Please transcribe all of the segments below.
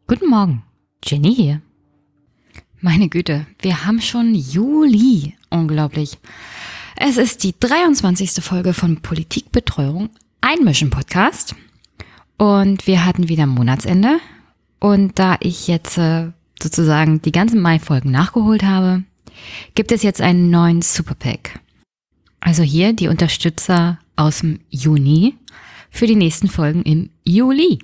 Guten Morgen, Jenny hier. Meine Güte, wir haben schon Juli. Unglaublich. Es ist die 23. Folge von Politikbetreuung, Einmischen-Podcast. Und wir hatten wieder Monatsende. Und da ich jetzt sozusagen die ganzen Mai-Folgen nachgeholt habe, gibt es jetzt einen neuen Superpack. Also hier die Unterstützer aus dem Juni für die nächsten Folgen im Juli.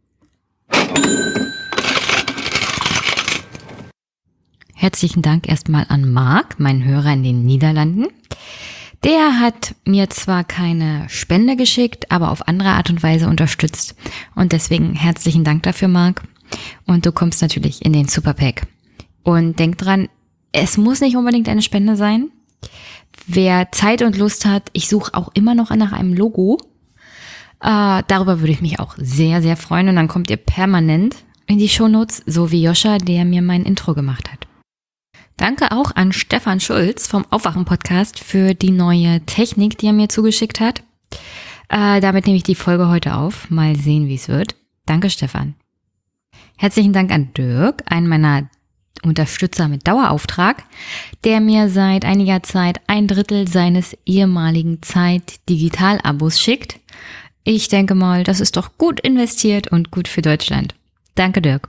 Herzlichen Dank erstmal an Marc, meinen Hörer in den Niederlanden. Der hat mir zwar keine Spende geschickt, aber auf andere Art und Weise unterstützt. Und deswegen herzlichen Dank dafür, Marc. Und du kommst natürlich in den Superpack. Und denk dran, es muss nicht unbedingt eine Spende sein. Wer Zeit und Lust hat, ich suche auch immer noch nach einem Logo. Darüber würde ich mich auch sehr, sehr freuen. Und dann kommt ihr permanent in die Shownotes, so wie Joscha, der mir mein Intro gemacht hat. Danke auch an Stefan Schulz vom Aufwachen-Podcast für die neue Technik, die er mir zugeschickt hat. Damit nehme ich die Folge heute auf. Mal sehen, wie es wird. Danke, Stefan. Herzlichen Dank an Dirk, einen meiner Unterstützer mit Dauerauftrag, der mir seit einiger Zeit 1/3 seines ehemaligen Zeit-Digital-Abos schickt. Ich denke mal, das ist doch gut investiert und gut für Deutschland. Danke, Dirk.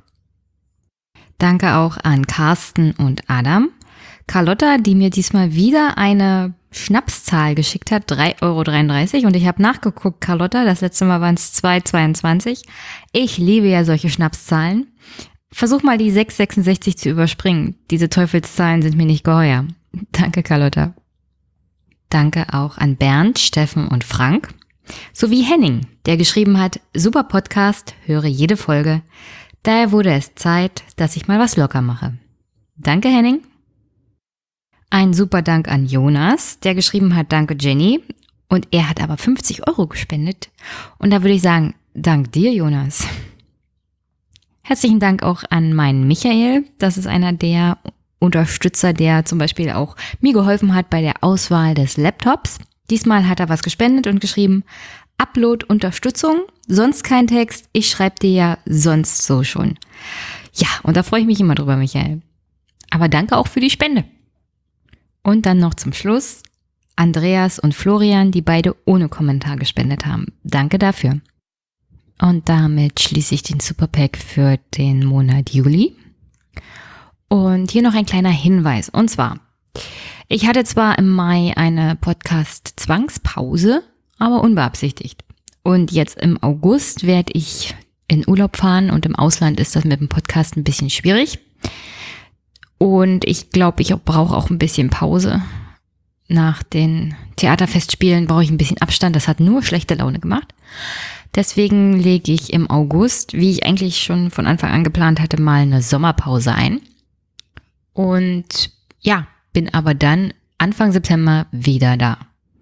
Danke auch an Carsten und Adam. Carlotta, die mir diesmal wieder eine Schnapszahl geschickt hat, 3,33 €. Und ich habe nachgeguckt, Carlotta, das letzte Mal waren es 2,22 €. Ich liebe ja solche Schnapszahlen. Versuch mal die 6,66 zu überspringen. Diese Teufelszahlen sind mir nicht geheuer. Danke, Carlotta. Danke auch an Bernd, Steffen und Frank. Sowie Henning, der geschrieben hat, super Podcast, höre jede Folge. Daher wurde es Zeit, dass ich mal was locker mache. Danke, Henning. Ein super Dank an Jonas, der geschrieben hat, danke Jenny. Und er hat aber 50 € gespendet. Und da würde ich sagen, dank dir, Jonas. Herzlichen Dank auch an meinen Michael. Das ist einer der Unterstützer, der zum Beispiel auch mir geholfen hat bei der Auswahl des Laptops. Diesmal hat er was gespendet und geschrieben, Upload-Unterstützung, sonst kein Text, ich schreibe dir ja sonst so schon. Ja, und da freue ich mich immer drüber, Michael. Aber danke auch für die Spende. Und dann noch zum Schluss Andreas und Florian, die beide ohne Kommentar gespendet haben. Danke dafür. Und damit schließe ich den Superpack für den Monat Juli. Und hier noch ein kleiner Hinweis. Und zwar, ich hatte zwar im Mai eine Podcast-Zwangspause, aber unbeabsichtigt. Und jetzt im August werde ich in Urlaub fahren und im Ausland ist das mit dem Podcast ein bisschen schwierig. Und ich glaube, ich brauche auch ein bisschen Pause. Nach den Theaterfestspielen brauche ich ein bisschen Abstand. Das hat nur schlechte Laune gemacht. Deswegen lege ich im August, wie ich eigentlich schon von Anfang an geplant hatte, mal eine Sommerpause ein. Und ja, bin aber dann Anfang September wieder da.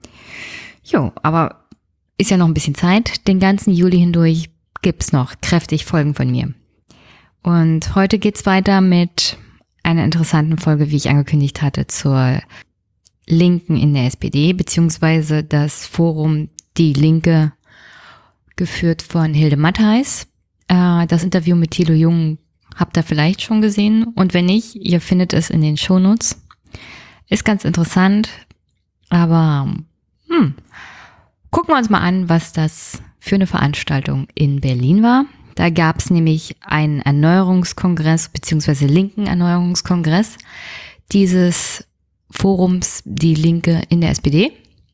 Jo, aber ist ja noch ein bisschen Zeit. Den ganzen Juli hindurch gibt's noch kräftig Folgen von mir. Und heute geht's weiter mit einer interessanten Folge, wie ich angekündigt hatte, zur Linken in der SPD, beziehungsweise das Forum Die Linke, geführt von Hilde Mattheis. Das Interview mit Thilo Jung habt ihr vielleicht schon gesehen. Und wenn nicht, ihr findet es in den Shownotes. Ist ganz interessant, aber gucken wir uns mal an, was das für eine Veranstaltung in Berlin war. Da gab es nämlich einen Erneuerungskongress bzw. linken Erneuerungskongress dieses Forums Die Linke in der SPD.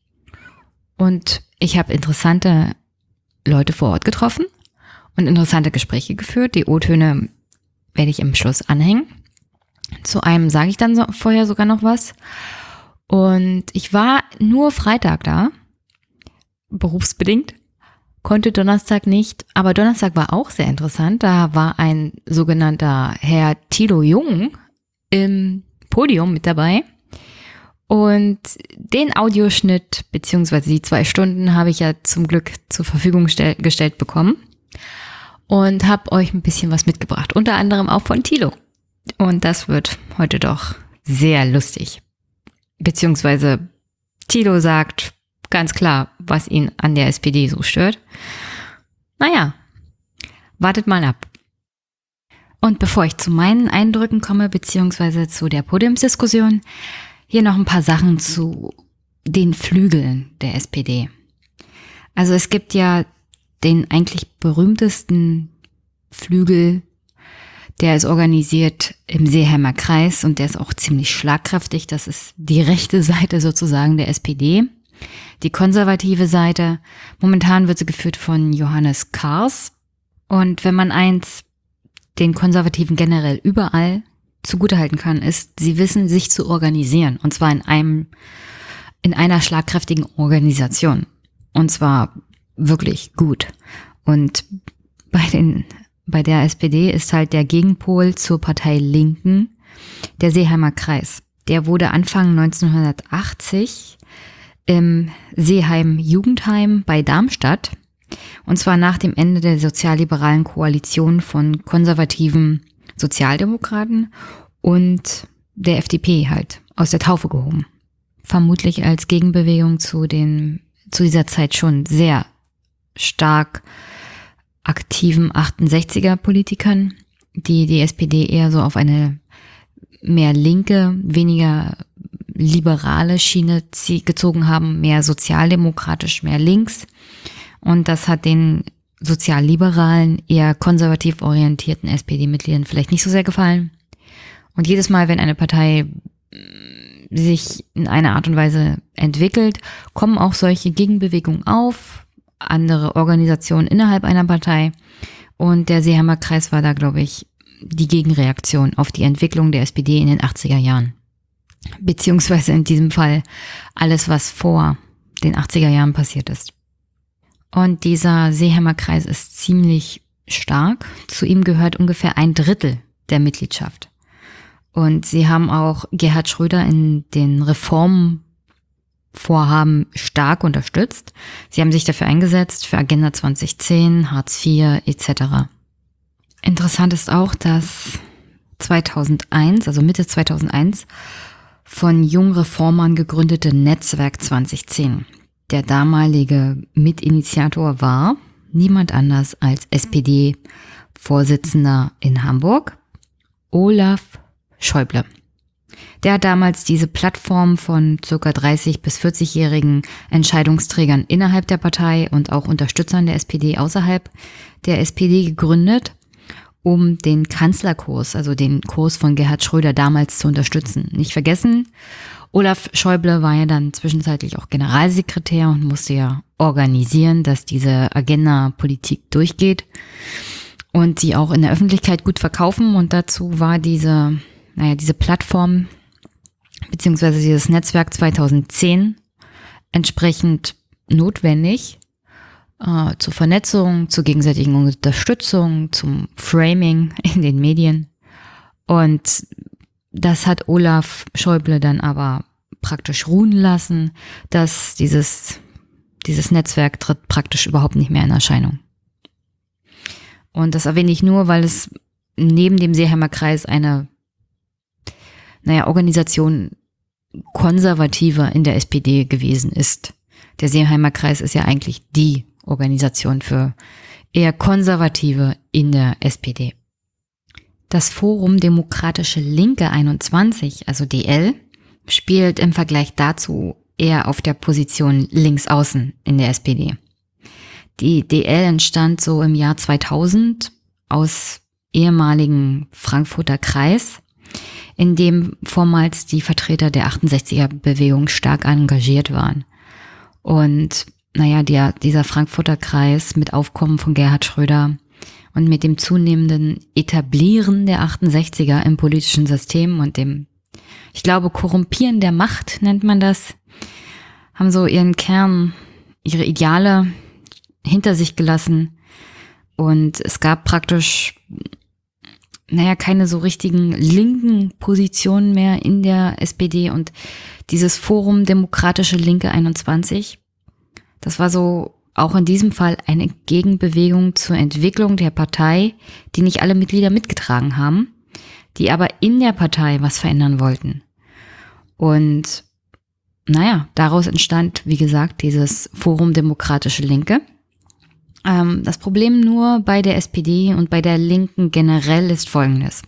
Und ich habe interessante Leute vor Ort getroffen und interessante Gespräche geführt. Die O-Töne werde ich im Schluss anhängen. Zu einem sage ich dann vorher sogar noch was. Und ich war nur Freitag da, berufsbedingt, konnte Donnerstag nicht, aber Donnerstag war auch sehr interessant. Da war ein sogenannter Herr Thilo Jung im Podium mit dabei. Und den Audioschnitt beziehungsweise die 2 Stunden habe ich ja zum Glück zur Verfügung gestellt bekommen und habe euch ein bisschen was mitgebracht, unter anderem auch von Thilo. Und das wird heute doch sehr lustig. Beziehungsweise Thilo sagt ganz klar, was ihn an der SPD so stört. Naja, wartet mal ab. Und bevor ich zu meinen Eindrücken komme, beziehungsweise zu der Podiumsdiskussion, hier noch ein paar Sachen zu den Flügeln der SPD. Also es gibt ja den eigentlich berühmtesten Flügel, der ist organisiert im Seeheimer Kreis und der ist auch ziemlich schlagkräftig. Das ist die rechte Seite sozusagen der SPD. Die konservative Seite, momentan wird sie geführt von Johannes Kahrs. Und wenn man eins den Konservativen generell überall zugutehalten kann, ist, sie wissen, sich zu organisieren. Und zwar in einer schlagkräftigen Organisation. Und zwar wirklich gut. Und bei der SPD ist halt der Gegenpol zur Partei Linken der Seeheimer Kreis. Der wurde Anfang 1980 im Seeheim Jugendheim bei Darmstadt, und zwar nach dem Ende der sozialliberalen Koalition von konservativen Sozialdemokraten und der FDP halt aus der Taufe gehoben. Vermutlich als Gegenbewegung zu dieser Zeit schon sehr stark aktiven 68er-Politikern, die die SPD eher so auf eine mehr linke, weniger liberale Schiene gezogen haben, mehr sozialdemokratisch, mehr links. Und das hat den sozialliberalen, eher konservativ orientierten SPD-Mitgliedern vielleicht nicht so sehr gefallen. Und jedes Mal, wenn eine Partei sich in einer Art und Weise entwickelt, kommen auch solche Gegenbewegungen auf, andere Organisationen innerhalb einer Partei. Und der Seeheimer Kreis war da, glaube ich, die Gegenreaktion auf die Entwicklung der SPD in den 80er Jahren. Beziehungsweise in diesem Fall alles, was vor den 80er Jahren passiert ist. Und dieser Seeheimer Kreis ist ziemlich stark. Zu ihm gehört ungefähr 1/3 der Mitgliedschaft. Und sie haben auch Gerhard Schröder in den Reformvorhaben stark unterstützt. Sie haben sich dafür eingesetzt, für Agenda 2010, Hartz IV etc. Interessant ist auch, dass 2001, also Mitte 2001, von Jungreformern gegründete Netzwerk 2010. Der damalige Mitinitiator war niemand anders als SPD-Vorsitzender in Hamburg, Olaf Schäuble. Der hat damals diese Plattform von ca. 30- bis 40-jährigen Entscheidungsträgern innerhalb der Partei und auch Unterstützern der SPD außerhalb der SPD gegründet, um den Kanzlerkurs, also den Kurs von Gerhard Schröder damals zu unterstützen. Nicht vergessen, Olaf Schäuble war ja dann zwischenzeitlich auch Generalsekretär und musste ja organisieren, dass diese Agenda-Politik durchgeht und sie auch in der Öffentlichkeit gut verkaufen. Und dazu war diese Plattform beziehungsweise dieses Netzwerk 2010 entsprechend notwendig zur Vernetzung, zur gegenseitigen Unterstützung, zum Framing in den Medien. Und das hat Olaf Schäuble dann aber praktisch ruhen lassen, dass dieses Netzwerk tritt praktisch überhaupt nicht mehr in Erscheinung. Und das erwähne ich nur, weil es neben dem Seeheimer Kreis eine Organisation konservativer in der SPD gewesen ist. Der Seeheimer Kreis ist ja eigentlich die Organisation für eher Konservative in der SPD. Das Forum Demokratische Linke 21, also DL, spielt im Vergleich dazu eher auf der Position links außen in der SPD. Die DL entstand so im Jahr 2000 aus ehemaligen Frankfurter Kreis, in dem vormals die Vertreter der 68er-Bewegung stark engagiert waren. Und dieser Frankfurter Kreis mit Aufkommen von Gerhard Schröder und mit dem zunehmenden Etablieren der 68er im politischen System und dem, ich glaube, Korrumpieren der Macht nennt man das, haben so ihren Kern, ihre Ideale hinter sich gelassen. Und es gab praktisch, keine so richtigen linken Positionen mehr in der SPD. Und dieses Forum Demokratische Linke 21, das war so auch in diesem Fall eine Gegenbewegung zur Entwicklung der Partei, die nicht alle Mitglieder mitgetragen haben, die aber in der Partei was verändern wollten. Und daraus entstand, wie gesagt, dieses Forum Demokratische Linke. Das Problem nur bei der SPD und bei der Linken generell ist folgendes.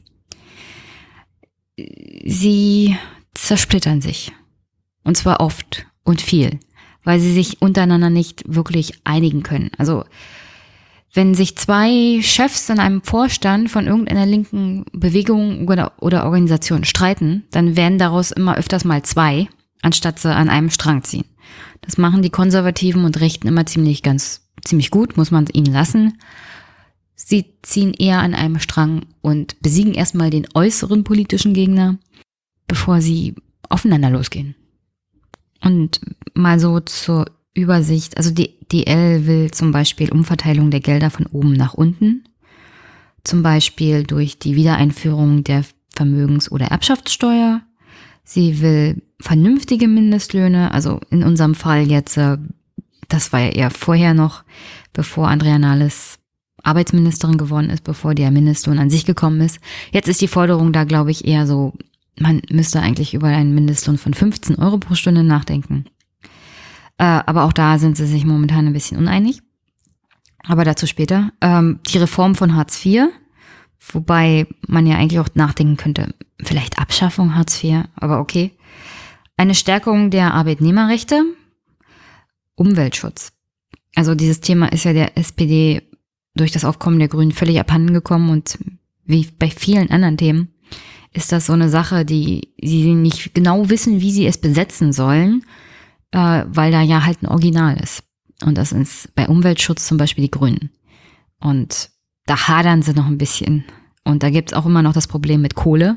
Sie zersplittern sich. Und zwar oft und viel, weil sie sich untereinander nicht wirklich einigen können. Also wenn sich zwei Chefs in einem Vorstand von irgendeiner linken Bewegung oder Organisation streiten, dann werden daraus immer öfters mal zwei, anstatt sie an einem Strang ziehen. Das machen die Konservativen und Rechten immer ziemlich gut, muss man ihnen lassen. Sie ziehen eher an einem Strang und besiegen erstmal den äußeren politischen Gegner, bevor sie aufeinander losgehen. Und mal so zur Übersicht, also die DL will zum Beispiel Umverteilung der Gelder von oben nach unten, zum Beispiel durch die Wiedereinführung der Vermögens- oder Erbschaftssteuer. Sie will vernünftige Mindestlöhne, also in unserem Fall jetzt, das war ja eher vorher noch, bevor Andrea Nahles Arbeitsministerin geworden ist, bevor der Mindestlohn an sich gekommen ist. Jetzt ist die Forderung da, glaube ich, eher so, man müsste eigentlich über einen Mindestlohn von 15 Euro pro Stunde nachdenken. Aber auch da sind sie sich momentan ein bisschen uneinig. Aber dazu später. Die Reform von Hartz IV, wobei man ja eigentlich auch nachdenken könnte, vielleicht Abschaffung Hartz IV, aber okay. Eine Stärkung der Arbeitnehmerrechte, Umweltschutz. Also dieses Thema ist ja der SPD durch das Aufkommen der Grünen völlig abhanden gekommen und wie bei vielen anderen Themen ist das so eine Sache, die sie nicht genau wissen, wie sie es besetzen sollen, weil da ja halt ein Original ist. Und das ist bei Umweltschutz zum Beispiel die Grünen. Und da hadern sie noch ein bisschen. Und da gibt es auch immer noch das Problem mit Kohle.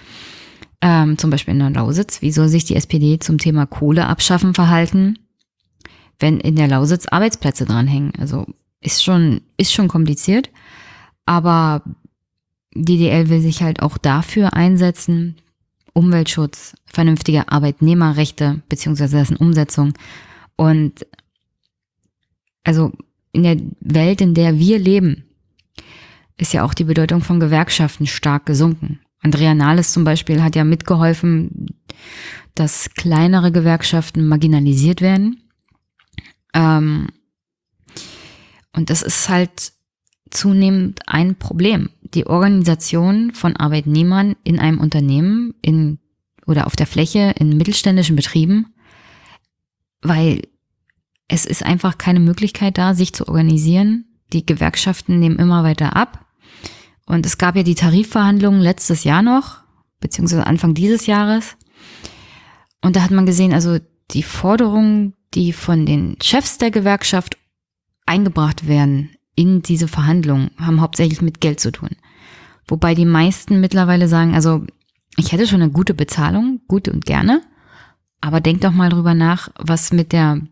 Zum Beispiel in der Lausitz. Wie soll sich die SPD zum Thema Kohle abschaffen verhalten, wenn in der Lausitz Arbeitsplätze dranhängen? Also ist schon kompliziert. Aber die DL will sich halt auch dafür einsetzen, Umweltschutz, vernünftige Arbeitnehmerrechte beziehungsweise dessen Umsetzung. Und also in der Welt, in der wir leben, ist ja auch die Bedeutung von Gewerkschaften stark gesunken. Andrea Nahles zum Beispiel hat ja mitgeholfen, dass kleinere Gewerkschaften marginalisiert werden. Und das ist halt zunehmend ein Problem. Die Organisation von Arbeitnehmern in einem Unternehmen oder auf der Fläche in mittelständischen Betrieben, weil es ist einfach keine Möglichkeit da, sich zu organisieren. Die Gewerkschaften nehmen immer weiter ab. Und es gab ja die Tarifverhandlungen letztes Jahr noch, beziehungsweise Anfang dieses Jahres. Und da hat man gesehen, also die Forderungen, die von den Chefs der Gewerkschaft eingebracht werden in diese Verhandlungen, haben hauptsächlich mit Geld zu tun. Wobei die meisten mittlerweile sagen, also ich hätte schon eine gute Bezahlung, gut und gerne, aber denk doch mal drüber nach, was mit der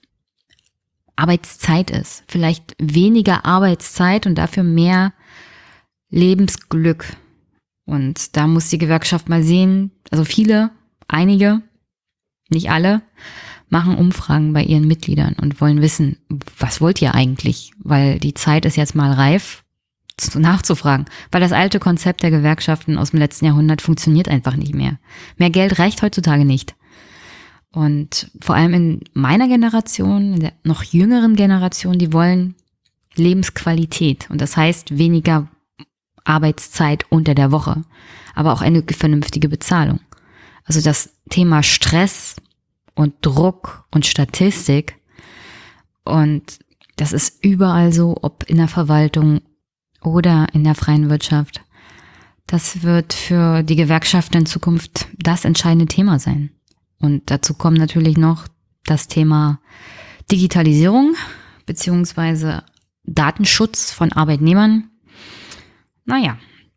Arbeitszeit ist. Vielleicht weniger Arbeitszeit und dafür mehr Lebensglück. Und da muss die Gewerkschaft mal sehen, also einige, nicht alle, machen Umfragen bei ihren Mitgliedern und wollen wissen, was wollt ihr eigentlich? Weil die Zeit ist jetzt mal reif, nachzufragen. Weil das alte Konzept der Gewerkschaften aus dem letzten Jahrhundert funktioniert einfach nicht mehr. Mehr Geld reicht heutzutage nicht. Und vor allem in meiner Generation, in der noch jüngeren Generation, die wollen Lebensqualität. Und das heißt weniger Arbeitszeit unter der Woche, aber auch eine vernünftige Bezahlung. Also das Thema Stress und Druck und Statistik, und das ist überall so, ob in der Verwaltung oder in der freien Wirtschaft. Das wird für die Gewerkschaften in Zukunft das entscheidende Thema sein. Und dazu kommt natürlich noch das Thema Digitalisierung beziehungsweise Datenschutz von Arbeitnehmern. Naja,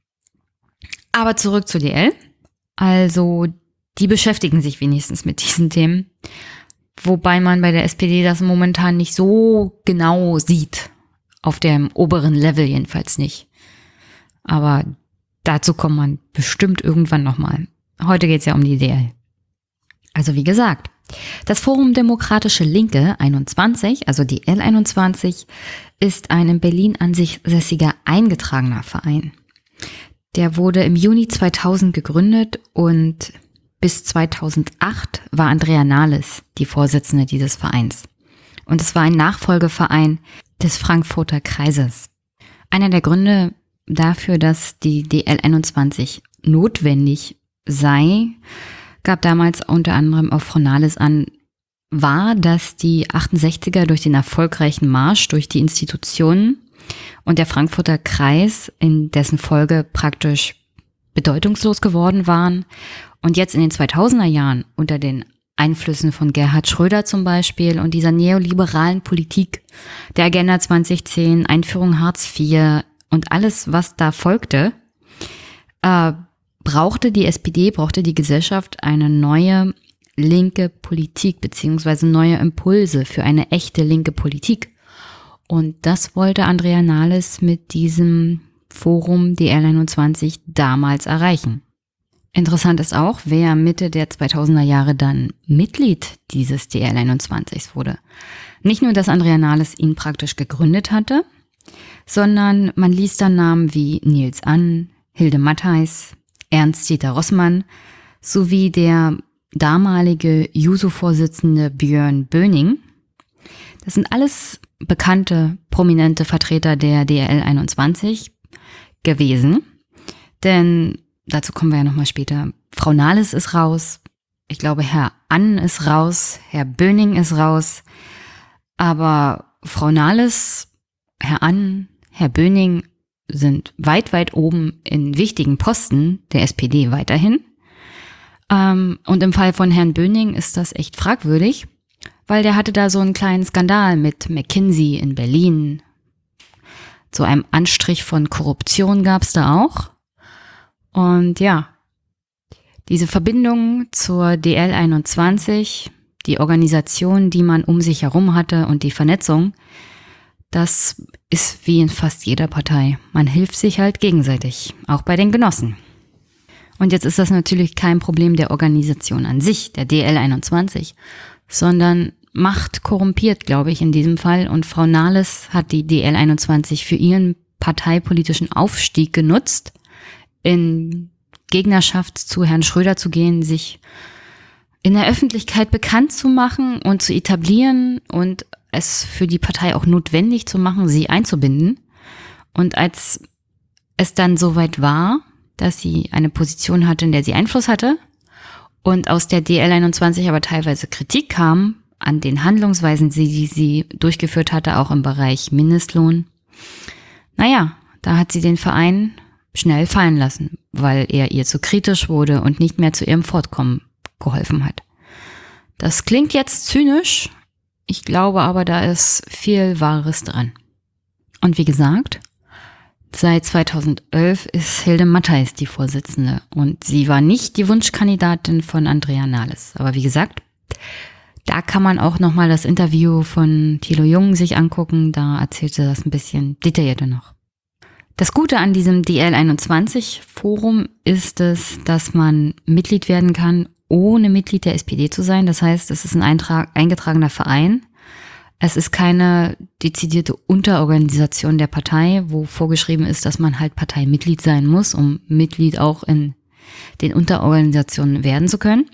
aber zurück zur DL. Also die beschäftigen sich wenigstens mit diesen Themen, wobei man bei der SPD das momentan nicht so genau sieht. Auf dem oberen Level jedenfalls nicht. Aber dazu kommt man bestimmt irgendwann nochmal. Heute geht es ja um die DL. Also wie gesagt, das Forum Demokratische Linke 21, also die L21, ist ein in Berlin ansässiger eingetragener Verein. Der wurde im Juni 2000 gegründet und bis 2008 war Andrea Nahles die Vorsitzende dieses Vereins. Und es war ein Nachfolgeverein des Frankfurter Kreises. Einer der Gründe dafür, dass die DL 21 notwendig sei, gab damals unter anderem auch Frau Nahles an, war, dass die 68er durch den erfolgreichen Marsch durch die Institutionen und der Frankfurter Kreis in dessen Folge praktisch bedeutungslos geworden waren und jetzt in den 2000er Jahren unter den Einflüssen von Gerhard Schröder zum Beispiel und dieser neoliberalen Politik, der Agenda 2010, Einführung Hartz IV und alles, was da folgte, brauchte die Gesellschaft eine neue linke Politik beziehungsweise neue Impulse für eine echte linke Politik. Und das wollte Andrea Nahles mit diesem Forum DL 21 damals erreichen. Interessant ist auch, wer Mitte der 2000er Jahre dann Mitglied dieses DL 21 wurde. Nicht nur, dass Andrea Nahles ihn praktisch gegründet hatte, sondern man liest dann Namen wie Nils Ann, Hilde Mattheis, Ernst-Dieter Rossmann sowie der damalige JUSO-Vorsitzende Björn Böning. Das sind alles bekannte, prominente Vertreter der DL 21 gewesen, denn dazu kommen wir ja nochmal später. Frau Nahles ist raus, ich glaube Herr Ann ist raus, Herr Böning ist raus, aber Frau Nahles, Herr Ann, Herr Böning sind weit, weit oben in wichtigen Posten der SPD weiterhin. Und im Fall von Herrn Böning ist das echt fragwürdig, weil der hatte da so einen kleinen Skandal mit McKinsey in Berlin. So einem Anstrich von Korruption gab es da auch. Und ja, diese Verbindung zur DL 21, die Organisation, die man um sich herum hatte und die Vernetzung, das ist wie in fast jeder Partei. Man hilft sich halt gegenseitig, auch bei den Genossen. Und jetzt ist das natürlich kein Problem der Organisation an sich, der DL 21, sondern Macht korrumpiert, glaube ich, in diesem Fall. Und Frau Nahles hat die DL 21 für ihren parteipolitischen Aufstieg genutzt, in Gegnerschaft zu Herrn Schröder zu gehen, sich in der Öffentlichkeit bekannt zu machen und zu etablieren und es für die Partei auch notwendig zu machen, sie einzubinden. Und als es dann soweit war, dass sie eine Position hatte, in der sie Einfluss hatte und aus der DL 21 aber teilweise Kritik kam an den Handlungsweisen, die sie durchgeführt hatte, auch im Bereich Mindestlohn. Naja, da hat sie den Verein schnell fallen lassen, weil er ihr zu kritisch wurde und nicht mehr zu ihrem Fortkommen geholfen hat. Das klingt jetzt zynisch, ich glaube aber, da ist viel Wahres dran. Und wie gesagt, seit 2011 ist Hilde Mattheis die Vorsitzende und sie war nicht die Wunschkandidatin von Andrea Nahles. Aber wie gesagt, da kann man auch nochmal das Interview von Thilo Jung sich angucken, da erzählt sie das ein bisschen detaillierter noch. Das Gute an diesem DL 21 Forum ist es, dass man Mitglied werden kann, ohne Mitglied der SPD zu sein. Das heißt, es ist ein eingetragener Verein. Es ist keine dezidierte Unterorganisation der Partei, wo vorgeschrieben ist, dass man halt Parteimitglied sein muss, um Mitglied auch in den Unterorganisationen werden zu können.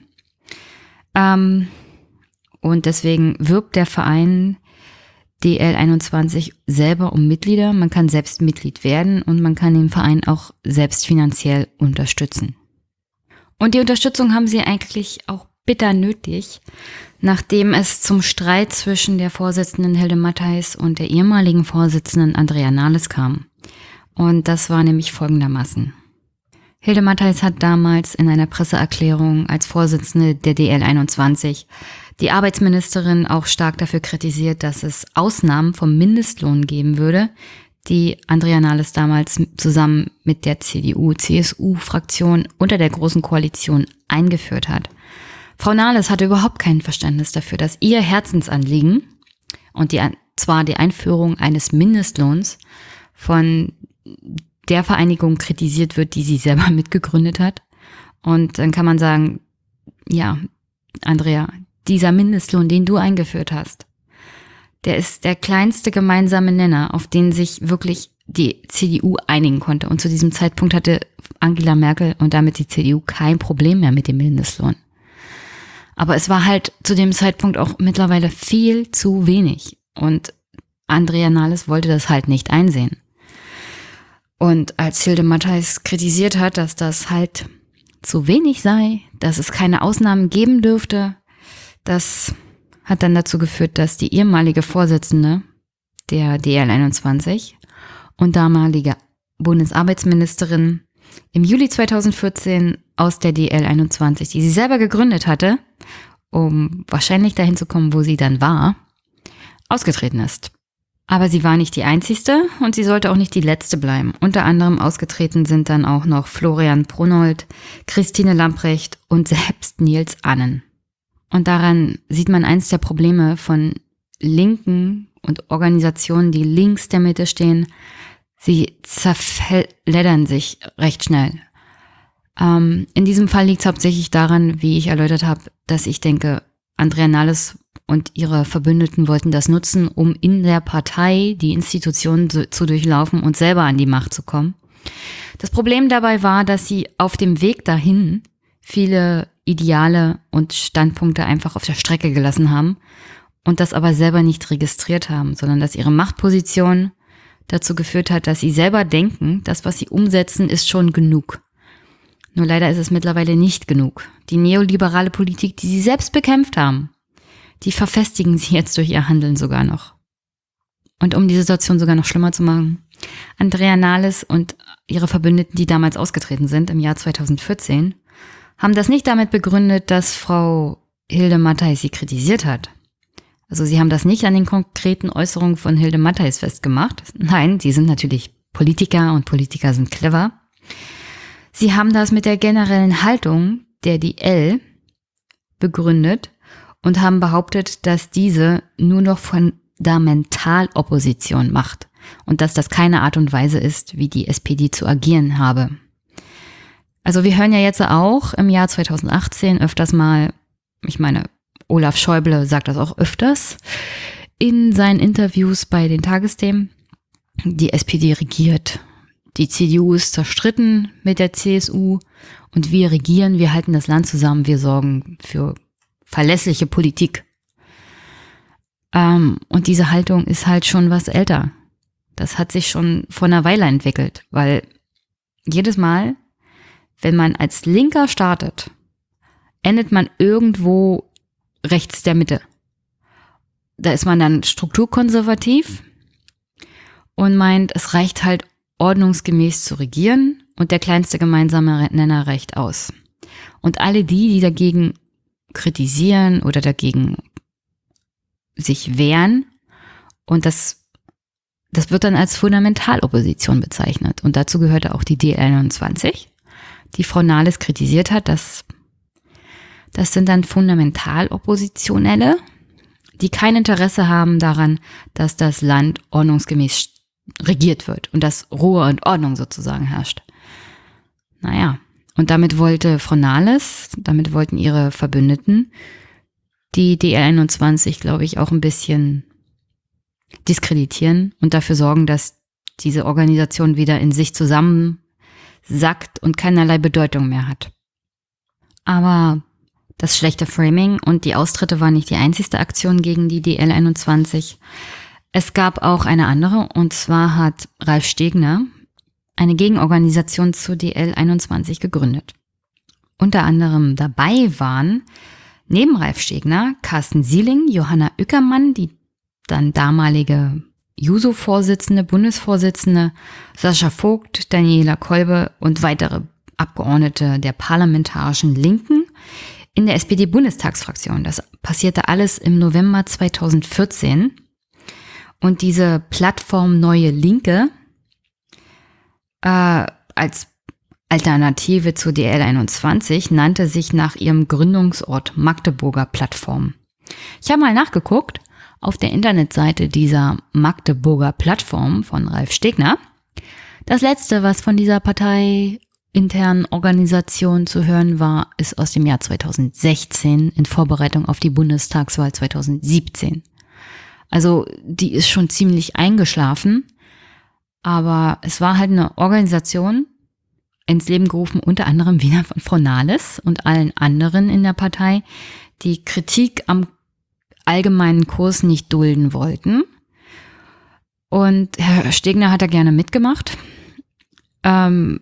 Und deswegen wirbt der Verein DL 21 selber um Mitglieder. Man kann selbst Mitglied werden und man kann den Verein auch selbst finanziell unterstützen. Und die Unterstützung haben sie eigentlich auch bitter nötig, nachdem es zum Streit zwischen der Vorsitzenden Hilde Mattheis und der ehemaligen Vorsitzenden Andrea Nahles kam. Und das war nämlich folgendermaßen. Hilde Mattheis hat damals in einer Presseerklärung als Vorsitzende der DL 21 die Arbeitsministerin auch stark dafür kritisiert, dass es Ausnahmen vom Mindestlohn geben würde, die Andrea Nahles damals zusammen mit der CDU-CSU-Fraktion unter der Großen Koalition eingeführt hat. Frau Nahles hatte überhaupt kein Verständnis dafür, dass ihr Herzensanliegen und zwar die Einführung eines Mindestlohns von der Vereinigung kritisiert wird, die sie selber mitgegründet hat. Und dann kann man sagen, ja, Andrea, dieser Mindestlohn, den du eingeführt hast, der ist der kleinste gemeinsame Nenner, auf den sich wirklich die CDU einigen konnte. Und zu diesem Zeitpunkt hatte Angela Merkel und damit die CDU kein Problem mehr mit dem Mindestlohn. Aber es war halt zu dem Zeitpunkt auch mittlerweile viel zu wenig. Und Andrea Nahles wollte das halt nicht einsehen. Und als Hilde Mattheis kritisiert hat, dass das halt zu wenig sei, dass es keine Ausnahmen geben dürfte, das hat dann dazu geführt, dass die ehemalige Vorsitzende der DL21 und damalige Bundesarbeitsministerin im Juli 2014 aus der DL21, die sie selber gegründet hatte, um wahrscheinlich dahin zu kommen, wo sie dann war, ausgetreten ist. Aber sie war nicht die einzigste und sie sollte auch nicht die letzte bleiben. Unter anderem ausgetreten sind dann auch noch Florian Brunold, Christine Lamprecht und selbst Nils Annen. Und daran sieht man eins der Probleme von Linken und Organisationen, die links der Mitte stehen. Sie zerfleddern sich recht schnell. In diesem Fall liegt es hauptsächlich daran, wie ich erläutert habe, dass ich denke, Andrea Nahles und ihre Verbündeten wollten das nutzen, um in der Partei die Institutionen zu durchlaufen und selber an die Macht zu kommen. Das Problem dabei war, dass sie auf dem Weg dahin viele Ideale und Standpunkte einfach auf der Strecke gelassen haben und das aber selber nicht registriert haben, sondern dass ihre Machtposition dazu geführt hat, dass sie selber denken, das, was sie umsetzen, ist schon genug. Nur leider ist es mittlerweile nicht genug. Die neoliberale Politik, die sie selbst bekämpft haben, die verfestigen sie jetzt durch ihr Handeln sogar noch. Und um die Situation sogar noch schlimmer zu machen, Andrea Nahles und ihre Verbündeten, die damals ausgetreten sind, im Jahr 2014, haben das nicht damit begründet, dass Frau Hilde Mattheis sie kritisiert hat. Also sie haben das nicht an den konkreten Äußerungen von Hilde Mattheis festgemacht. Nein, sie sind natürlich Politiker und Politiker sind clever. Sie haben das mit der generellen Haltung der DL begründet und haben behauptet, dass diese nur noch Fundamentalopposition macht und dass das keine Art und Weise ist, wie die SPD zu agieren habe. Also wir hören ja jetzt auch im Jahr 2018 öfters mal, ich meine, Olaf Schäuble sagt das auch öfters in seinen Interviews bei den Tagesthemen, die SPD regiert. Die CDU ist zerstritten mit der CSU und wir regieren, wir halten das Land zusammen, wir sorgen für verlässliche Politik. Und diese Haltung ist halt schon was älter. Das hat sich schon vor einer Weile entwickelt, weil jedes Mal, wenn man als Linker startet, endet man irgendwo rechts der Mitte. Da ist man dann strukturkonservativ und meint, es reicht halt ordnungsgemäß zu regieren und der kleinste gemeinsame Nenner reicht aus. Und alle die dagegen kritisieren oder dagegen sich wehren und das wird dann als Fundamentalopposition bezeichnet. Und dazu gehörte auch die DL21, die Frau Nahles kritisiert hat. Das sind dann Fundamentaloppositionelle, die kein Interesse haben daran, dass das Land ordnungsgemäß regiert wird und dass Ruhe und Ordnung sozusagen herrscht. Naja, und damit wollte Frau Nahles, damit wollten ihre Verbündeten die DL21, glaube ich, auch ein bisschen diskreditieren und dafür sorgen, dass diese Organisation wieder in sich zusammensackt und keinerlei Bedeutung mehr hat. Aber das schlechte Framing und die Austritte waren nicht die einzigste Aktion gegen die DL21. Es gab auch eine andere, und zwar hat Ralf Stegner eine Gegenorganisation zur DL21 gegründet. Unter anderem dabei waren neben Ralf Stegner Carsten Sieling, Johanna Ueckermann, die dann damalige Juso-Vorsitzende, Bundesvorsitzende, Sascha Vogt, Daniela Kolbe und weitere Abgeordnete der parlamentarischen Linken in der SPD-Bundestagsfraktion. Das passierte alles im November 2014. Und diese Plattform Neue Linke als Alternative zur DL21 nannte sich nach ihrem Gründungsort Magdeburger Plattform. Ich habe mal nachgeguckt auf der Internetseite dieser Magdeburger Plattform von Ralf Stegner. Das letzte, was von dieser parteiinternen Organisation zu hören war, ist aus dem Jahr 2016 in Vorbereitung auf die Bundestagswahl 2017. Also die ist schon ziemlich eingeschlafen, aber es war halt eine Organisation ins Leben gerufen, unter anderem wieder von Frau Nahles und allen anderen in der Partei, die Kritik am allgemeinen Kurs nicht dulden wollten Und Herr Stegner hat da gerne mitgemacht. Und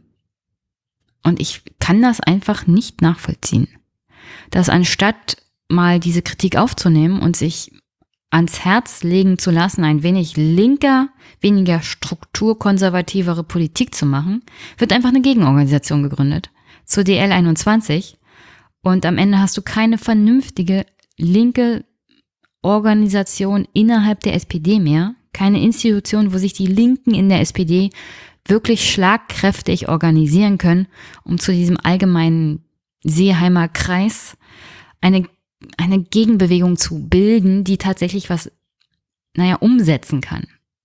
ich kann das einfach nicht nachvollziehen. Dass anstatt mal diese Kritik aufzunehmen und sich ans Herz legen zu lassen, ein wenig linker, weniger strukturkonservativere Politik zu machen, wird einfach eine Gegenorganisation gegründet zur DL 21 und am Ende hast du keine vernünftige linke Organisation innerhalb der SPD mehr, keine Institution, wo sich die Linken in der SPD wirklich schlagkräftig organisieren können, um zu diesem allgemeinen Seeheimer Kreis eine Gegenbewegung zu bilden, die tatsächlich was, umsetzen kann.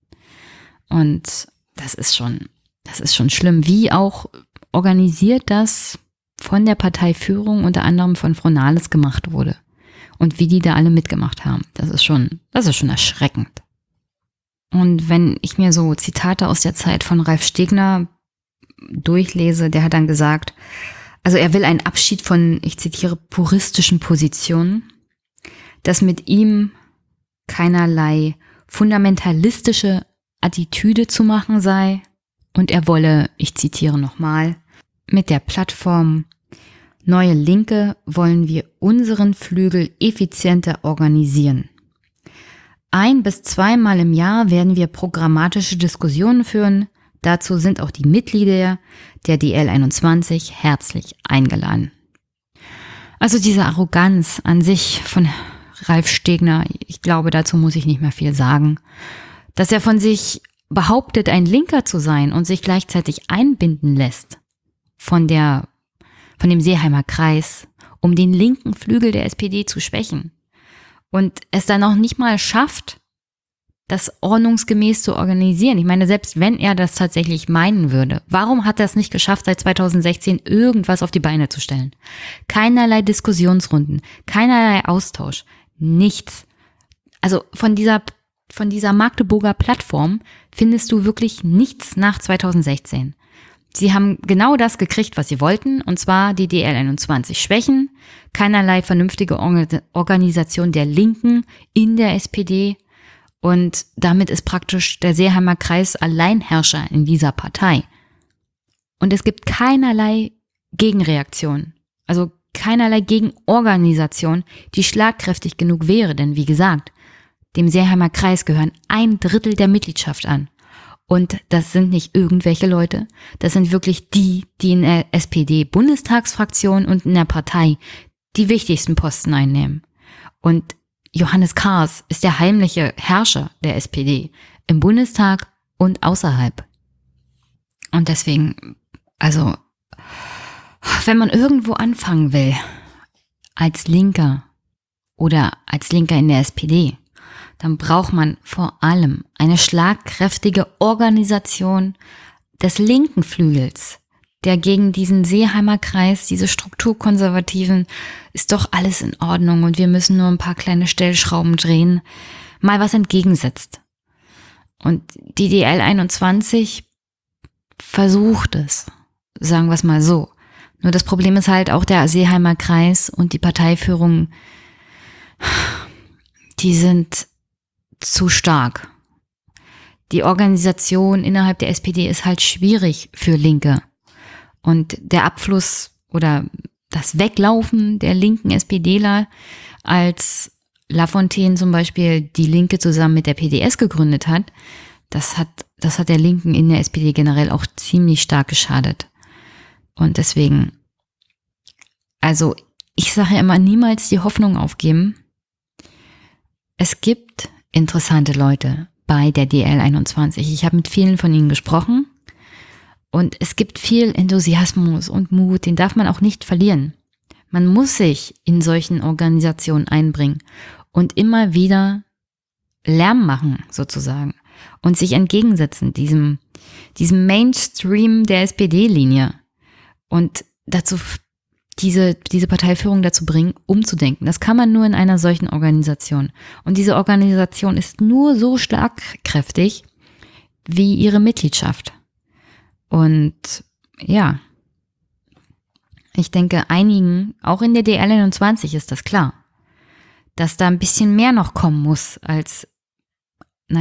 Und das ist schon schlimm. Wie auch organisiert das von der Parteiführung unter anderem von Frau Nahles gemacht wurde. Und wie die da alle mitgemacht haben. Das ist schon erschreckend. Und wenn ich mir so Zitate aus der Zeit von Ralf Stegner durchlese, der hat dann gesagt, also er will einen Abschied von, ich zitiere, puristischen Positionen, dass mit ihm keinerlei fundamentalistische Attitüde zu machen sei und er wolle, ich zitiere nochmal, mit der Plattform Neue Linke wollen wir unseren Flügel effizienter organisieren. 1- bis 2-mal im Jahr werden wir programmatische Diskussionen führen. Dazu sind auch die Mitglieder der DL 21 herzlich eingeladen. Also diese Arroganz an sich von Ralf Stegner, ich glaube, dazu muss ich nicht mehr viel sagen. Dass er von sich behauptet, ein Linker zu sein und sich gleichzeitig einbinden lässt von dem Seeheimer Kreis, um den linken Flügel der SPD zu schwächen und es dann auch nicht mal schafft, das ordnungsgemäß zu organisieren. Ich meine, selbst wenn er das tatsächlich meinen würde, warum hat er es nicht geschafft, seit 2016 irgendwas auf die Beine zu stellen? Keinerlei Diskussionsrunden, keinerlei Austausch, nichts. Also von dieser Magdeburger Plattform findest du wirklich nichts nach 2016. Sie haben genau das gekriegt, was sie wollten, und zwar die DL 21 schwächen, keinerlei vernünftige Organisation der Linken in der SPD und damit ist praktisch der Seeheimer Kreis Alleinherrscher in dieser Partei. Und es gibt keinerlei Gegenreaktion, also keinerlei Gegenorganisation, die schlagkräftig genug wäre, denn wie gesagt, dem Seeheimer Kreis gehören 1/3 der Mitgliedschaft an. Und das sind nicht irgendwelche Leute, das sind wirklich die in der SPD-Bundestagsfraktion und in der Partei die wichtigsten Posten einnehmen. Und Johannes Kahrs ist der heimliche Herrscher der SPD im Bundestag und außerhalb. Und deswegen, also, wenn man irgendwo anfangen will, als Linker oder als Linker in der SPD, dann braucht man vor allem eine schlagkräftige Organisation des linken Flügels, der gegen diesen Seeheimer Kreis, diese Strukturkonservativen, ist doch alles in Ordnung und wir müssen nur ein paar kleine Stellschrauben drehen, mal was entgegensetzt. Und die DL 21 versucht es, sagen wir es mal so. Nur das Problem ist halt auch der Seeheimer Kreis und die Parteiführung, die sind zu stark. Die Organisation innerhalb der SPD ist halt schwierig für Linke. Und der Abfluss oder das Weglaufen der linken SPDler, als Lafontaine zum Beispiel die Linke zusammen mit der PDS gegründet hat, das hat der Linken in der SPD generell auch ziemlich stark geschadet. Und deswegen, also ich sage ja immer, niemals die Hoffnung aufgeben. Es gibt interessante Leute bei der DL 21. Ich habe mit vielen von ihnen gesprochen und es gibt viel Enthusiasmus und Mut, den darf man auch nicht verlieren. Man muss sich in solchen Organisationen einbringen und immer wieder Lärm machen sozusagen und sich entgegensetzen diesem Mainstream der SPD-Linie und dazu diese Parteiführung dazu bringen, umzudenken. Das kann man nur in einer solchen Organisation. Und diese Organisation ist nur so schlagkräftig wie ihre Mitgliedschaft. Und ja, ich denke, einigen, auch in der DL 21 ist das klar, dass da ein bisschen mehr noch kommen muss als,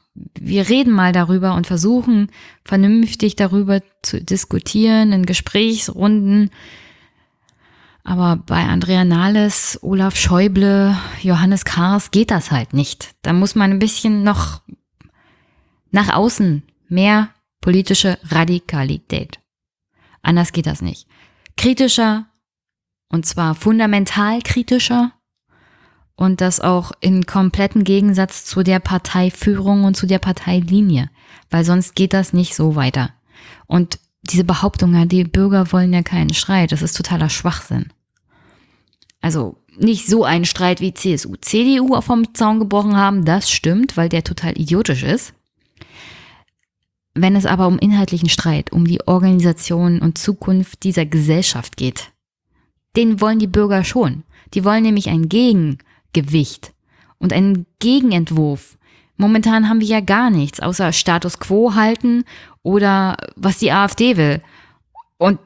wir reden mal darüber und versuchen vernünftig darüber zu diskutieren in Gesprächsrunden. Aber bei Andrea Nahles, Olaf Schäuble, Johannes Kahrs geht das halt nicht. Da muss man ein bisschen noch nach außen mehr politische Radikalität. Anders geht das nicht. Kritischer, und zwar fundamental kritischer, und das auch in kompletten Gegensatz zu der Parteiführung und zu der Parteilinie, weil sonst geht das nicht so weiter. Und diese Behauptung, ja, die Bürger wollen ja keinen Streit, das ist totaler Schwachsinn. Also nicht so einen Streit wie CSU, CDU vom Zaun gebrochen haben, das stimmt, weil der total idiotisch ist. Wenn es aber um inhaltlichen Streit, um die Organisation und Zukunft dieser Gesellschaft geht, den wollen die Bürger schon. Die wollen nämlich ein Gegengewicht und einen Gegenentwurf. Momentan haben wir ja gar nichts, außer Status Quo halten oder was die AfD will. Und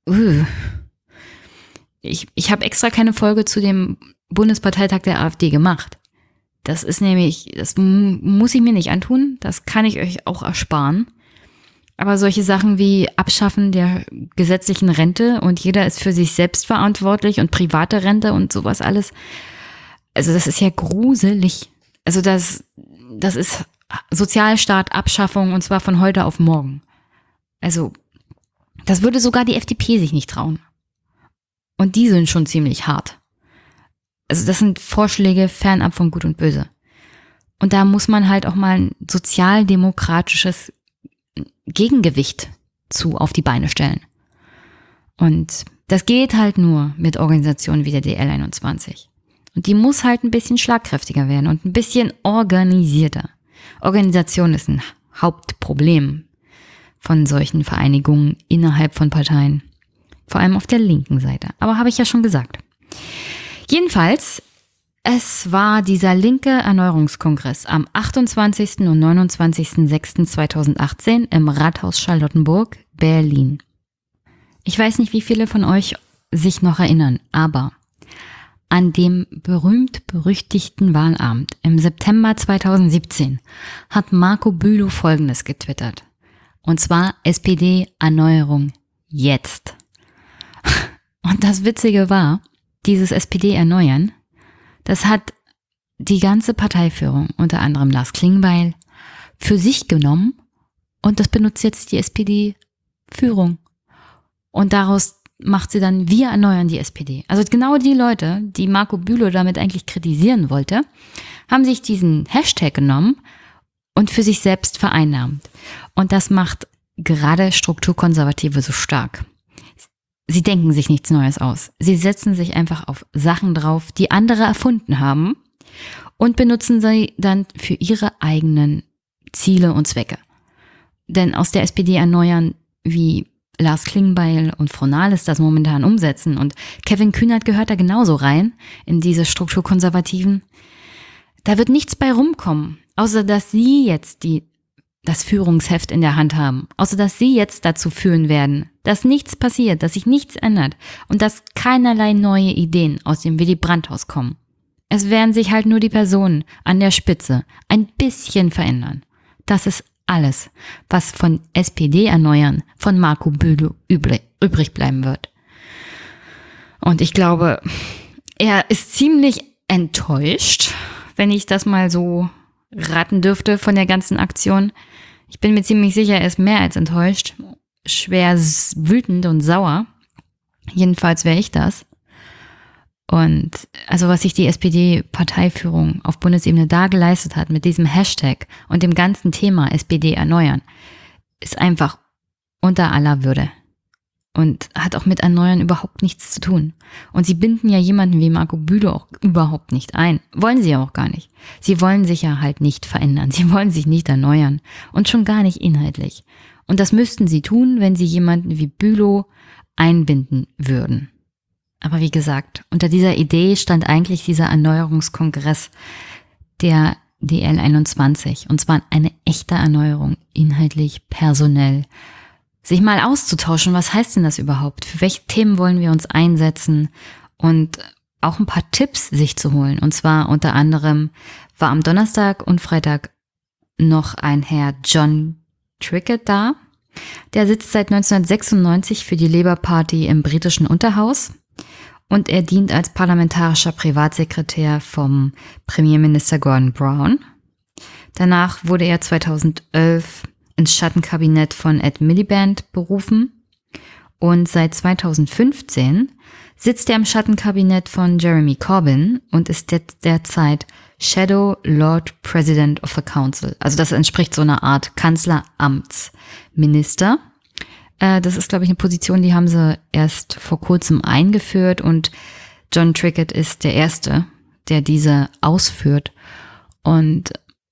ich habe extra keine Folge zu dem Bundesparteitag der AfD gemacht. Das ist nämlich, das muss ich mir nicht antun, das kann ich euch auch ersparen. Aber solche Sachen wie Abschaffen der gesetzlichen Rente und jeder ist für sich selbst verantwortlich und private Rente und sowas alles, also das ist ja gruselig. Also das ist Sozialstaat, Abschaffung und zwar von heute auf morgen. Also das würde sogar die FDP sich nicht trauen. Und die sind schon ziemlich hart. Also das sind Vorschläge fernab von Gut und Böse. Und da muss man halt auch mal ein sozialdemokratisches Gegengewicht zu auf die Beine stellen. Und das geht halt nur mit Organisationen wie der DL21. Und die muss halt ein bisschen schlagkräftiger werden und ein bisschen organisierter. Organisation ist ein Hauptproblem von solchen Vereinigungen innerhalb von Parteien. Vor allem auf der linken Seite. Aber habe ich ja schon gesagt. Jedenfalls, es war dieser linke Erneuerungskongress am 28. und 29.06.2018 im Rathaus Charlottenburg, Berlin. Ich weiß nicht, wie viele von euch sich noch erinnern, aber an dem berühmt-berüchtigten Wahlabend im September 2017 hat Marco Bülow Folgendes getwittert. Und zwar SPD Erneuerung jetzt. Und das Witzige war, dieses SPD erneuern, das hat die ganze Parteiführung, unter anderem Lars Klingbeil, für sich genommen und das benutzt jetzt die SPD-Führung. Und daraus macht sie dann, wir erneuern die SPD. Also genau die Leute, die Marco Bülow damit eigentlich kritisieren wollte, haben sich diesen Hashtag genommen und für sich selbst vereinnahmt. Und das macht gerade Strukturkonservative so stark. Sie denken sich nichts Neues aus. Sie setzen sich einfach auf Sachen drauf, die andere erfunden haben und benutzen sie dann für ihre eigenen Ziele und Zwecke. Denn aus der SPD erneuern, wie Lars Klingbeil und Frau Nahles das momentan umsetzen und Kevin Kühnert gehört da genauso rein in diese Strukturkonservativen, da wird nichts bei rumkommen, außer dass sie jetzt das Führungsheft in der Hand haben, außer dass sie jetzt dazu führen werden, dass nichts passiert, dass sich nichts ändert und dass keinerlei neue Ideen aus dem Willy Brandt-Haus kommen. Es werden sich halt nur die Personen an der Spitze ein bisschen verändern. Das ist alles, was von SPD erneuern von Marco Bülow übrig bleiben wird. Und ich glaube, er ist ziemlich enttäuscht, wenn ich das mal so raten dürfte von der ganzen Aktion. Ich bin mir ziemlich sicher, er ist mehr als enttäuscht, schwer wütend und sauer. Jedenfalls wäre ich das. Und also was sich die SPD-Parteiführung auf Bundesebene da geleistet hat mit diesem Hashtag und dem ganzen Thema SPD erneuern, ist einfach unter aller Würde und hat auch mit Erneuern überhaupt nichts zu tun. Und sie binden ja jemanden wie Marco Bülow auch überhaupt nicht ein. Wollen sie ja auch gar nicht. Sie wollen sich ja halt nicht verändern. Sie wollen sich nicht erneuern und schon gar nicht inhaltlich. Und das müssten sie tun, wenn sie jemanden wie Bülow einbinden würden. Aber wie gesagt, unter dieser Idee stand eigentlich dieser Erneuerungskongress der DL21. Und zwar eine echte Erneuerung, inhaltlich, personell. Sich mal auszutauschen, was heißt denn das überhaupt? Für welche Themen wollen wir uns einsetzen? Und auch ein paar Tipps sich zu holen. Und zwar unter anderem war am Donnerstag und Freitag noch ein Herr John Trickett da. Der sitzt seit 1996 für die Labour Party im britischen Unterhaus und er dient als parlamentarischer Privatsekretär vom Premierminister Gordon Brown. Danach wurde er 2011 ins Schattenkabinett von Ed Miliband berufen und seit 2015 sitzt er im Schattenkabinett von Jeremy Corbyn und ist derzeit Shadow Lord President of the Council. Also das entspricht so einer Art Kanzleramtsminister. Das ist, glaube ich, eine Position, die haben sie erst vor kurzem eingeführt und John Trickett ist der Erste, der diese ausführt. Und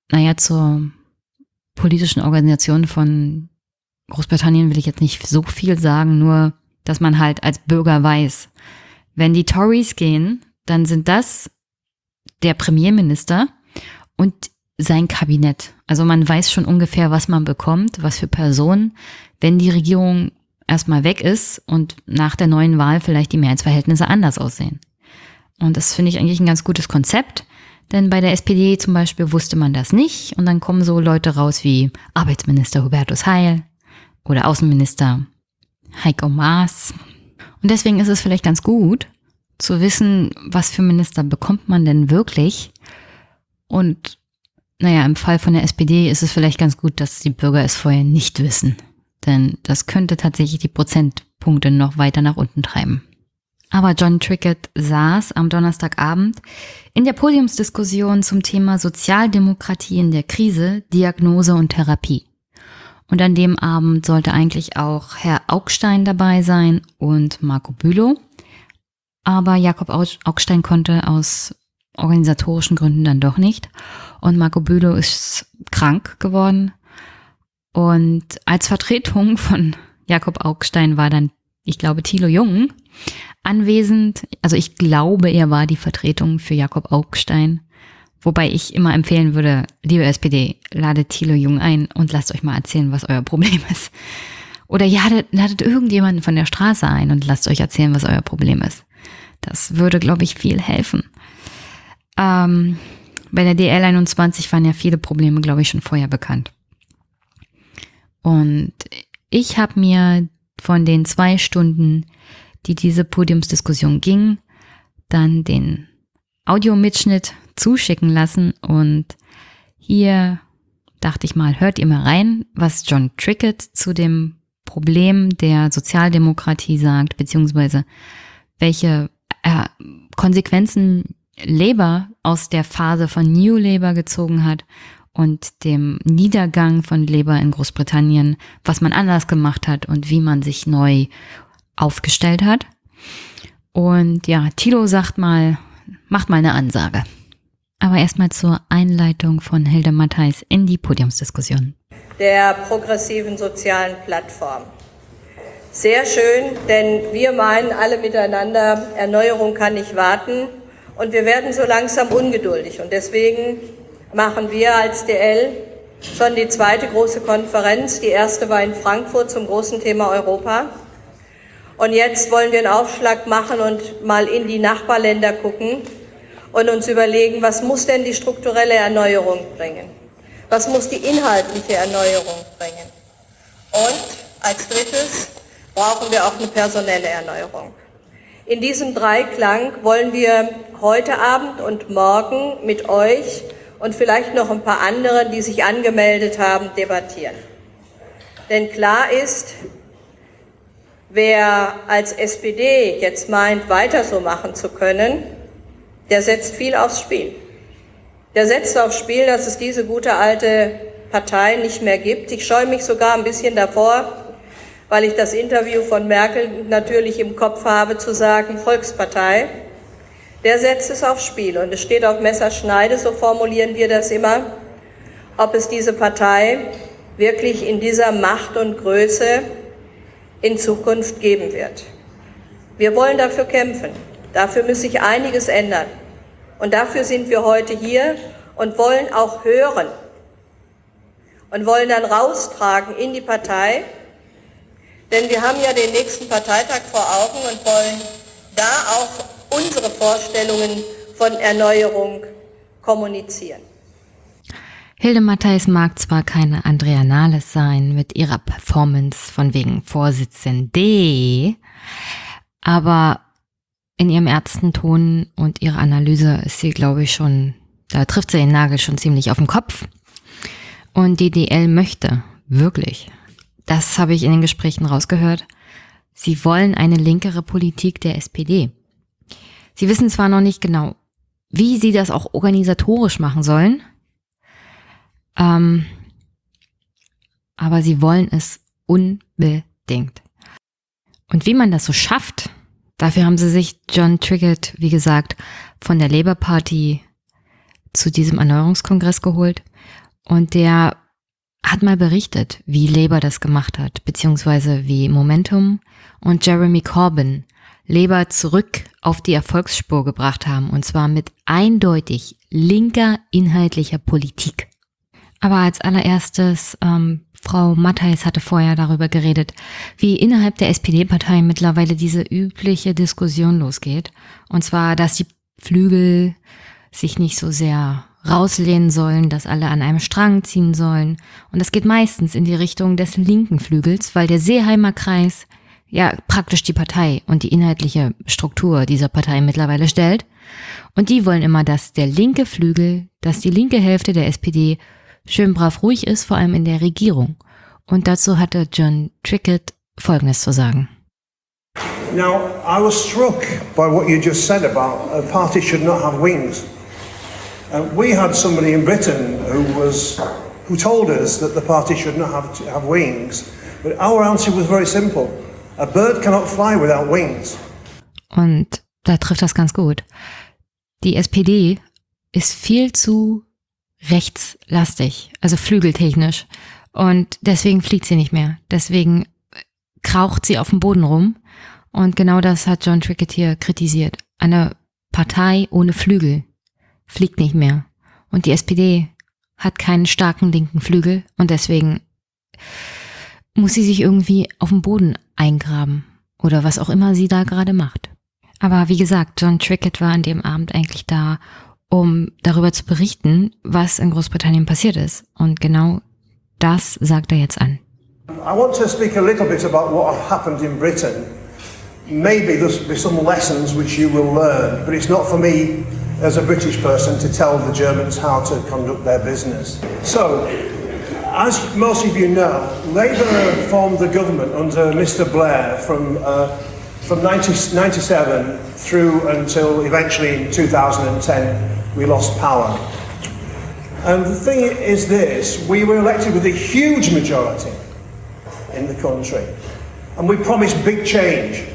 zur politischen Organisation von Großbritannien will ich jetzt nicht so viel sagen, nur dass man halt als Bürger weiß, wenn die Tories gehen, dann sind das der Premierminister und sein Kabinett. Also man weiß schon ungefähr, was man bekommt, was für Personen, wenn die Regierung erstmal weg ist und nach der neuen Wahl vielleicht die Mehrheitsverhältnisse anders aussehen. Und das finde ich eigentlich ein ganz gutes Konzept, denn bei der SPD zum Beispiel wusste man das nicht und dann kommen so Leute raus wie Arbeitsminister Hubertus Heil oder Außenminister Heiko Maas. Und deswegen ist es vielleicht ganz gut zu wissen, was für Minister bekommt man denn wirklich. Und im Fall von der SPD ist es vielleicht ganz gut, dass die Bürger es vorher nicht wissen. Denn das könnte tatsächlich die Prozentpunkte noch weiter nach unten treiben. Aber John Trickett saß am Donnerstagabend in der Podiumsdiskussion zum Thema Sozialdemokratie in der Krise, Diagnose und Therapie. Und an dem Abend sollte eigentlich auch Herr Augstein dabei sein und Marco Bülow. Aber Jakob Augstein konnte aus organisatorischen Gründen dann doch nicht. Und Marco Bülow ist krank geworden. Und als Vertretung von Jakob Augstein war dann, ich glaube, Thilo Jung anwesend. Also ich glaube, er war die Vertretung für Jakob Augstein. Wobei ich immer empfehlen würde, liebe SPD, ladet Thilo Jung ein und lasst euch mal erzählen, was euer Problem ist. Oder ladet irgendjemanden von der Straße ein und lasst euch erzählen, was euer Problem ist. Das würde, glaube ich, viel helfen. Bei der DL21 waren ja viele Probleme, glaube ich, schon vorher bekannt. Und ich habe mir von den 2 Stunden, die diese Podiumsdiskussion ging, dann den Audiomitschnitt zuschicken lassen. Und hier dachte ich mal, hört ihr mal rein, was John Trickett zu dem Problem der Sozialdemokratie sagt, beziehungsweise welche Konsequenzen Labour aus der Phase von New Labour gezogen hat und dem Niedergang von Labour in Großbritannien, was man anders gemacht hat und wie man sich neu aufgestellt hat. Und ja, Thilo macht mal eine Ansage. Aber erstmal zur Einleitung von Hilde Mattheis in die Podiumsdiskussion. Der progressiven sozialen Plattform. Sehr schön, denn wir meinen alle miteinander, Erneuerung kann nicht warten und wir werden so langsam ungeduldig. Und deswegen machen wir als DL schon die 2. große Konferenz. Die erste war in Frankfurt zum großen Thema Europa. Und jetzt wollen wir einen Aufschlag machen und mal in die Nachbarländer gucken und uns überlegen, was muss denn die strukturelle Erneuerung bringen? Was muss die inhaltliche Erneuerung bringen? Und als drittes brauchen wir auch eine personelle Erneuerung. In diesem Dreiklang wollen wir heute Abend und morgen mit euch und vielleicht noch ein paar anderen, die sich angemeldet haben, debattieren. Denn klar ist, wer als SPD jetzt meint, weiter so machen zu können, der setzt viel aufs Spiel. Der setzt aufs Spiel, dass es diese gute alte Partei nicht mehr gibt. Ich scheue mich sogar ein bisschen davor, weil ich das Interview von Merkel natürlich im Kopf habe, zu sagen, Volkspartei. Der setzt es aufs Spiel und es steht auf Messerschneide, so formulieren wir das immer, ob es diese Partei wirklich in dieser Macht und Größe in Zukunft geben wird. Wir wollen dafür kämpfen. Dafür muss sich einiges ändern. Und dafür sind wir heute hier und wollen auch hören und wollen dann raustragen in die Partei, denn wir haben ja den nächsten Parteitag vor Augen und wollen da auch unsere Vorstellungen von Erneuerung kommunizieren. Hilde Mattheis mag zwar keine Andrea Nahles sein mit ihrer Performance von wegen Vorsitzende, aber in ihrem Ärztenton und ihrer Analyse ist sie, glaube ich, schon, da trifft sie den Nagel schon ziemlich auf den Kopf. Und die DL möchte, wirklich, das habe ich in den Gesprächen rausgehört, sie wollen eine linkere Politik der SPD. Sie wissen zwar noch nicht genau, wie sie das auch organisatorisch machen sollen, aber sie wollen es unbedingt. Und wie man das so schafft, dafür haben sie sich John Trickett, wie gesagt, von der Labour Party zu diesem Erneuerungskongress geholt. Und der hat mal berichtet, wie Labour das gemacht hat, beziehungsweise wie Momentum und Jeremy Corbyn Labour zurück auf die Erfolgsspur gebracht haben, und zwar mit eindeutig linker inhaltlicher Politik. Aber als allererstes, Frau Mattheis hatte vorher darüber geredet, wie innerhalb der SPD-Partei mittlerweile diese übliche Diskussion losgeht. Und zwar, dass die Flügel sich nicht so sehr rauslehnen sollen, dass alle an einem Strang ziehen sollen. Und das geht meistens in die Richtung des linken Flügels, weil der Seeheimer Kreis ja praktisch die Partei und die inhaltliche Struktur dieser Partei mittlerweile stellt. Und die wollen immer, dass der linke Flügel, dass die linke Hälfte der SPD schön brav ruhig ist, vor allem in der Regierung. Und dazu hatte John Trickett Folgendes zu sagen. Now, I was struck by what you just said about a party should not have wings. We had somebody in Britain who told us that the party should not have wings, but our answer was very simple. A bird cannot fly without wings. Und da trifft das ganz gut. Die SPD ist viel zu rechtslastig, also flügeltechnisch. Und deswegen fliegt sie nicht mehr. Deswegen kraucht sie auf dem Boden rum. Und genau das hat John Trickett hier kritisiert. Eine Partei ohne Flügel fliegt nicht mehr. Und die SPD hat keinen starken linken Flügel. Und deswegen muss sie sich irgendwie auf dem Boden eingraben. Oder was auch immer sie da gerade macht. Aber wie gesagt, John Trickett war an dem Abend eigentlich da, um darüber zu berichten, was in Großbritannien passiert ist. Und genau das sagt er jetzt an. I want to speak a little bit about what happened in Britain. Maybe there'll be some lessons which you will learn, but it's not for me as a British person to tell the Germans how to conduct their business. So, as most of you know, Labour formed the government under Mr. Blair from 1997 through until eventually in 2010 we lost power. And the thing is this, we were elected with a huge majority in the country and we promised big change.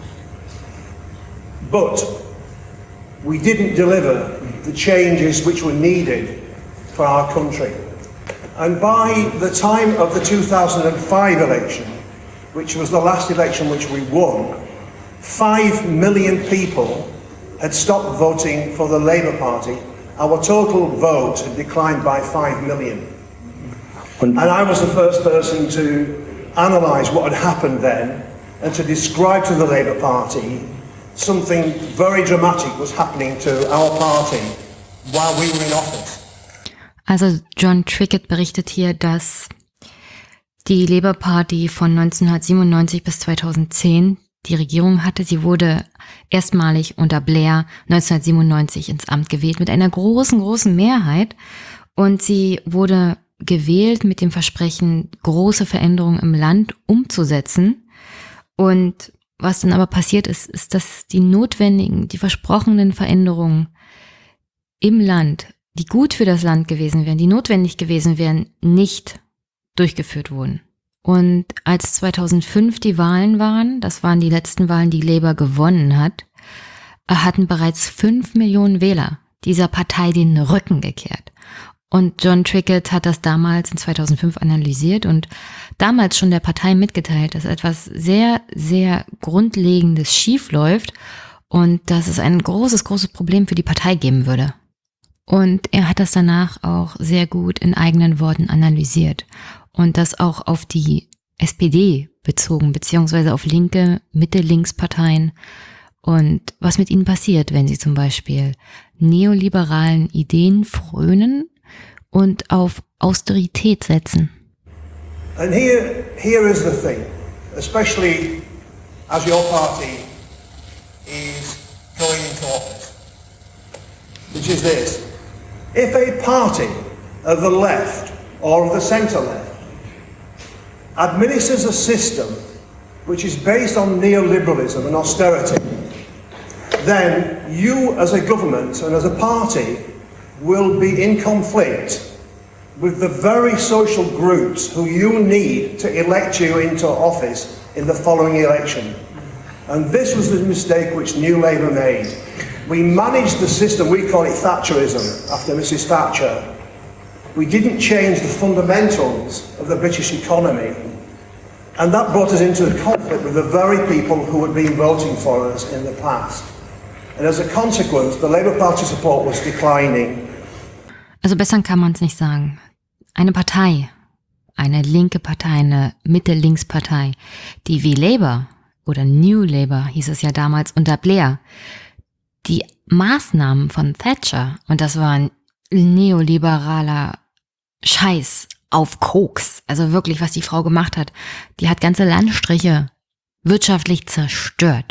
But we didn't deliver the changes which were needed for our country. And by the time of the 2005 election, which was the last election which we won, 5 million people had stopped voting for the Labour Party. Our total vote had declined by 5 million. And I was the first person to analyse what had happened then and to describe to the Labour Party something very dramatic was happening to our party while we were in office. Also John Trickett berichtet hier, dass die Labour Party von 1997 bis 2010 die Regierung hatte. Sie wurde erstmalig unter Blair 1997 ins Amt gewählt mit einer großen Mehrheit. Und sie wurde gewählt mit dem Versprechen, große Veränderungen im Land umzusetzen. Und was dann aber passiert ist, ist, dass die versprochenen Veränderungen im Land, die gut für das Land gewesen wären, die notwendig gewesen wären, nicht durchgeführt wurden. Und als 2005 die Wahlen waren, das waren die letzten Wahlen, die Labour gewonnen hat, hatten bereits 5 Millionen Wähler dieser Partei den Rücken gekehrt. Und John Trickett hat das damals in 2005 analysiert und damals schon der Partei mitgeteilt, dass etwas sehr, sehr Grundlegendes schief läuft und dass es ein großes Problem für die Partei geben würde. Und er hat das danach auch sehr gut in eigenen Worten analysiert und das auch auf die SPD bezogen, beziehungsweise auf linke, Mitte-Links-Parteien und was mit ihnen passiert, wenn sie zum Beispiel neoliberalen Ideen frönen und auf Austerität setzen. And here is the thing, especially as your party is going into office, which is this. If a party of the left or of the centre left administers a system which is based on neoliberalism and austerity, then you as a government and as a party will be in conflict with the very social groups who you need to elect you into office in the following election. And this was the mistake which New Labour made. We managed the system, we call it Thatcherism, after Mrs. Thatcher. We didn't change the fundamentals of the British economy. And that brought us into a conflict with the very people who had been voting for us in the past. And as a consequence, the Labour Party support was declining. Also besser kann man es nicht sagen. Eine Partei, eine linke Partei, eine Mitte-Links-Partei, die wie Labour oder New Labour hieß es ja damals unter Blair, die Maßnahmen von Thatcher, und das war ein neoliberaler Scheiß auf Koks, also wirklich, was die Frau gemacht hat, die hat ganze Landstriche wirtschaftlich zerstört.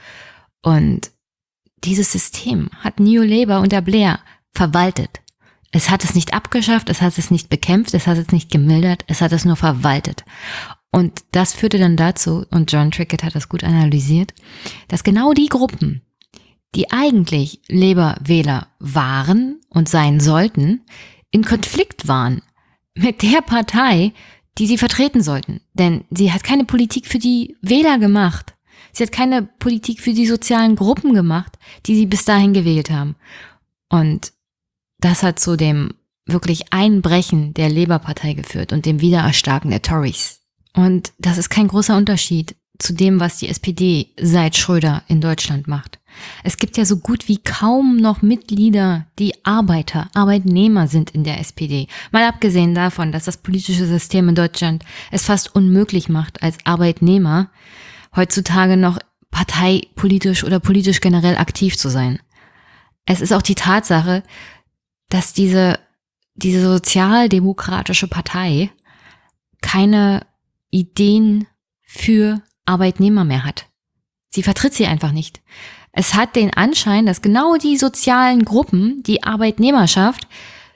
Und dieses System hat New Labour unter Blair verwaltet. Es hat es nicht abgeschafft, es hat es nicht bekämpft, es hat es nicht gemildert, es hat es nur verwaltet. Und das führte dann dazu, und John Trickett hat das gut analysiert, dass genau die Gruppen, die eigentlich Labour-Wähler waren und sein sollten, in Konflikt waren mit der Partei, die sie vertreten sollten. Denn sie hat keine Politik für die Wähler gemacht. Sie hat keine Politik für die sozialen Gruppen gemacht, die sie bis dahin gewählt haben. Und das hat zu dem wirklich Einbrechen der Labour-Partei geführt und dem Wiedererstarken der Tories. Und das ist kein großer Unterschied zu dem, was die SPD seit Schröder in Deutschland macht. Es gibt ja so gut wie kaum noch Mitglieder, die Arbeitnehmer sind in der SPD. Mal abgesehen davon, dass das politische System in Deutschland es fast unmöglich macht, als Arbeitnehmer heutzutage noch parteipolitisch oder politisch generell aktiv zu sein. Es ist auch die Tatsache, dass diese sozialdemokratische Partei keine Ideen für Arbeitnehmer mehr hat. Sie vertritt sie einfach nicht. Es hat den Anschein, dass genau die sozialen Gruppen, die Arbeitnehmerschaft,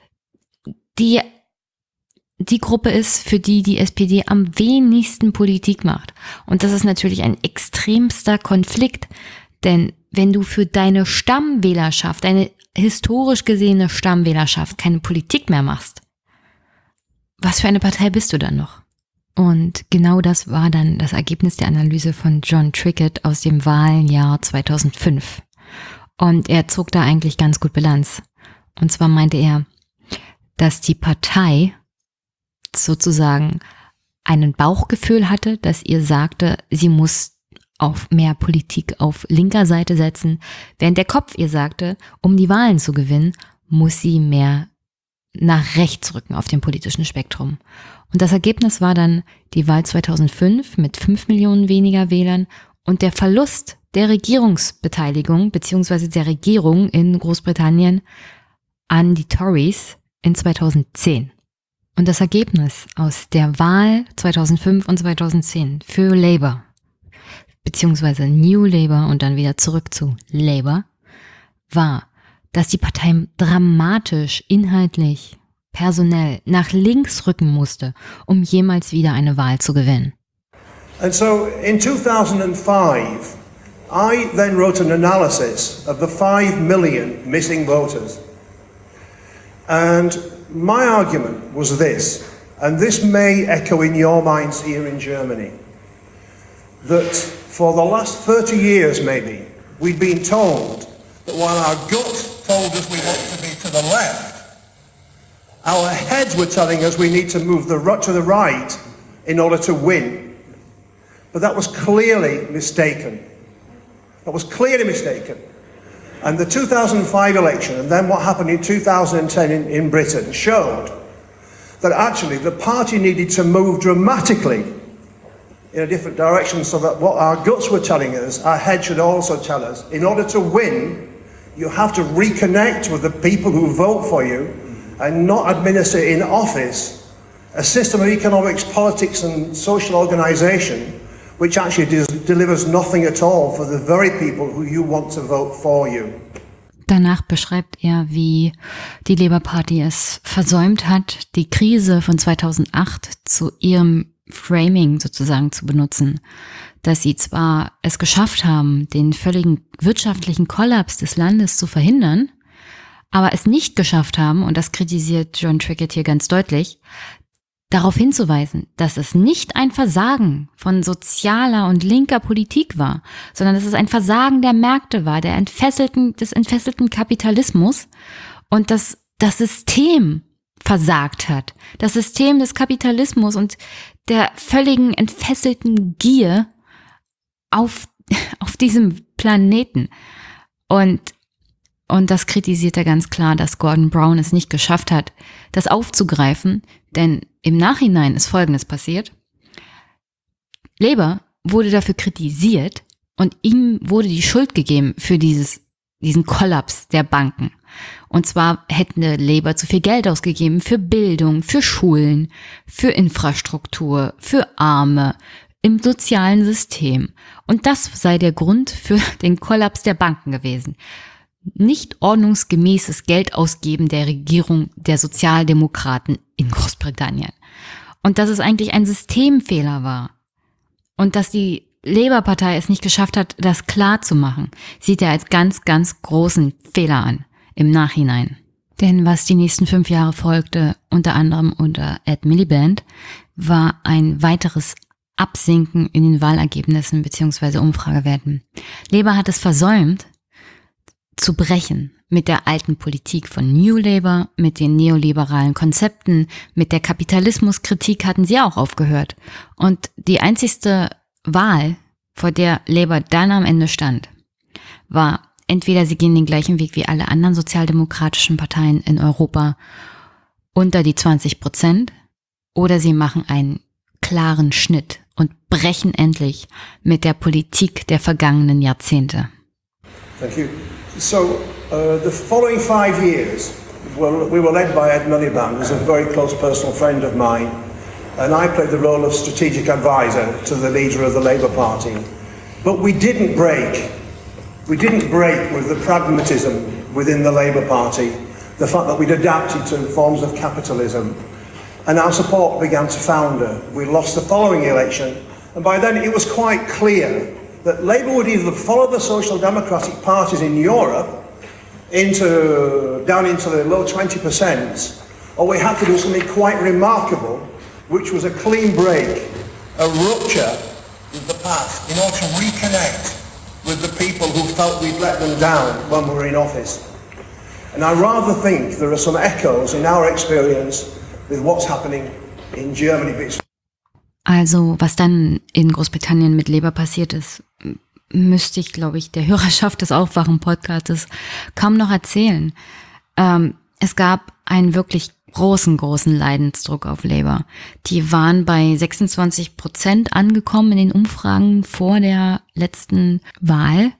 die Gruppe ist, für die die SPD am wenigsten Politik macht. Und das ist natürlich ein extremster Konflikt, denn wenn du für deine Stammwählerschaft, deine historisch gesehene Stammwählerschaft keine Politik mehr machst, was für eine Partei bist du dann noch? Und genau das war dann das Ergebnis der Analyse von John Trickett aus dem Wahljahr 2005. Und er zog da eigentlich ganz gut Bilanz. Und zwar meinte er, dass die Partei sozusagen ein Bauchgefühl hatte, das ihr sagte, sie muss auf mehr Politik auf linker Seite setzen, während der Kopf ihr sagte, um die Wahlen zu gewinnen, muss sie mehr nach rechts rücken auf dem politischen Spektrum. Und das Ergebnis war dann die Wahl 2005 mit 5 Millionen weniger Wählern und der Verlust der Regierungsbeteiligung bzw. der Regierung in Großbritannien an die Tories in 2010. Und das Ergebnis aus der Wahl 2005 und 2010 für Labour bzw. New Labour und dann wieder zurück zu Labour war, dass die Partei dramatisch, inhaltlich, personell nach links rücken musste, um jemals wieder eine Wahl zu gewinnen. And so in 2005, I then wrote an analysis of the 5 million missing voters. And my argument was this, and this may echo in your minds here in Germany, that for the last 30 years maybe, we've been told that while our gut told us we want to be to the left, our heads were telling us we need to move to the right in order to win. But that was clearly mistaken. That was clearly mistaken. And the 2005 election, and then what happened in 2010 in Britain, showed that actually the party needed to move dramatically in a different direction, so that what our guts were telling us, our head should also tell us. In order to win, you have to reconnect with the people who vote for you, and not administer in office a system of economics, politics and social organisation which actually delivers nothing at all for the very people who you want to vote for you. Danach beschreibt er, wie die Labour Party es versäumt hat, die Krise von 2008 zu ihrem Framing sozusagen zu benutzen. Dass sie zwar es geschafft haben, den völligen wirtschaftlichen Kollaps des Landes zu verhindern, aber es nicht geschafft haben, und das kritisiert John Trickett hier ganz deutlich, darauf hinzuweisen, dass es nicht ein Versagen von sozialer und linker Politik war, sondern dass es ein Versagen der Märkte war, des entfesselten Kapitalismus, und dass das System versagt hat. Das System des Kapitalismus und der völligen entfesselten Gier auf diesem Planeten. Und das kritisiert er ganz klar, dass Gordon Brown es nicht geschafft hat, das aufzugreifen, denn im Nachhinein ist Folgendes passiert. Labour wurde dafür kritisiert und ihm wurde die Schuld gegeben für diesen Kollaps der Banken. Und zwar hätte Labour zu viel Geld ausgegeben für Bildung, für Schulen, für Infrastruktur, für Arme, im sozialen System. Und das sei der Grund für den Kollaps der Banken gewesen. Nicht ordnungsgemäßes Geldausgeben der Regierung der Sozialdemokraten in Großbritannien. Und dass es eigentlich ein Systemfehler war. Und dass die Labour-Partei es nicht geschafft hat, das klar zu machen, sieht er als ganz, ganz großen Fehler an im Nachhinein. Denn was die nächsten 5 Jahre folgte, unter anderem unter Ed Miliband, war ein weiteres Absinken in den Wahlergebnissen bzw. Umfragewerten. Labour hat es versäumt, zu brechen mit der alten Politik von New Labour, mit den neoliberalen Konzepten, mit der Kapitalismuskritik hatten sie auch aufgehört. Und die einzigste Wahl, vor der Labour dann am Ende stand, war entweder sie gehen den gleichen Weg wie alle anderen sozialdemokratischen Parteien in Europa unter die 20%, oder sie machen einen klaren Schnitt und brechen endlich mit der Politik der vergangenen Jahrzehnte. Thank you. So, the following 5 years, we were led by Ed Miliband, who's a very close personal friend of mine, and I played the role of strategic advisor to the leader of the Labour Party. But we didn't break with the pragmatism within the Labour Party, the fact that we'd adapted to forms of capitalism, and our support began to founder. We lost the following election, and by then it was quite clear that Labour would either follow the social democratic parties in Europe down into the low 20%, or we had to do something quite remarkable, which was a clean break, a rupture with the past, in order to reconnect with the people who felt we'd let them down when we were in office. And I rather think there are some echoes in our experience with what's happening in Germany. Also, was dann in Großbritannien mit Labour passiert ist, müsste ich, glaube ich, der Hörerschaft des Aufwachen-Podcasts kaum noch erzählen. Es gab einen wirklich großen Leidensdruck auf Labour. Die waren bei 26% angekommen in den Umfragen vor der letzten Wahl.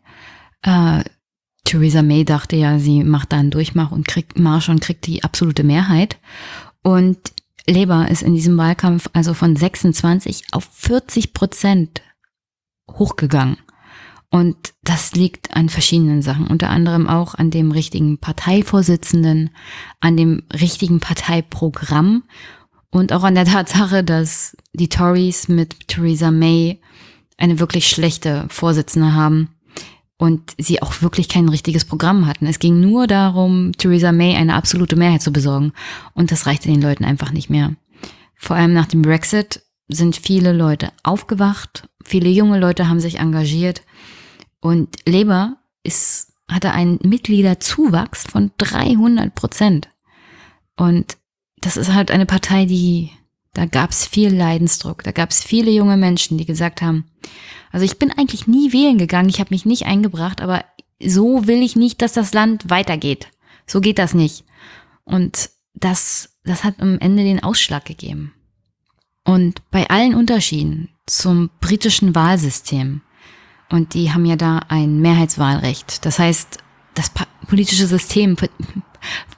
Theresa May dachte ja, sie macht da einen Durchmarsch und kriegt die absolute Mehrheit. Und Labour ist in diesem Wahlkampf also von 26 auf 40% hochgegangen. Und das liegt an verschiedenen Sachen, unter anderem auch an dem richtigen Parteivorsitzenden, an dem richtigen Parteiprogramm und auch an der Tatsache, dass die Tories mit Theresa May eine wirklich schlechte Vorsitzende haben und sie auch wirklich kein richtiges Programm hatten. Es ging nur darum, Theresa May eine absolute Mehrheit zu besorgen, und das reichte den Leuten einfach nicht mehr. Vor allem nach dem Brexit sind viele Leute aufgewacht, viele junge Leute haben sich engagiert, und Labour hatte einen Mitgliederzuwachs von 300%. Und das ist halt eine Partei, da gab es viel Leidensdruck, da gab es viele junge Menschen, die gesagt haben, also ich bin eigentlich nie wählen gegangen, ich habe mich nicht eingebracht, aber so will ich nicht, dass das Land weitergeht. So geht das nicht. Und das hat am Ende den Ausschlag gegeben. Und bei allen Unterschieden zum britischen Wahlsystem, und die haben ja da ein Mehrheitswahlrecht, das heißt, das politische System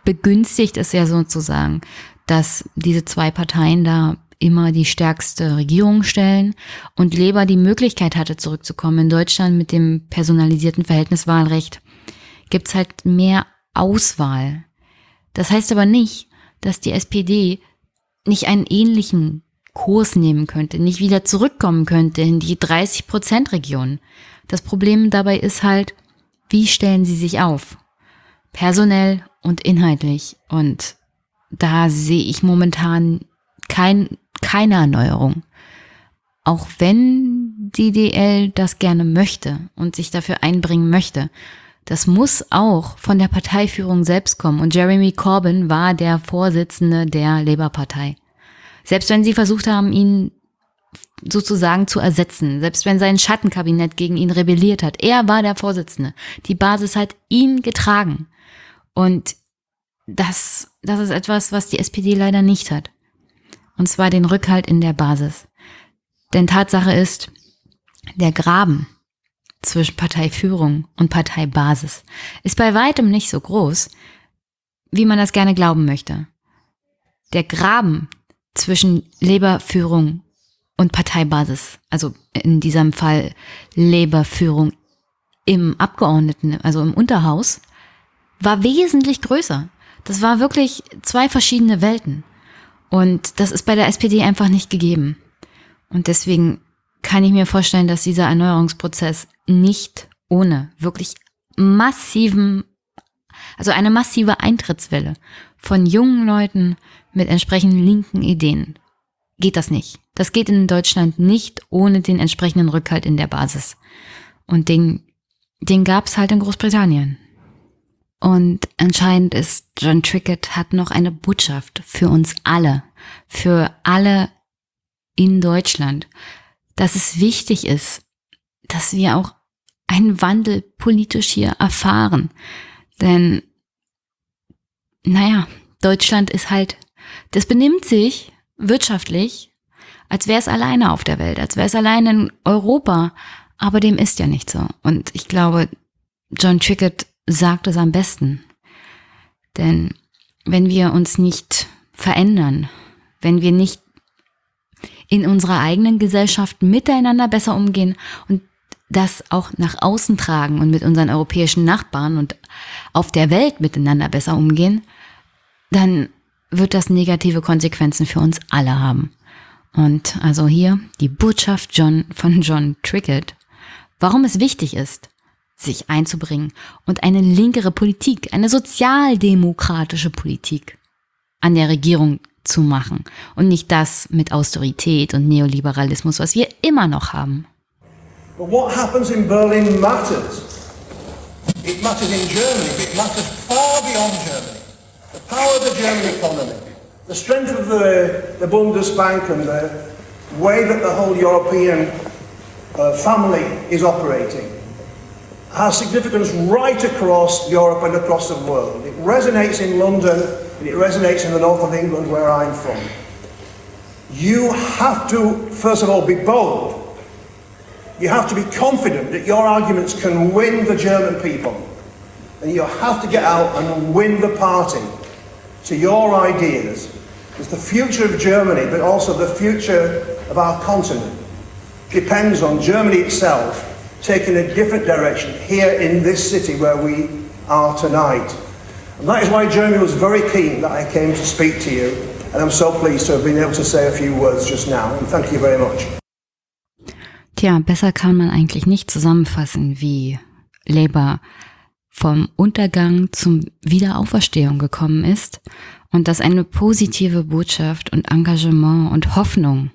begünstigt es ja sozusagen, dass diese zwei Parteien da immer die stärkste Regierung stellen und Labour die Möglichkeit hatte, zurückzukommen. In Deutschland mit dem personalisierten Verhältniswahlrecht gibt's halt mehr Auswahl. Das heißt aber nicht, dass die SPD nicht einen ähnlichen Kurs nehmen könnte, nicht wieder zurückkommen könnte in die 30%-Region. Das Problem dabei ist halt, wie stellen sie sich auf? Personell und inhaltlich. Und da sehe ich momentan keine Erneuerung. Auch wenn die DL das gerne möchte und sich dafür einbringen möchte. Das muss auch von der Parteiführung selbst kommen. Und Jeremy Corbyn war der Vorsitzende der Labour-Partei. Selbst wenn sie versucht haben, ihn sozusagen zu ersetzen, selbst wenn sein Schattenkabinett gegen ihn rebelliert hat, er war der Vorsitzende. Die Basis hat ihn getragen. Und das ist etwas, was die SPD leider nicht hat. Und zwar den Rückhalt in der Basis. Denn Tatsache ist, der Graben zwischen Parteiführung und Parteibasis ist bei weitem nicht so groß, wie man das gerne glauben möchte. Der Graben zwischen Labour-Führung und Parteibasis, also in diesem Fall Labour-Führung im Abgeordneten, also im Unterhaus, war wesentlich größer. Das war wirklich zwei verschiedene Welten. Und das ist bei der SPD einfach nicht gegeben. Und deswegen kann ich mir vorstellen, dass dieser Erneuerungsprozess nicht ohne wirklich eine massive Eintrittswelle von jungen Leuten mit entsprechenden linken Ideen, geht das nicht. Das geht in Deutschland nicht ohne den entsprechenden Rückhalt in der Basis. Und den gab's halt in Großbritannien. Und anscheinend ist John Trickett hat noch eine Botschaft für uns alle, für alle in Deutschland, dass es wichtig ist, dass wir auch einen Wandel politisch hier erfahren. Denn, Deutschland ist halt, das benimmt sich wirtschaftlich, als wäre es alleine auf der Welt, als wäre es alleine in Europa, aber dem ist ja nicht so. Und ich glaube, John Trickett sagt es am besten. Denn wenn wir uns nicht verändern, wenn wir nicht in unserer eigenen Gesellschaft miteinander besser umgehen und das auch nach außen tragen und mit unseren europäischen Nachbarn und auf der Welt miteinander besser umgehen, dann wird das negative Konsequenzen für uns alle haben. Und also hier die Botschaft von John Trickett, warum es wichtig ist, sich einzubringen und eine linkere Politik, eine sozialdemokratische Politik an der Regierung zu machen und nicht das mit Austerität und Neoliberalismus, was wir immer noch haben. But what happens in Berlin matters. It matters in Germany, but it matters far beyond Germany. The power of the German economy, the strength of the Bundesbank and the way that the whole European family is operating has significance right across Europe and across the world. It resonates in London and it resonates in the north of England where I'm from. You have to, first of all, be bold. You have to be confident that your arguments can win the German people. And you have to get out and win the party to your ideas. Because the future of Germany, but also the future of our continent, depends on Germany itself taking a different direction here in this city where we are tonight. And that is why Jeremy was very keen that I came to speak to you. And I'm so pleased to have been able to say a few words just now. And thank you very much. Tja, besser kann man eigentlich nicht zusammenfassen, wie Labour vom Untergang zum Wiederauferstehung gekommen ist und dass eine positive Botschaft und Engagement und Hoffnung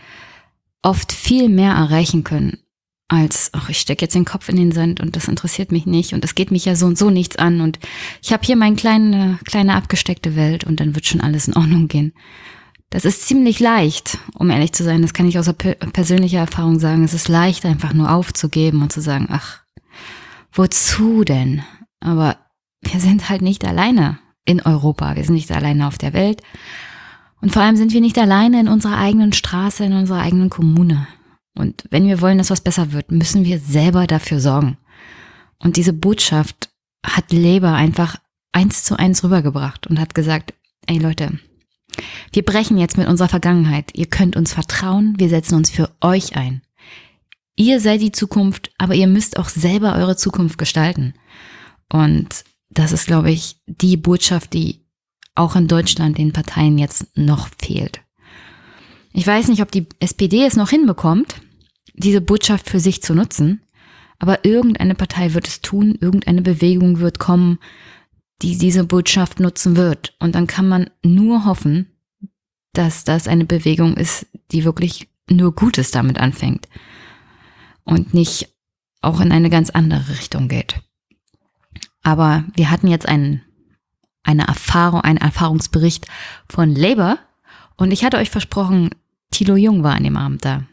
oft viel mehr erreichen können als, ich stecke jetzt den Kopf in den Sand und das interessiert mich nicht und das geht mich ja so und so nichts an und ich habe hier meine kleine abgesteckte Welt und dann wird schon alles in Ordnung gehen. Das ist ziemlich leicht, um ehrlich zu sein, das kann ich aus persönlicher Erfahrung sagen, es ist leicht einfach nur aufzugeben und zu sagen, ach, wozu denn? Aber wir sind halt nicht alleine in Europa, wir sind nicht alleine auf der Welt und vor allem sind wir nicht alleine in unserer eigenen Straße, in unserer eigenen Kommune. Und wenn wir wollen, dass was besser wird, müssen wir selber dafür sorgen. Und diese Botschaft hat Labour einfach 1:1 rübergebracht und hat gesagt, ey Leute, wir brechen jetzt mit unserer Vergangenheit. Ihr könnt uns vertrauen, wir setzen uns für euch ein. Ihr seid die Zukunft, aber ihr müsst auch selber eure Zukunft gestalten. Und das ist, glaube ich, die Botschaft, die auch in Deutschland den Parteien jetzt noch fehlt. Ich weiß nicht, ob die SPD es noch hinbekommt, diese Botschaft für sich zu nutzen, aber irgendeine Partei wird es tun, irgendeine Bewegung wird kommen, die diese Botschaft nutzen wird. Und dann kann man nur hoffen, dass das eine Bewegung ist, die wirklich nur Gutes damit anfängt und nicht auch in eine ganz andere Richtung geht. Aber wir hatten jetzt einen Erfahrungsbericht von Labour und ich hatte euch versprochen, Thilo Jung war an dem Abend da.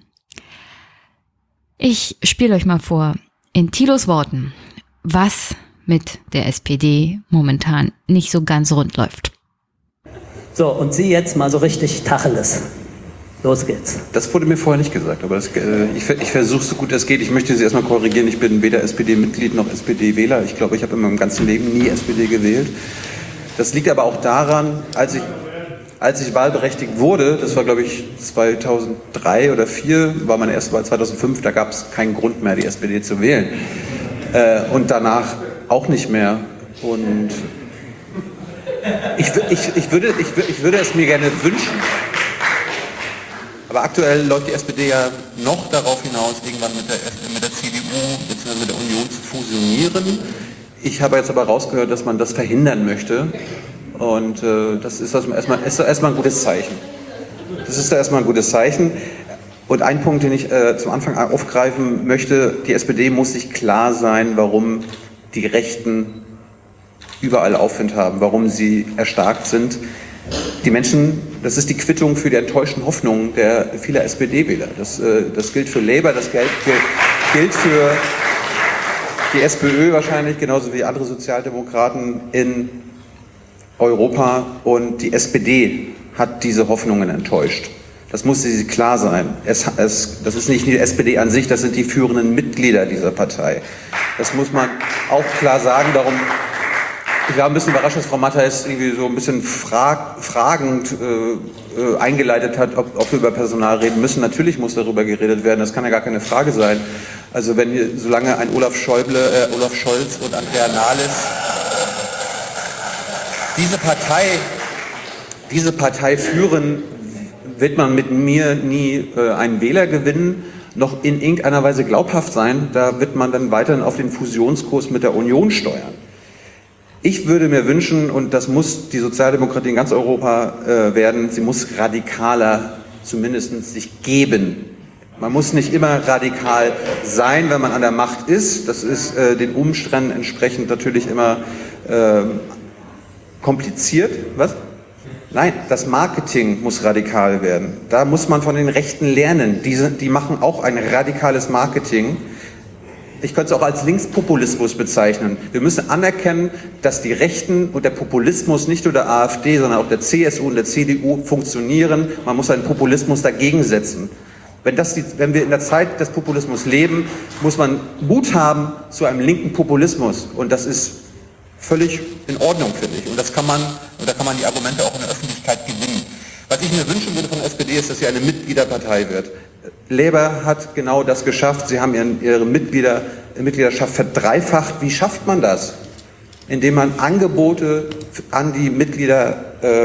Ich spiele euch mal vor, in Thilos Worten, was mit der SPD momentan nicht so ganz rund läuft. So, und Sie jetzt mal so richtig Tacheles. Los geht's. Das wurde mir vorher nicht gesagt, aber ich versuche so gut es geht. Ich möchte Sie erstmal korrigieren, ich bin weder SPD-Mitglied noch SPD-Wähler. Ich glaube, ich habe in meinem ganzen Leben nie SPD gewählt. Das liegt aber auch daran, als ich wahlberechtigt wurde, das war glaube ich 2003 oder 2004, war meine erste Wahl 2005, da gab es keinen Grund mehr, die SPD zu wählen. Und danach auch nicht mehr. Und ich würde es mir gerne wünschen. Aber aktuell läuft die SPD ja noch darauf hinaus, irgendwann mit der CDU bzw. mit der Union zu fusionieren. Ich habe jetzt aber rausgehört, dass man das verhindern möchte. Und das ist erstmal ein gutes Zeichen. Das ist erstmal ein gutes Zeichen. Und ein Punkt, den ich zum Anfang aufgreifen möchte, die SPD muss sich klar sein, warum die Rechten überall Aufwind haben, warum sie erstarkt sind. Die Menschen, das ist die Quittung für die enttäuschten Hoffnungen vieler SPD-Wähler. Das gilt für Labour, das gilt für die SPÖ wahrscheinlich, genauso wie andere Sozialdemokraten in Europa. Und die SPD hat diese Hoffnungen enttäuscht. Das muss sich klar sein. Das ist nicht die SPD an sich, das sind die führenden Mitglieder dieser Partei. Das muss man auch klar sagen. Darum, ich war ein bisschen überrascht, dass Frau Matthias irgendwie so ein bisschen fragend eingeleitet hat, ob wir über Personal reden müssen. Natürlich muss darüber geredet werden, das kann ja gar keine Frage sein. Also solange ein Olaf Scholz und Andrea Nahles diese Partei führen, wird man mit mir nie einen Wähler gewinnen, noch in irgendeiner Weise glaubhaft sein. Da wird man dann weiterhin auf den Fusionskurs mit der Union steuern. Ich würde mir wünschen, und das muss die Sozialdemokratie in ganz Europa werden, sie muss radikaler zumindest sich geben. Man muss nicht immer radikal sein, wenn man an der Macht ist. Das ist den Umständen entsprechend natürlich immer kompliziert. Was? Nein, das Marketing muss radikal werden. Da muss man von den Rechten lernen. Die machen auch ein radikales Marketing. Ich könnte es auch als Linkspopulismus bezeichnen. Wir müssen anerkennen, dass die Rechten und der Populismus nicht nur der AfD, sondern auch der CSU und der CDU funktionieren. Man muss einen Populismus dagegen setzen. Wenn wir in der Zeit des Populismus leben, muss man Mut haben zu einem linken Populismus. Und das ist völlig in Ordnung, finde ich. Und da kann man die Argumente auch in der Öffentlichkeit gewinnen. Was ich mir wünschen würde von der SPD ist, dass sie eine Mitgliederpartei wird. Labour hat genau das geschafft. Sie haben ihre Mitgliedschaft verdreifacht. Wie schafft man das? Indem man Angebote an die Mitglieder,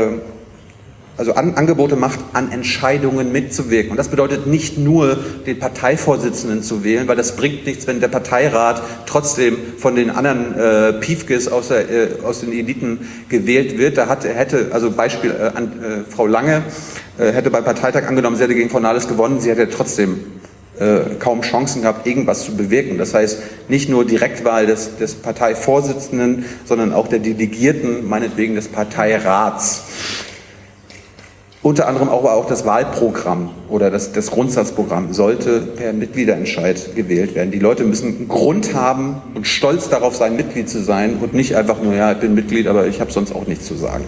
Angebote macht, an Entscheidungen mitzuwirken. Und das bedeutet nicht nur, den Parteivorsitzenden zu wählen, weil das bringt nichts, wenn der Parteirat trotzdem von den anderen Piefkes aus den Eliten gewählt wird. Beispiel Frau Lange hätte beim Parteitag angenommen, sie hätte gegen Frau Nahles gewonnen, sie hätte trotzdem kaum Chancen gehabt, irgendwas zu bewirken. Das heißt, nicht nur Direktwahl des Parteivorsitzenden, sondern auch der Delegierten, meinetwegen des Parteirats. Unter anderem auch das Wahlprogramm oder das Grundsatzprogramm sollte per Mitgliederentscheid gewählt werden. Die Leute müssen einen Grund haben und stolz darauf sein, Mitglied zu sein und nicht einfach nur, ja, ich bin Mitglied, aber ich habe sonst auch nichts zu sagen.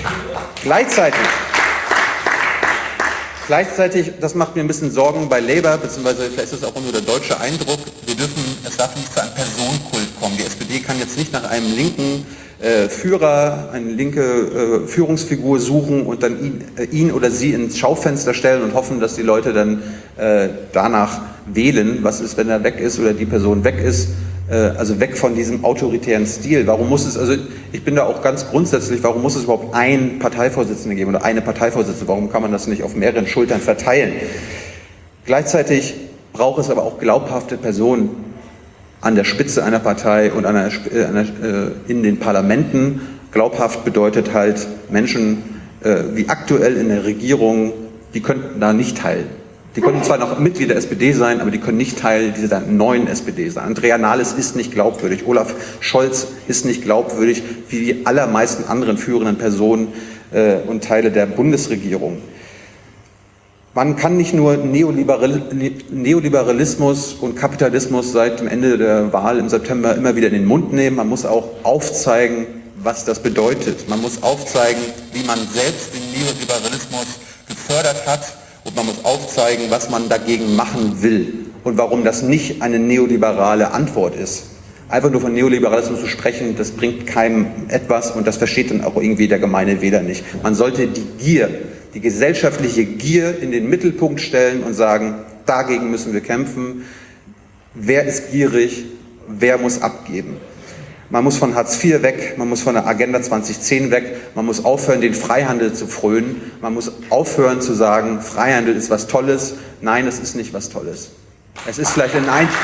Gleichzeitig, das macht mir ein bisschen Sorgen bei Labour, beziehungsweise vielleicht ist das auch nur der deutsche Eindruck, es darf nicht zu einem Personenkult kommen. Die SPD kann jetzt nicht nach einem linken Führer, eine linke Führungsfigur suchen und dann ihn oder sie ins Schaufenster stellen und hoffen, dass die Leute dann danach wählen, was ist, wenn er weg ist oder die Person weg ist. Also weg von diesem autoritären Stil. Warum muss es, also ich bin da auch ganz grundsätzlich, warum muss es überhaupt einen Parteivorsitzenden geben oder eine Parteivorsitzende? Warum kann man das nicht auf mehreren Schultern verteilen? Gleichzeitig braucht es aber auch glaubhafte Personen an der Spitze einer Partei und in den Parlamenten. Glaubhaft bedeutet halt Menschen wie aktuell in der Regierung, die könnten da nicht teil. Die können zwar noch Mitglied der SPD sein, aber die können nicht Teil dieser neuen SPD sein. Andrea Nahles ist nicht glaubwürdig, Olaf Scholz ist nicht glaubwürdig, wie die allermeisten anderen führenden Personen und Teile der Bundesregierung. Man kann nicht nur Neoliberalismus und Kapitalismus seit dem Ende der Wahl im September immer wieder in den Mund nehmen, man muss auch aufzeigen, was das bedeutet. Man muss aufzeigen, wie man selbst den Neoliberalismus gefördert hat. Und man muss aufzeigen, was man dagegen machen will und warum das nicht eine neoliberale Antwort ist. Einfach nur von Neoliberalismus zu sprechen, das bringt keinem etwas und das versteht dann auch irgendwie der gemeine Wähler nicht. Man sollte die Gier, die gesellschaftliche Gier in den Mittelpunkt stellen und sagen, dagegen müssen wir kämpfen. Wer ist gierig? Wer muss abgeben? Man muss von Hartz IV weg, man muss von der Agenda 2010 weg, man muss aufhören, den Freihandel zu frönen, man muss aufhören zu sagen, Freihandel ist was Tolles. Nein, es ist nicht was Tolles. Es ist vielleicht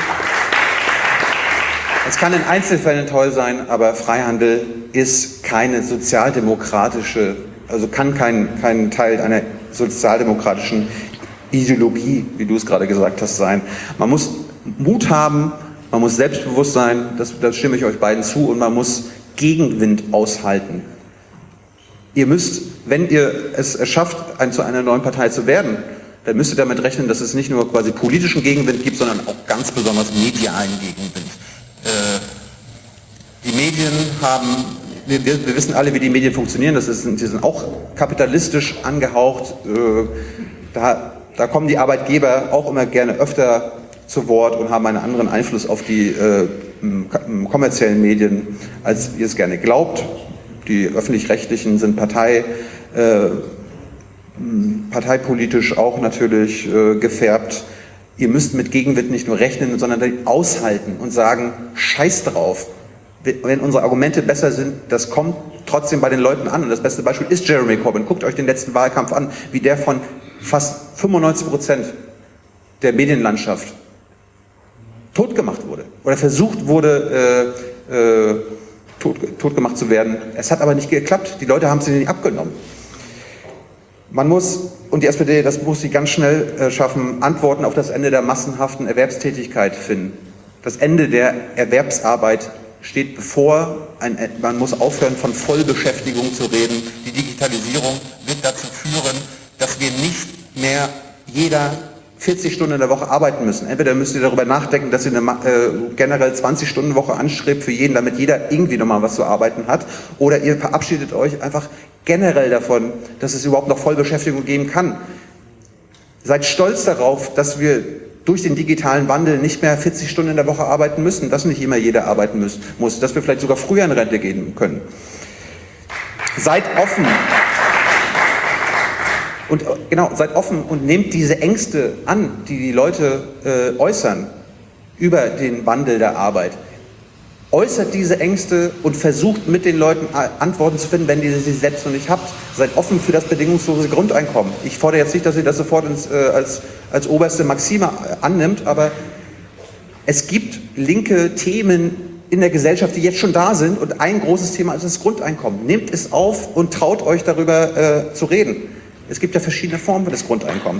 es kann in Einzelfällen toll sein, aber Freihandel ist keine sozialdemokratische, also kann kein Teil einer sozialdemokratischen Ideologie, wie du es gerade gesagt hast, sein. Man muss Mut haben, man muss selbstbewusst sein, da stimme ich euch beiden zu, und man muss Gegenwind aushalten. Ihr müsst, wenn ihr es schafft, zu einer neuen Partei zu werden, dann müsst ihr damit rechnen, dass es nicht nur quasi politischen Gegenwind gibt, sondern auch ganz besonders medialen Gegenwind. Die Medien haben, wir wissen alle, wie die Medien funktionieren, die sind auch kapitalistisch angehaucht. Da kommen die Arbeitgeber auch immer gerne öfter zu Wort und haben einen anderen Einfluss auf die kommerziellen Medien, als ihr es gerne glaubt. Die Öffentlich-Rechtlichen sind parteipolitisch auch natürlich gefärbt. Ihr müsst mit Gegenwind nicht nur rechnen, sondern aushalten und sagen, scheiß drauf. Wenn unsere Argumente besser sind, das kommt trotzdem bei den Leuten an. Und das beste Beispiel ist Jeremy Corbyn. Guckt euch den letzten Wahlkampf an, wie der von fast 95% der Medienlandschaft totgemacht wurde oder versucht wurde, totgemacht zu werden. Es hat aber nicht geklappt. Die Leute haben es nicht abgenommen. Man muss, und die SPD, das muss sie ganz schnell schaffen, Antworten auf das Ende der massenhaften Erwerbstätigkeit finden. Das Ende der Erwerbsarbeit steht bevor. Man muss aufhören, von Vollbeschäftigung zu reden. Die Digitalisierung wird dazu führen, dass wir nicht mehr jeder 40 Stunden in der Woche arbeiten müssen. Entweder müsst ihr darüber nachdenken, dass ihr eine generell 20-Stunden-Woche anstrebt für jeden, damit jeder irgendwie nochmal was zu arbeiten hat, oder ihr verabschiedet euch einfach generell davon, dass es überhaupt noch Vollbeschäftigung geben kann. Seid stolz darauf, dass wir durch den digitalen Wandel nicht mehr 40 Stunden in der Woche arbeiten müssen, dass nicht immer jeder arbeiten muss, dass wir vielleicht sogar früher in Rente gehen können. Seid offen. Und genau, seid offen und nehmt diese Ängste an, die die Leute äußern über den Wandel der Arbeit. Äußert diese Ängste und versucht mit den Leuten Antworten zu finden, wenn ihr sie selbst noch nicht habt. Seid offen für das bedingungslose Grundeinkommen. Ich fordere jetzt nicht, dass ihr das sofort als oberste Maxime annimmt, aber es gibt linke Themen in der Gesellschaft, die jetzt schon da sind, und ein großes Thema ist das Grundeinkommen. Nehmt es auf und traut euch darüber zu reden. Es gibt ja verschiedene Formen des Grundeinkommens.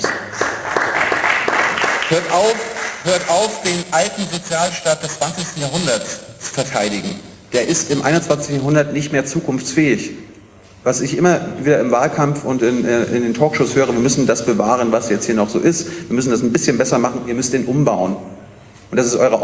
Hört auf, den alten Sozialstaat des 20. Jahrhunderts zu verteidigen. Der ist im 21. Jahrhundert nicht mehr zukunftsfähig. Was ich immer wieder im Wahlkampf und in den Talkshows höre, wir müssen das bewahren, was jetzt hier noch so ist. Wir müssen das ein bisschen besser machen, ihr müsst den umbauen. Und das ist eure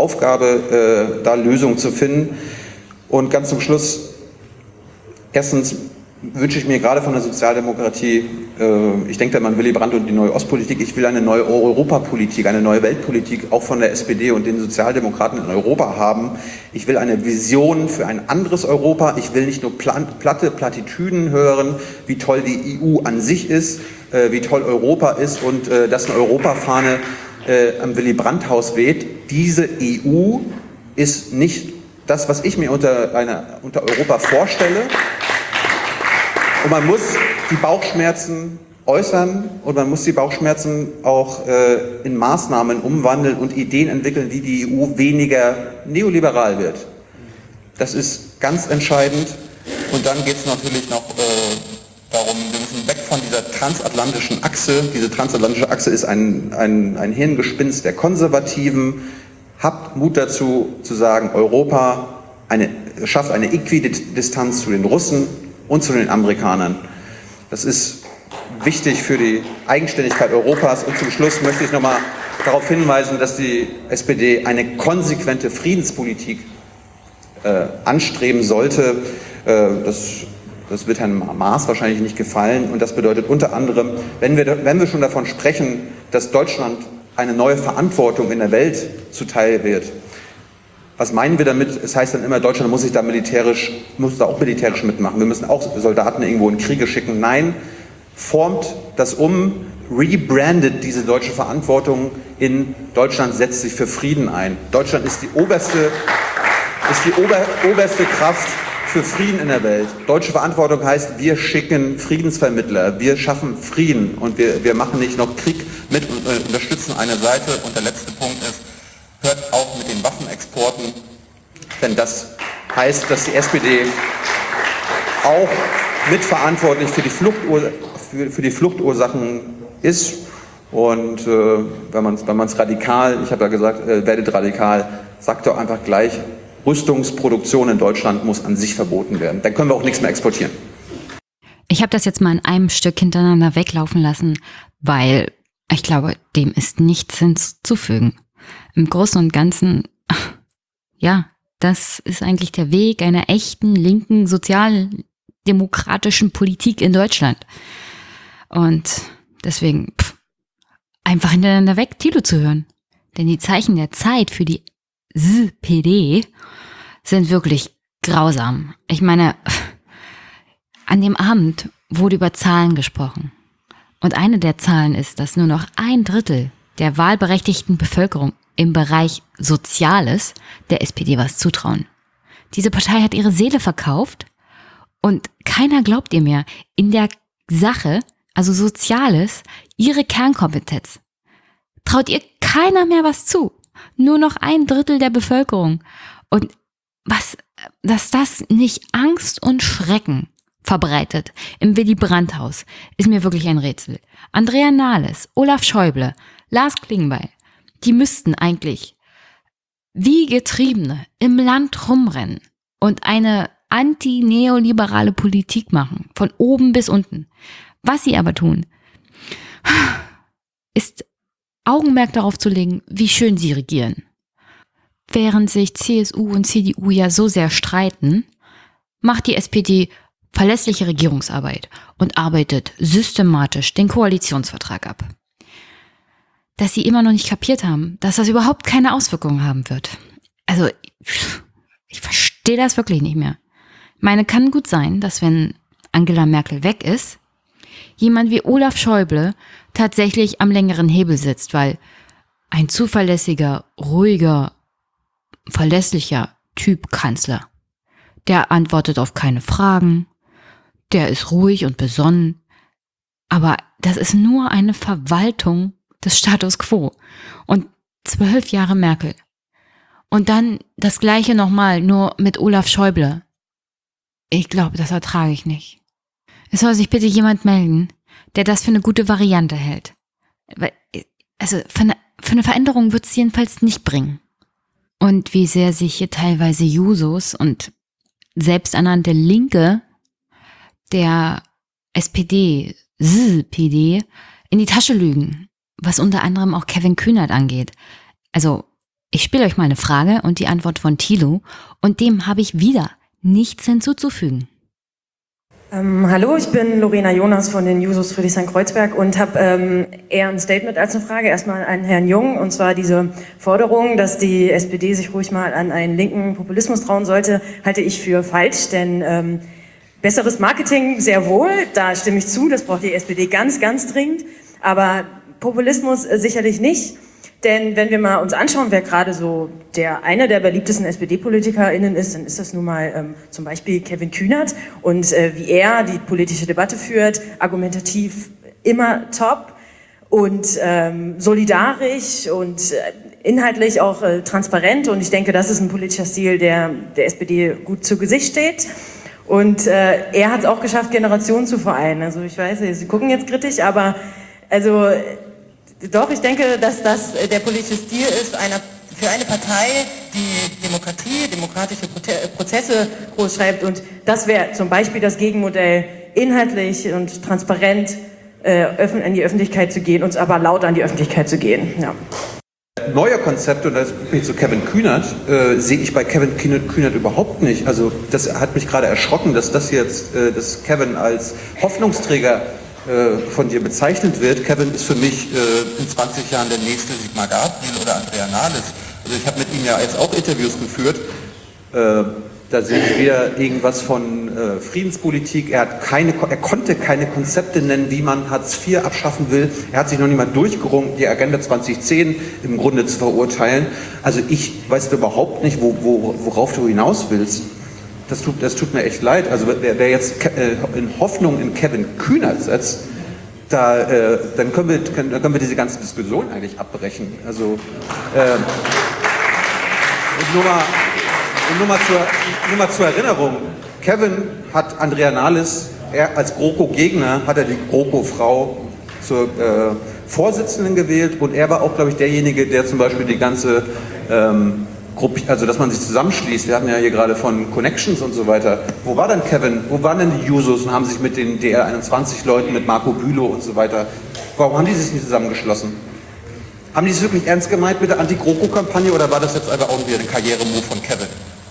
Aufgabe, da Lösungen zu finden. Und ganz zum Schluss, erstens, wünsche ich mir gerade von der Sozialdemokratie, ich denke da immer an Willy Brandt und die neue Ostpolitik, ich will eine neue Europapolitik, eine neue Weltpolitik auch von der SPD und den Sozialdemokraten in Europa haben. Ich will eine Vision für ein anderes Europa. Ich will nicht nur platte Plattitüden hören, wie toll die EU an sich ist, wie toll Europa ist und dass eine Europafahne am Willy Brandt-Haus weht. Diese EU ist nicht das, was ich mir unter Europa vorstelle. Und man muss die Bauchschmerzen äußern und man muss die Bauchschmerzen auch in Maßnahmen umwandeln und Ideen entwickeln, wie die EU weniger neoliberal wird. Das ist ganz entscheidend. Und dann geht es natürlich noch darum, wir müssen weg von dieser transatlantischen Achse. Diese transatlantische Achse ist ein Hirngespinst der Konservativen. Habt Mut dazu, zu sagen, Europa schafft eine Äquidistanz zu den Russen und zu den Amerikanern. Das ist wichtig für die Eigenständigkeit Europas. Und zum Schluss möchte ich nochmal darauf hinweisen, dass die SPD eine konsequente Friedenspolitik anstreben sollte. Das wird Herrn Maas wahrscheinlich nicht gefallen. Und das bedeutet unter anderem, wenn wir schon davon sprechen, dass Deutschland eine neue Verantwortung in der Welt zuteil wird. Was meinen wir damit? Es heißt dann immer, Deutschland muss da auch militärisch mitmachen. Wir müssen auch Soldaten irgendwo in Kriege schicken. Nein, formt das um, rebrandet diese deutsche Verantwortung in Deutschland setzt sich für Frieden ein. Deutschland ist die oberste Kraft für Frieden in der Welt. Deutsche Verantwortung heißt, wir schicken Friedensvermittler, wir schaffen Frieden und wir machen nicht noch Krieg mit und unterstützen eine Seite. Und der letzte Punkt ist, hört auf mit den Waffenexporten, denn das heißt, dass die SPD auch mitverantwortlich für die Fluchtursachen ist. Und wenn man es radikal, ich habe ja gesagt, werdet radikal, sagt doch einfach gleich, Rüstungsproduktion in Deutschland muss an sich verboten werden. Dann können wir auch nichts mehr exportieren. Ich habe das jetzt mal in einem Stück hintereinander weglaufen lassen, weil ich glaube, dem ist nichts hinzuzufügen. Im Großen und Ganzen, ja, das ist eigentlich der Weg einer echten linken, sozialdemokratischen Politik in Deutschland. Und deswegen einfach hintereinander weg, Thilo zu hören. Denn die Zeichen der Zeit für die SPD sind wirklich grausam. Ich meine, an dem Abend wurde über Zahlen gesprochen. Und eine der Zahlen ist, dass nur noch 1/3 der wahlberechtigten Bevölkerung im Bereich Soziales der SPD was zutrauen. Diese Partei hat ihre Seele verkauft und keiner glaubt ihr mehr. In der Sache, also Soziales, ihre Kernkompetenz, traut ihr keiner mehr was zu. Nur noch 1/3 der Bevölkerung. Und dass das nicht Angst und Schrecken verbreitet im Willy Brandt-Haus, ist mir wirklich ein Rätsel. Andrea Nahles, Olaf Schäuble, Lars Klingbeil, die müssten eigentlich wie Getriebene im Land rumrennen und eine anti-neoliberale Politik machen, von oben bis unten. Was sie aber tun, ist Augenmerk darauf zu legen, wie schön sie regieren. Während sich CSU und CDU ja so sehr streiten, macht die SPD verlässliche Regierungsarbeit und arbeitet systematisch den Koalitionsvertrag ab. Dass sie immer noch nicht kapiert haben, dass das überhaupt keine Auswirkungen haben wird. Also, ich verstehe das wirklich nicht mehr. Ich meine, kann gut sein, dass wenn Angela Merkel weg ist, jemand wie Olaf Schäuble tatsächlich am längeren Hebel sitzt, weil ein zuverlässiger, ruhiger, verlässlicher Typ Kanzler, der antwortet auf keine Fragen, der ist ruhig und besonnen, aber das ist nur eine Verwaltung des Status quo. Und 12 Jahre Merkel. Und dann das Gleiche nochmal, nur mit Olaf Schäuble. Ich glaube, das ertrage ich nicht. Es soll sich bitte jemand melden, der das für eine gute Variante hält. Also für eine Veränderung wird es jedenfalls nicht bringen. Und wie sehr sich hier teilweise Jusos und selbsternannte Linke der SPD in die Tasche lügen, was unter anderem auch Kevin Kühnert angeht. Also, ich spiele euch mal eine Frage und die Antwort von Thilo und dem habe ich wieder nichts hinzuzufügen. Hallo, ich bin Lorena Jonas von den Jusos Friedrichshain-Kreuzberg und habe eher ein Statement als eine Frage. Erstmal an Herrn Jung, und zwar diese Forderung, dass die SPD sich ruhig mal an einen linken Populismus trauen sollte, halte ich für falsch, denn besseres Marketing sehr wohl, da stimme ich zu, das braucht die SPD ganz, ganz dringend, aber Populismus sicherlich nicht. Denn wenn wir mal uns anschauen, wer gerade so einer der beliebtesten SPD-PolitikerInnen ist, dann ist das nun mal zum Beispiel Kevin Kühnert. Und wie er die politische Debatte führt, argumentativ immer top und solidarisch und inhaltlich auch transparent. Und ich denke, das ist ein politischer Stil, der SPD gut zu Gesicht steht. Und er hat es auch geschafft, Generationen zu vereinen. Also ich weiß, Sie gucken jetzt kritisch, aber also... Doch, ich denke, dass das der politische Stil ist für eine Partei, die Demokratie, demokratische Prozesse groß schreibt. Und das wäre zum Beispiel das Gegenmodell, inhaltlich und transparent in die Öffentlichkeit zu gehen, uns aber laut an die Öffentlichkeit zu gehen. Ja. Neue Konzepte, und das bin ich zu Kevin Kühnert, sehe ich bei Kevin Kühnert überhaupt nicht. Also das hat mich gerade erschrocken, dass dass Kevin als Hoffnungsträger von dir bezeichnet wird. Kevin ist für mich in 20 Jahren der nächste Sigmar Gabriel oder Andrea Nahles. Also ich habe mit ihm ja jetzt auch Interviews geführt. Da sehe ich wieder irgendwas von Friedenspolitik. Er konnte keine Konzepte nennen, wie man Hartz IV abschaffen will. Er hat sich noch nicht mal durchgerungen, die Agenda 2010 im Grunde zu verurteilen. Also ich weiß überhaupt nicht, worauf du hinaus willst. Das tut mir echt leid. Also wer jetzt in Hoffnung in Kevin Kühnert setzt, dann können wir diese ganze Diskussion eigentlich abbrechen. Also nur mal zur Erinnerung: Kevin hat Andrea Nahles, als GroKo-Gegner hat er die GroKo-Frau zur Vorsitzenden gewählt, und er war auch, glaube ich, derjenige, der zum Beispiel die ganze also dass man sich zusammenschließt. Wir hatten ja hier gerade von Connections und so weiter. Wo war denn Kevin? Wo waren denn die Jusos und haben sich mit den DR21-Leuten, mit Marco Bülow und so weiter, warum haben die sich nicht zusammengeschlossen? Haben die es wirklich ernst gemeint mit der Anti-GroKo-Kampagne, oder war das jetzt einfach auch wieder ein Karrieremove von Kevin?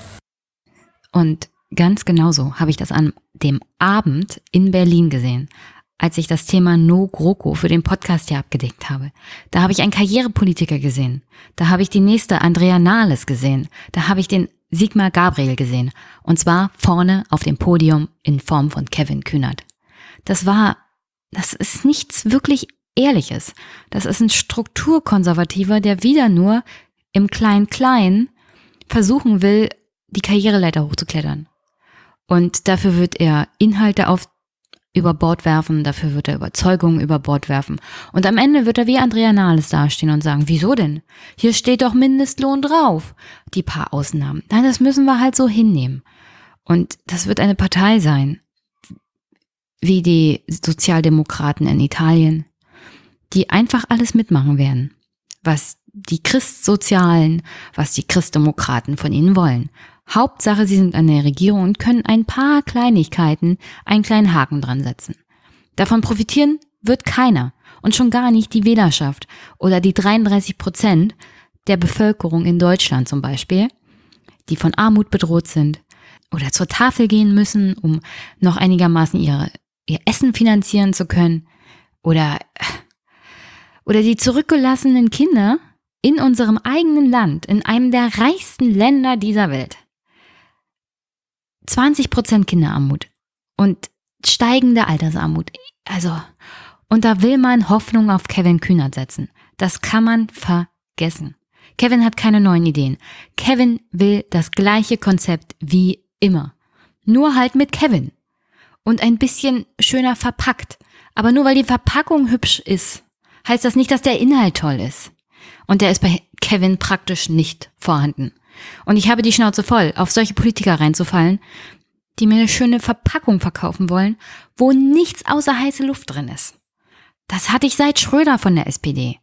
Und ganz genauso habe ich das an dem Abend in Berlin gesehen, als ich das Thema No GroKo für den Podcast hier abgedeckt habe. Da habe ich einen Karrierepolitiker gesehen. Da habe ich die nächste Andrea Nahles gesehen. Da habe ich den Sigmar Gabriel gesehen. Und zwar vorne auf dem Podium in Form von Kevin Kühnert. Das ist nichts wirklich Ehrliches. Das ist ein Strukturkonservativer, der wieder nur im Klein-Klein versuchen will, die Karriereleiter hochzuklettern. Und dafür wird er Inhalte über Bord werfen, dafür wird er Überzeugungen über Bord werfen. Und am Ende wird er wie Andrea Nahles dastehen und sagen, wieso denn? Hier steht doch Mindestlohn drauf. Die paar Ausnahmen. Nein, das müssen wir halt so hinnehmen. Und das wird eine Partei sein, wie die Sozialdemokraten in Italien, die einfach alles mitmachen werden, was die Christsozialen, was die Christdemokraten von ihnen wollen. Hauptsache, sie sind an der Regierung und können ein paar Kleinigkeiten, einen kleinen Haken dran setzen. Davon profitieren wird keiner, und schon gar nicht die Wählerschaft oder die 33% der Bevölkerung in Deutschland zum Beispiel, die von Armut bedroht sind oder zur Tafel gehen müssen, um noch einigermaßen ihr Essen finanzieren zu können, oder die zurückgelassenen Kinder in unserem eigenen Land, in einem der reichsten Länder dieser Welt. 20% Kinderarmut und steigende Altersarmut. Und da will man Hoffnung auf Kevin Kühnert setzen. Das kann man vergessen. Kevin hat keine neuen Ideen. Kevin will das gleiche Konzept wie immer. Nur halt mit Kevin. Und ein bisschen schöner verpackt. Aber nur weil die Verpackung hübsch ist, heißt das nicht, dass der Inhalt toll ist. Und der ist bei Kevin praktisch nicht vorhanden. Und ich habe die Schnauze voll, auf solche Politiker reinzufallen, die mir eine schöne Verpackung verkaufen wollen, wo nichts außer heiße Luft drin ist. Das hatte ich seit Schröder von der SPD.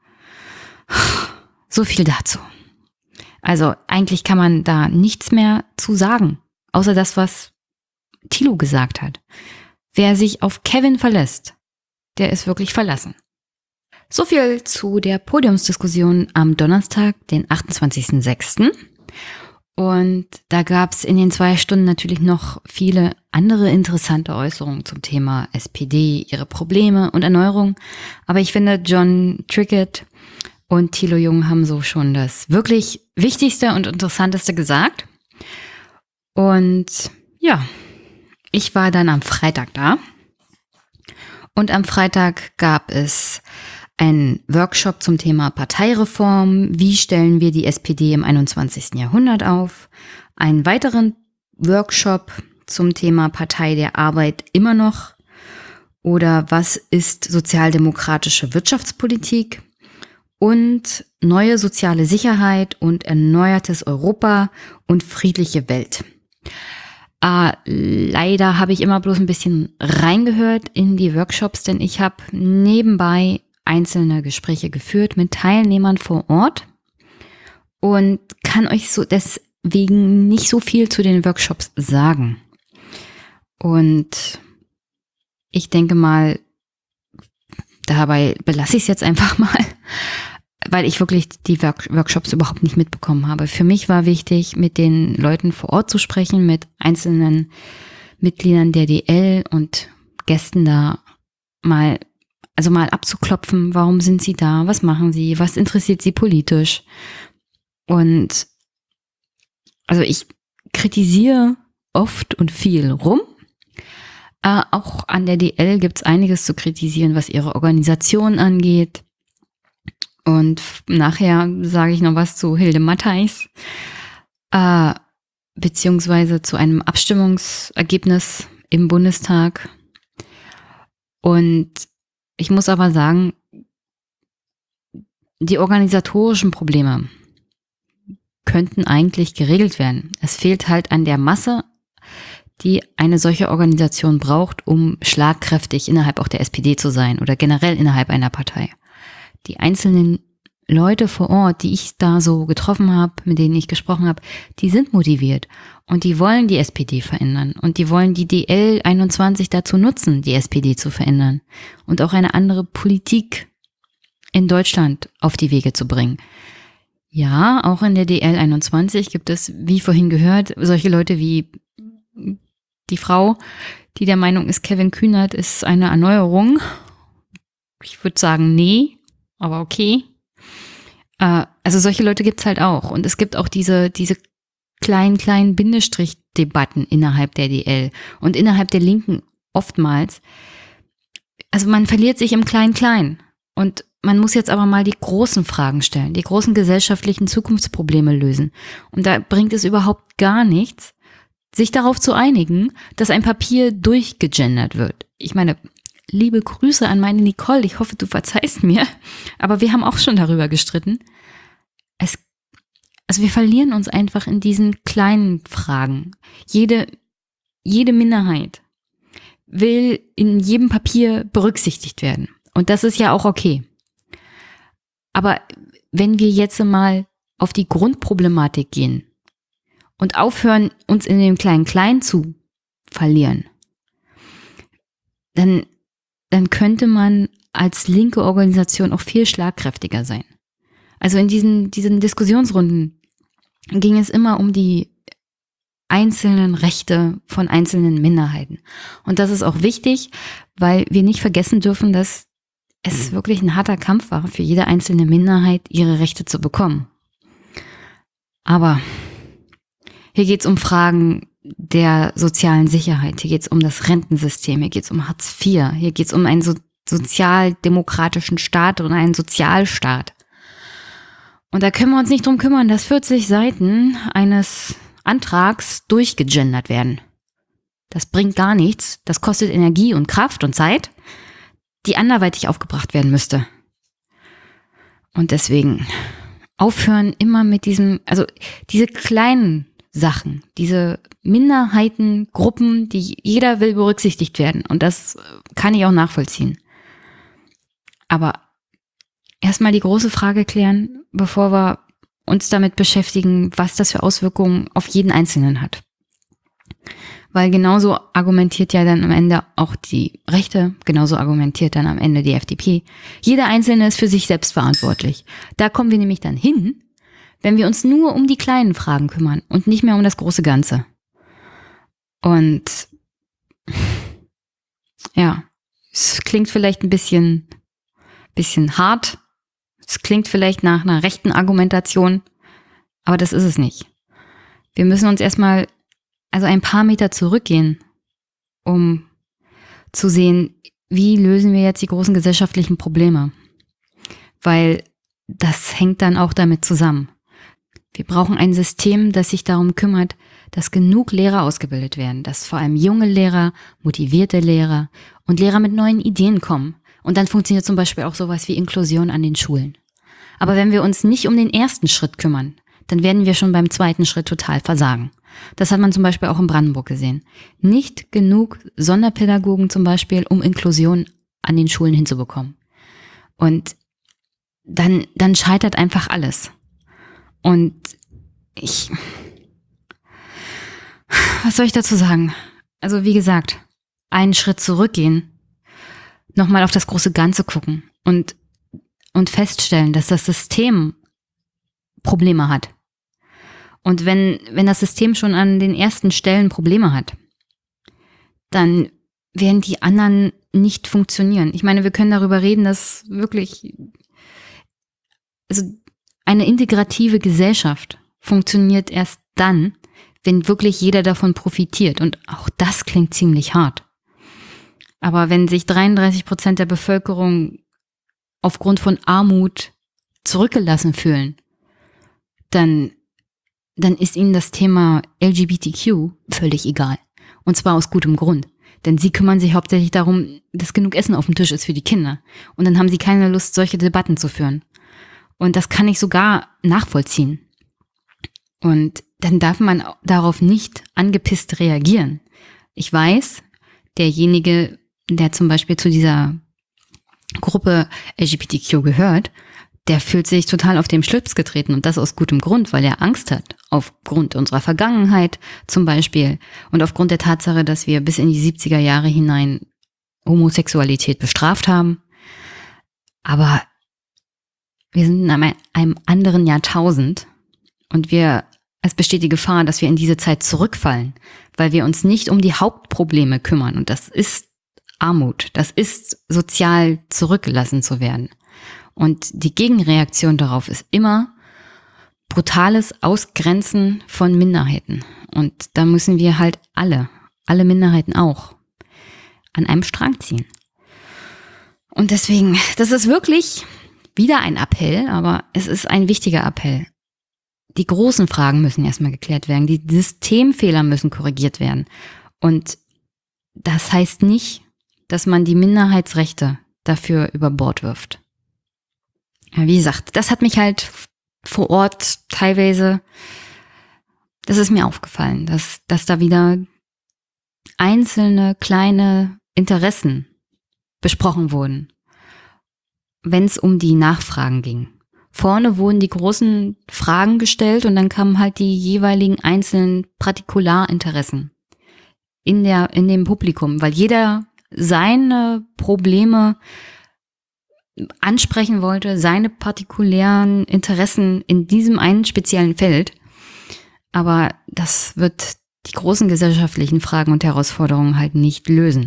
So viel dazu. Also eigentlich kann man da nichts mehr zu sagen, außer das, was Thilo gesagt hat. Wer sich auf Kevin verlässt, der ist wirklich verlassen. So viel zu der Podiumsdiskussion am Donnerstag, den 28.06. Und da gab es in den 2 Stunden natürlich noch viele andere interessante Äußerungen zum Thema SPD, ihre Probleme und Erneuerung. Aber ich finde, John Trickett und Thilo Jung haben so schon das wirklich Wichtigste und Interessanteste gesagt. Und ja, ich war dann am Freitag da. Und am Freitag gab es einen Workshop zum Thema Parteireform. Wie stellen wir die SPD im 21. Jahrhundert auf? Einen weiteren Workshop zum Thema Partei der Arbeit immer noch. Oder was ist sozialdemokratische Wirtschaftspolitik? Und neue soziale Sicherheit und erneuertes Europa und friedliche Welt. Leider habe ich immer bloß ein bisschen reingehört in die Workshops, denn ich habe nebenbei einzelne Gespräche geführt mit Teilnehmern vor Ort und kann euch so deswegen nicht so viel zu den Workshops sagen. Und ich denke mal, dabei belasse ich es jetzt einfach mal, weil ich wirklich die Workshops überhaupt nicht mitbekommen habe. Für mich war wichtig, mit den Leuten vor Ort zu sprechen, mit einzelnen Mitgliedern der DL und Gästen da mal abzuklopfen, warum sind sie da, was machen sie, was interessiert sie politisch. Und also ich kritisiere oft und viel rum. Auch an der DL gibt es einiges zu kritisieren, was ihre Organisation angeht. Und nachher sage ich noch was zu Hilde Mattheis, beziehungsweise zu einem Abstimmungsergebnis im Bundestag. Und ich muss aber sagen, die organisatorischen Probleme könnten eigentlich geregelt werden. Es fehlt halt an der Masse, die eine solche Organisation braucht, um schlagkräftig innerhalb auch der SPD zu sein oder generell innerhalb einer Partei. Die einzelnen Leute vor Ort, die ich da so getroffen habe, mit denen ich gesprochen habe, die sind motiviert und die wollen die SPD verändern und die wollen die DL 21 dazu nutzen, die SPD zu verändern und auch eine andere Politik in Deutschland auf die Wege zu bringen. Ja, auch in der DL 21 gibt es, wie vorhin gehört, solche Leute wie die Frau, die der Meinung ist, Kevin Kühnert ist eine Erneuerung. Ich würde sagen, nee. Aber okay. Also solche Leute gibt's halt auch. Und es gibt auch diese kleinen Bindestrich-Debatten innerhalb der DL und innerhalb der Linken oftmals. Also man verliert sich im Klein-Klein. Und man muss jetzt aber mal die großen Fragen stellen, die großen gesellschaftlichen Zukunftsprobleme lösen. Und da bringt es überhaupt gar nichts, sich darauf zu einigen, dass ein Papier durchgegendert wird. Ich meine, liebe Grüße an meine Nicole, ich hoffe, du verzeihst mir, aber wir haben auch schon darüber gestritten. Also wir verlieren uns einfach in diesen kleinen Fragen. Jede Minderheit will in jedem Papier berücksichtigt werden. Und das ist ja auch okay. Aber wenn wir jetzt mal auf die Grundproblematik gehen und aufhören, uns in dem Klein-Klein zu verlieren, dann könnte man als linke Organisation auch viel schlagkräftiger sein. Also in diesen Diskussionsrunden ging es immer um die einzelnen Rechte von einzelnen Minderheiten. Und das ist auch wichtig, weil wir nicht vergessen dürfen, dass es wirklich ein harter Kampf war, für jede einzelne Minderheit ihre Rechte zu bekommen. Aber hier geht es um Fragen der sozialen Sicherheit, hier geht es um das Rentensystem, hier geht es um Hartz IV, hier geht es um einen sozialdemokratischen Staat und einen Sozialstaat. Und da können wir uns nicht drum kümmern, dass 40 Seiten eines Antrags durchgegendert werden. Das bringt gar nichts, das kostet Energie und Kraft und Zeit, die anderweitig aufgebracht werden müsste. Und deswegen aufhören immer mit diese kleinen Sachen, diese Minderheitengruppen, die jeder will berücksichtigt werden. Und das kann ich auch nachvollziehen. Aber erstmal die große Frage klären, bevor wir uns damit beschäftigen, was das für Auswirkungen auf jeden Einzelnen hat. Weil genauso argumentiert ja dann am Ende auch die Rechte, genauso argumentiert dann am Ende die FDP. Jeder Einzelne ist für sich selbst verantwortlich. Da kommen wir nämlich dann hin, wenn wir uns nur um die kleinen Fragen kümmern und nicht mehr um das große Ganze. Und ja, es klingt vielleicht ein bisschen hart, es klingt vielleicht nach einer rechten Argumentation, aber das ist es nicht. Wir müssen uns erstmal ein paar Meter zurückgehen, um zu sehen, wie lösen wir jetzt die großen gesellschaftlichen Probleme. Weil das hängt dann auch damit zusammen. Wir brauchen ein System, das sich darum kümmert, dass genug Lehrer ausgebildet werden, dass vor allem junge Lehrer, motivierte Lehrer und Lehrer mit neuen Ideen kommen. Und dann funktioniert zum Beispiel auch sowas wie Inklusion an den Schulen. Aber wenn wir uns nicht um den ersten Schritt kümmern, dann werden wir schon beim zweiten Schritt total versagen. Das hat man zum Beispiel auch in Brandenburg gesehen. Nicht genug Sonderpädagogen zum Beispiel, um Inklusion an den Schulen hinzubekommen. Und dann scheitert einfach alles. Und was soll ich dazu sagen? Also wie gesagt, einen Schritt zurückgehen, nochmal auf das große Ganze gucken und feststellen, dass das System Probleme hat. Und wenn das System schon an den ersten Stellen Probleme hat, dann werden die anderen nicht funktionieren. Ich meine, wir können darüber reden, dass wirklich eine integrative Gesellschaft funktioniert erst dann, wenn wirklich jeder davon profitiert. Und auch das klingt ziemlich hart. Aber wenn sich 33% der Bevölkerung aufgrund von Armut zurückgelassen fühlen, dann ist ihnen das Thema LGBTQ völlig egal. Und zwar aus gutem Grund. Denn sie kümmern sich hauptsächlich darum, dass genug Essen auf dem Tisch ist für die Kinder. Und dann haben sie keine Lust, solche Debatten zu führen. Und das kann ich sogar nachvollziehen. Und dann darf man darauf nicht angepisst reagieren. Ich weiß, derjenige, der zum Beispiel zu dieser Gruppe LGBTQ gehört, der fühlt sich total auf den Schlips getreten und das aus gutem Grund, weil er Angst hat. Aufgrund unserer Vergangenheit zum Beispiel und aufgrund der Tatsache, dass wir bis in die 70er Jahre hinein Homosexualität bestraft haben. Aber wir sind in einem anderen Jahrtausend und es besteht die Gefahr, dass wir in diese Zeit zurückfallen, weil wir uns nicht um die Hauptprobleme kümmern. Und das ist Armut, das ist sozial zurückgelassen zu werden. Und die Gegenreaktion darauf ist immer brutales Ausgrenzen von Minderheiten. Und da müssen wir halt alle Minderheiten auch, an einem Strang ziehen. Und deswegen, das ist wirklich wieder ein Appell, aber es ist ein wichtiger Appell. Die großen Fragen müssen erstmal geklärt werden, die Systemfehler müssen korrigiert werden. Und das heißt nicht, dass man die Minderheitsrechte dafür über Bord wirft. Ja, wie gesagt, das hat mich halt vor Ort teilweise, das ist mir aufgefallen, dass da wieder einzelne kleine Interessen besprochen wurden, wenn es um die Nachfragen ging. Vorne wurden die großen Fragen gestellt und dann kamen halt die jeweiligen einzelnen Partikularinteressen in dem Publikum, weil jeder seine Probleme ansprechen wollte, seine partikulären Interessen in diesem einen speziellen Feld. Aber das wird die großen gesellschaftlichen Fragen und Herausforderungen halt nicht lösen.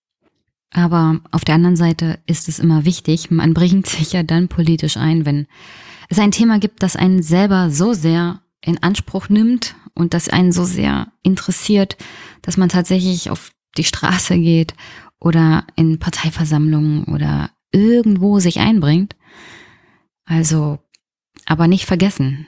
Aber auf der anderen Seite ist es immer wichtig, man bringt sich ja dann politisch ein, wenn es ein Thema gibt, das einen selber so sehr in Anspruch nimmt und das einen so sehr interessiert, dass man tatsächlich auf die Straße geht oder in Parteiversammlungen oder irgendwo sich einbringt. Also, aber nicht vergessen,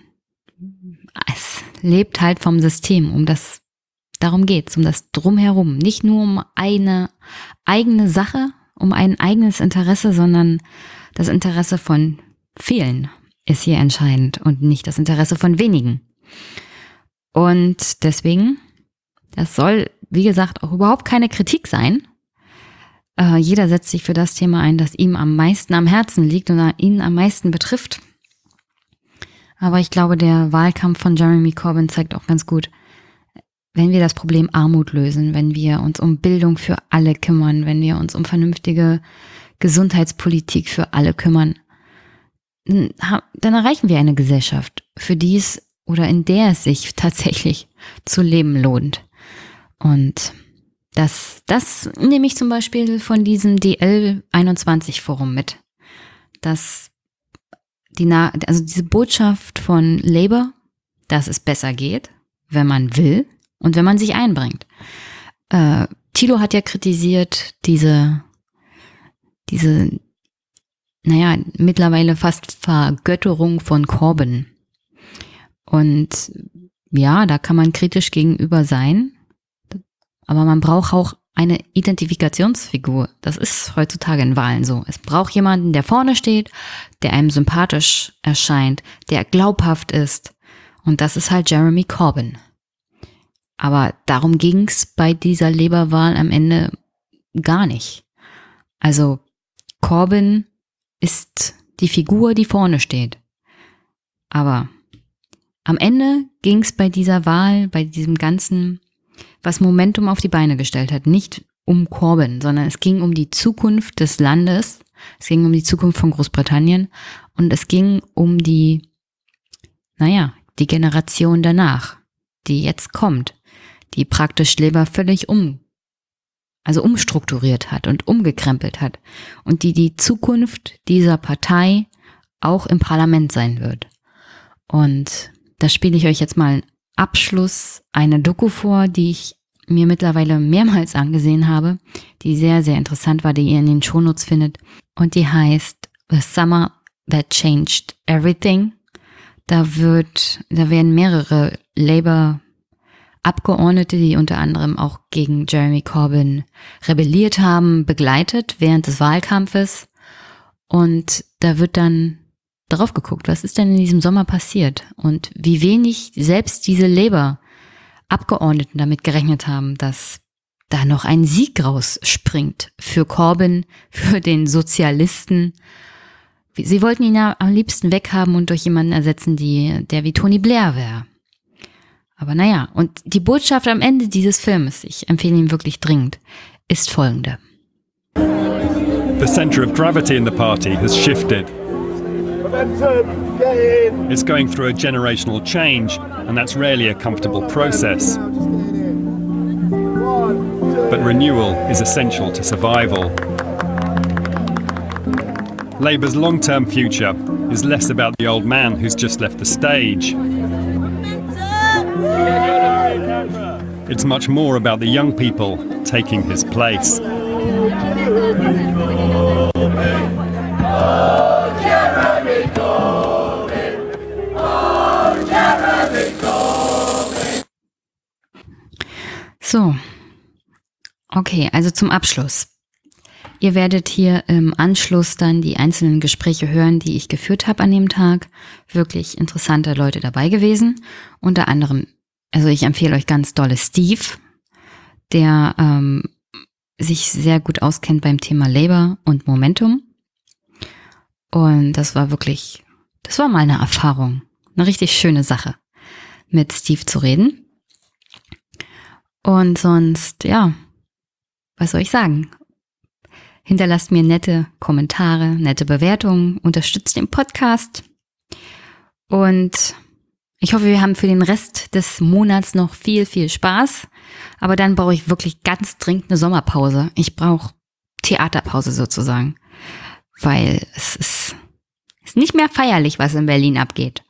es lebt halt vom System, darum geht's, um das Drumherum. Nicht nur um eine eigene Sache, um ein eigenes Interesse, sondern das Interesse von vielen ist hier entscheidend und nicht das Interesse von wenigen. Und deswegen, das soll, wie gesagt, auch überhaupt keine Kritik sein. Jeder setzt sich für das Thema ein, das ihm am meisten am Herzen liegt und ihn am meisten betrifft. Aber ich glaube, der Wahlkampf von Jeremy Corbyn zeigt auch ganz gut, wenn wir das Problem Armut lösen, wenn wir uns um Bildung für alle kümmern, wenn wir uns um vernünftige Gesundheitspolitik für alle kümmern, dann erreichen wir eine Gesellschaft, für die es oder in der es sich tatsächlich zu leben lohnt. Und das nehme ich zum Beispiel von diesem DL21-Forum mit, dass diese Botschaft von Labour, dass es besser geht, wenn man will und wenn man sich einbringt. Thilo hat ja kritisiert diese mittlerweile fast Vergötterung von Corbyn. Und ja, da kann man kritisch gegenüber sein, aber man braucht auch eine Identifikationsfigur. Das ist heutzutage in Wahlen so. Es braucht jemanden, der vorne steht, der einem sympathisch erscheint, der glaubhaft ist. Und das ist halt Jeremy Corbyn. Aber darum ging's bei dieser Labour-Wahl am Ende gar nicht. Also Corbyn ist die Figur, die vorne steht. Aber am Ende ging's bei dieser Wahl, bei diesem Ganzen, was Momentum auf die Beine gestellt hat, nicht um Corbyn, sondern es ging um die Zukunft des Landes, es ging um die Zukunft von Großbritannien und es ging um die Generation danach, die jetzt kommt, die praktisch Labour völlig umstrukturiert hat und umgekrempelt hat und die Zukunft dieser Partei auch im Parlament sein wird. Und da spiele ich euch jetzt mal einen Abschluss, eine Doku vor, die ich mir mittlerweile mehrmals angesehen habe, die sehr, sehr interessant war, die ihr in den Shownotes findet. Und die heißt The Summer That Changed Everything. Da werden mehrere Labour-Abgeordnete, die unter anderem auch gegen Jeremy Corbyn rebelliert haben, begleitet während des Wahlkampfes. Und da wird dann drauf geguckt, was ist denn in diesem Sommer passiert und wie wenig selbst diese Labour-Abgeordneten damit gerechnet haben, dass da noch ein Sieg rausspringt für Corbyn, für den Sozialisten. Sie wollten ihn ja am liebsten weghaben und durch jemanden ersetzen, der wie Tony Blair wäre. Aber naja, und die Botschaft am Ende dieses Filmes, ich empfehle ihn wirklich dringend, ist folgende. The center of gravity in the party has shifted. It's going through a generational change, and that's rarely a comfortable process. But renewal is essential to survival. Labour's long-term future is less about the old man who's just left the stage. It's much more about the young people taking his place. So, okay, also zum Abschluss. Ihr werdet hier im Anschluss dann die einzelnen Gespräche hören, die ich geführt habe an dem Tag. Wirklich interessante Leute dabei gewesen. Unter anderem, also ich empfehle euch ganz dolle Steve, der sich sehr gut auskennt beim Thema Labour und Momentum. Und das war mal eine Erfahrung, eine richtig schöne Sache, mit Steve zu reden. Und sonst, ja, was soll ich sagen? Hinterlasst mir nette Kommentare, nette Bewertungen, unterstützt den Podcast. Und ich hoffe, wir haben für den Rest des Monats noch viel, viel Spaß. Aber dann brauche ich wirklich ganz dringend eine Sommerpause. Ich brauche Theaterpause sozusagen. Weil es ist nicht mehr feierlich, was in Berlin abgeht.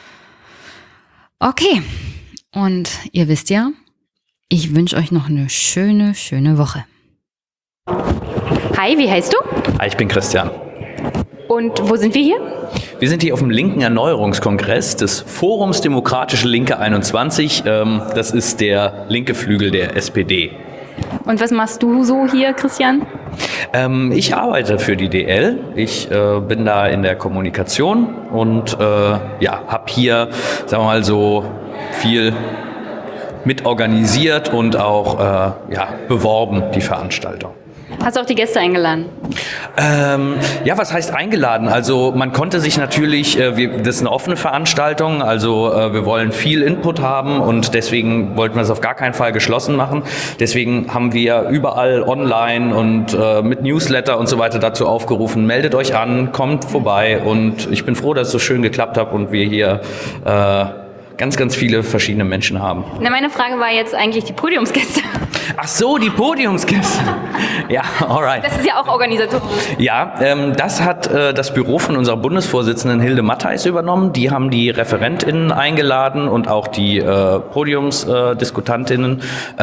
Okay. Und ihr wisst ja, ich wünsche euch noch eine schöne, schöne Woche. Hi, wie heißt du? Ich bin Christian. Und wo sind wir hier? Wir sind hier auf dem linken Erneuerungskongress des Forums Demokratische Linke 21. Das ist der linke Flügel der SPD. Und was machst du so hier, Christian? Ich arbeite für die DL. Ich bin da in der Kommunikation und habe hier, sagen wir mal so, viel mitorganisiert und auch beworben, die Veranstaltung. Hast du auch die Gäste eingeladen? Ja, was heißt eingeladen? Also man konnte sich natürlich, das ist eine offene Veranstaltung, also wir wollen viel Input haben und deswegen wollten wir es auf gar keinen Fall geschlossen machen. Deswegen haben wir überall online und mit Newsletter und so weiter dazu aufgerufen, meldet euch an, kommt vorbei und ich bin froh, dass es so schön geklappt hat und wir hier ganz, ganz viele verschiedene Menschen haben. Na, meine Frage war jetzt eigentlich die Podiumsgäste. Ach so, die Podiumsgäste. Ja, alright. Das ist ja auch organisatorisch. Ja, das hat das Büro von unserer Bundesvorsitzenden Hilde Mattheis übernommen. Die haben die ReferentInnen eingeladen und auch die Podiumsdiskutantinnen.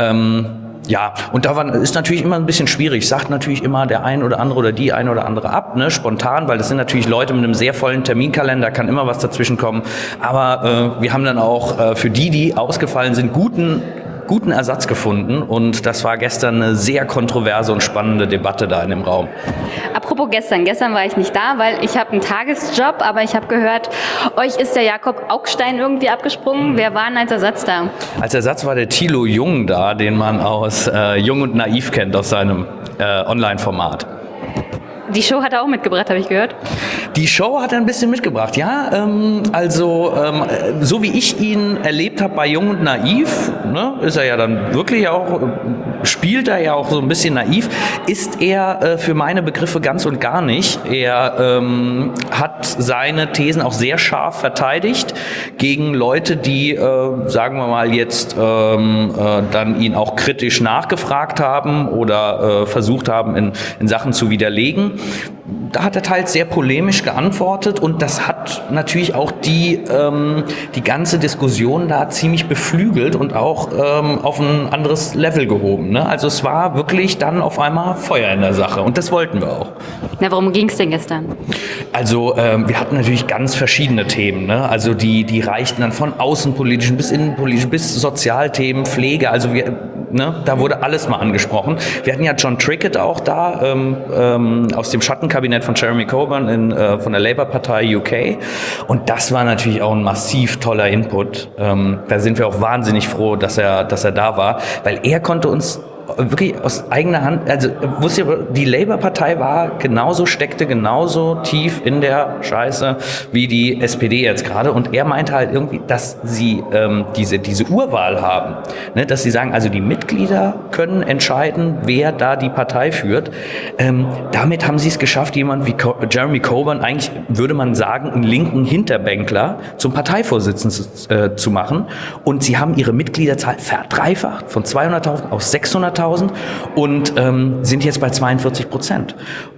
Ja, und da ist natürlich immer ein bisschen schwierig. Sagt natürlich immer der ein oder andere oder die ein oder andere ab, ne, spontan, weil das sind natürlich Leute mit einem sehr vollen Terminkalender, kann immer was dazwischen kommen. Aber wir haben dann auch für die ausgefallen sind, guten Ersatz gefunden und das war gestern eine sehr kontroverse und spannende Debatte da in dem Raum. Apropos gestern war ich nicht da, weil ich habe einen Tagesjob, aber ich habe gehört, euch ist der Jakob Augstein irgendwie abgesprungen. Wer war denn als Ersatz da? Als Ersatz war der Thilo Jung da, den man aus Jung und Naiv kennt, aus seinem Online-Format. Die Show hat er auch mitgebracht, habe ich gehört. Die Show hat er ein bisschen mitgebracht, ja. So wie ich ihn erlebt habe bei Jung und Naiv, ne, ist er ja dann wirklich auch, spielt er ja auch so ein bisschen naiv, ist er für meine Begriffe ganz und gar nicht. Er hat seine Thesen auch sehr scharf verteidigt gegen Leute, die, sagen wir mal jetzt, dann ihn auch kritisch nachgefragt haben oder versucht haben, in Sachen zu widerlegen. Da hat er teils sehr polemisch geantwortet und das hat natürlich auch die ganze Diskussion da ziemlich beflügelt und auch auf ein anderes Level gehoben. Ne? Also es war wirklich dann auf einmal Feuer in der Sache und das wollten wir auch. Na, worum ging es denn gestern? Also wir hatten natürlich ganz verschiedene Themen. Ne? Also die reichten dann von außenpolitischen bis innenpolitischen bis Sozialthemen, Pflege. Also da wurde alles mal angesprochen. Wir hatten ja John Trickett auch da aus dem Schattenkabinett von Jeremy Corbyn von der Labour-Partei UK. Und das war natürlich auch ein massiv toller Input. Da sind wir auch wahnsinnig froh, dass er da war, weil er konnte uns wirklich aus eigener Hand, also wusste ihr, die Labour-Partei steckte genauso tief in der Scheiße wie die SPD jetzt gerade und er meinte halt irgendwie, dass sie diese Urwahl haben, ne, dass sie sagen, also die Mitglieder können entscheiden, wer da die Partei führt. Damit haben sie es geschafft, jemand wie Jeremy Corbyn, eigentlich würde man sagen, einen linken Hinterbänkler zum Parteivorsitzenden zu machen und sie haben ihre Mitgliederzahl verdreifacht, von 200.000 auf 600.000 und sind jetzt bei 42%.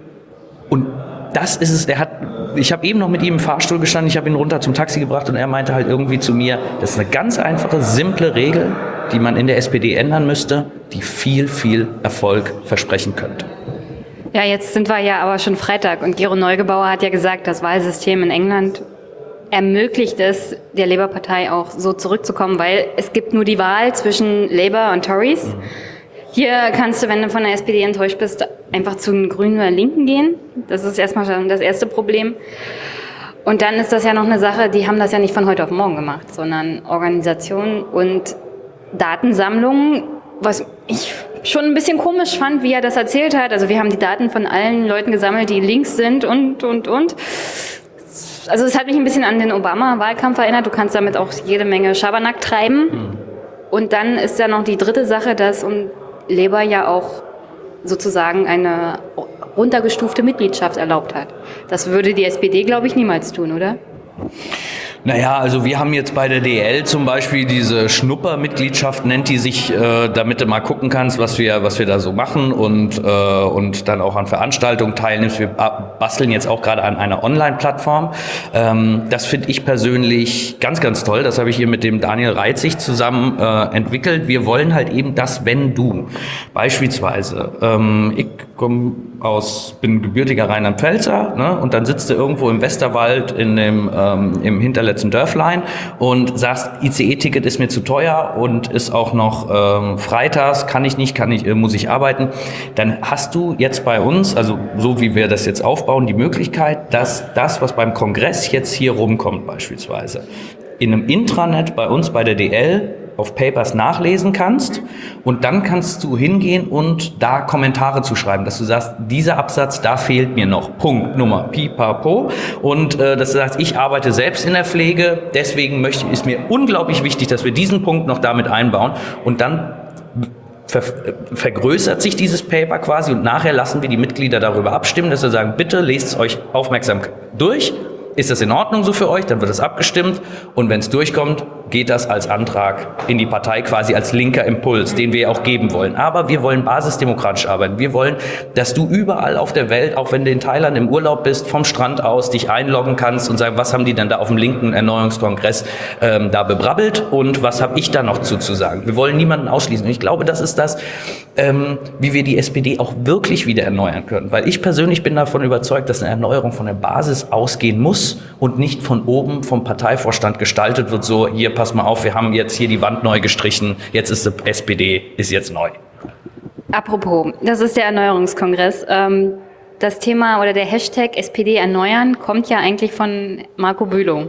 Und das ist es, ich habe eben noch mit ihm im Fahrstuhl gestanden, ich habe ihn runter zum Taxi gebracht und er meinte halt irgendwie zu mir, das ist eine ganz einfache, simple Regel, die man in der SPD ändern müsste, die viel, viel Erfolg versprechen könnte. Ja, jetzt sind wir ja aber schon Freitag und Gero Neugebauer hat ja gesagt, das Wahlsystem in England ermöglicht es der Labour-Partei auch so zurückzukommen, weil es gibt nur die Wahl zwischen Labour und Tories. Hier kannst du, wenn du von der SPD enttäuscht bist, einfach zu den Grünen oder Linken gehen. Das ist erstmal schon das erste Problem. Und dann ist das ja noch eine Sache, die haben das ja nicht von heute auf morgen gemacht, sondern Organisationen und Datensammlungen, was ich schon ein bisschen komisch fand, wie er das erzählt hat. Also wir haben die Daten von allen Leuten gesammelt, die links sind und. Also es hat mich ein bisschen an den Obama-Wahlkampf erinnert. Du kannst damit auch jede Menge Schabernack treiben. Und dann ist ja noch die dritte Sache, dass Labour ja auch sozusagen eine runtergestufte Mitgliedschaft erlaubt hat. Das würde die SPD, glaube ich, niemals tun, oder? Naja, also wir haben jetzt bei der DL zum Beispiel diese Schnuppermitgliedschaft, nennt die sich, damit du mal gucken kannst, was wir da so machen und dann auch an Veranstaltungen teilnimmst. Wir basteln jetzt auch gerade an einer Online-Plattform. Das finde ich persönlich ganz, ganz toll. Das habe ich hier mit dem Daniel Reitzig zusammen entwickelt. Wir wollen halt eben das, wenn du. Beispielsweise, ich bin gebürtiger Rheinland-Pfälzer, ne, und dann sitzt du irgendwo im Westerwald im hinterletzten Dörflein und sagst, ICE-Ticket ist mir zu teuer und ist auch noch freitags, muss ich arbeiten. Dann hast du jetzt bei uns, also so wie wir das jetzt aufbauen, die Möglichkeit, dass das, was beim Kongress jetzt hier rumkommt beispielsweise, in einem Intranet bei uns bei der DL auf Papers nachlesen kannst und dann kannst du hingehen und da Kommentare zu schreiben, dass du sagst, dieser Absatz, da fehlt mir noch, Punkt, Nummer, pipapo, und dass du sagst, ich arbeite selbst in der Pflege, deswegen ist mir unglaublich wichtig, dass wir diesen Punkt noch damit einbauen, und dann vergrößert sich dieses Paper quasi und nachher lassen wir die Mitglieder darüber abstimmen, dass wir sagen, bitte lest es euch aufmerksam durch. Ist das in Ordnung so für euch? Dann wird es abgestimmt und wenn es durchkommt, geht das als Antrag in die Partei, quasi als linker Impuls, den wir auch geben wollen. Aber wir wollen basisdemokratisch arbeiten. Wir wollen, dass du überall auf der Welt, auch wenn du in Thailand im Urlaub bist, vom Strand aus dich einloggen kannst und sagen, was haben die denn da auf dem linken Erneuerungskongress da bebrabbelt und was habe ich da noch zu sagen. Wir wollen niemanden ausschließen. Und ich glaube, das ist das, wie wir die SPD auch wirklich wieder erneuern können. Weil ich persönlich bin davon überzeugt, dass eine Erneuerung von der Basis ausgehen muss und nicht von oben vom Parteivorstand gestaltet wird, so, hier, pass mal auf, wir haben jetzt hier die Wand neu gestrichen, jetzt ist die SPD, ist jetzt neu. Apropos, das ist der Erneuerungskongress. Das Thema oder der Hashtag SPD erneuern kommt ja eigentlich von Marco Bülow.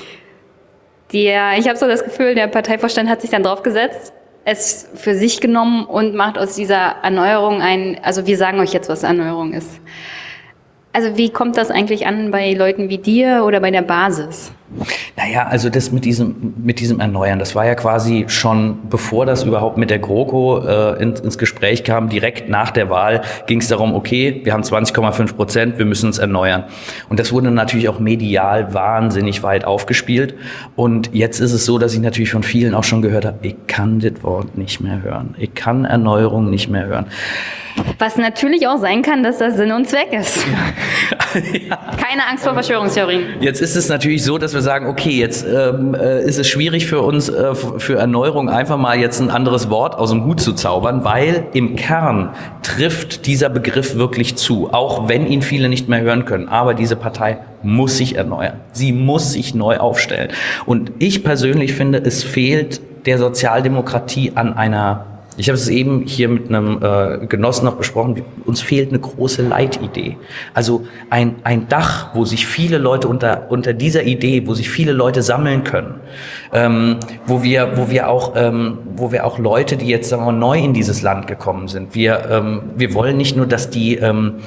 Ich habe so das Gefühl, der Parteivorstand hat sich dann drauf gesetzt, es für sich genommen und macht aus dieser Erneuerung also wir sagen euch jetzt, was Erneuerung ist. Also wie kommt das eigentlich an bei Leuten wie dir oder bei der Basis? Naja, also das mit diesem Erneuern, das war ja quasi schon, bevor das überhaupt mit der GroKo ins Gespräch kam, direkt nach der Wahl ging es darum, okay, wir haben 20,5%, wir müssen uns erneuern. Und das wurde natürlich auch medial wahnsinnig weit aufgespielt. Und jetzt ist es so, dass ich natürlich von vielen auch schon gehört habe, ich kann das Wort nicht mehr hören. Ich kann Erneuerung nicht mehr hören. Was natürlich auch sein kann, dass das Sinn und Zweck ist. Ja. Keine Angst vor Verschwörungstheorien. Jetzt ist es natürlich so, dass wir sagen, okay, jetzt ist es schwierig für uns, für Erneuerung einfach mal jetzt ein anderes Wort aus dem Hut zu zaubern, weil im Kern trifft dieser Begriff wirklich zu, auch wenn ihn viele nicht mehr hören können. Aber diese Partei muss sich erneuern. Sie muss sich neu aufstellen. Und ich persönlich finde, es fehlt der Sozialdemokratie an einer, ich habe es eben hier mit einem Genossen noch besprochen, uns fehlt eine große Leitidee. Also ein Dach, wo sich viele Leute unter dieser Idee, wo sich viele Leute sammeln können, wo wir auch Leute, die jetzt sagen wir, neu in dieses Land gekommen sind. Wir wollen nicht nur, dass die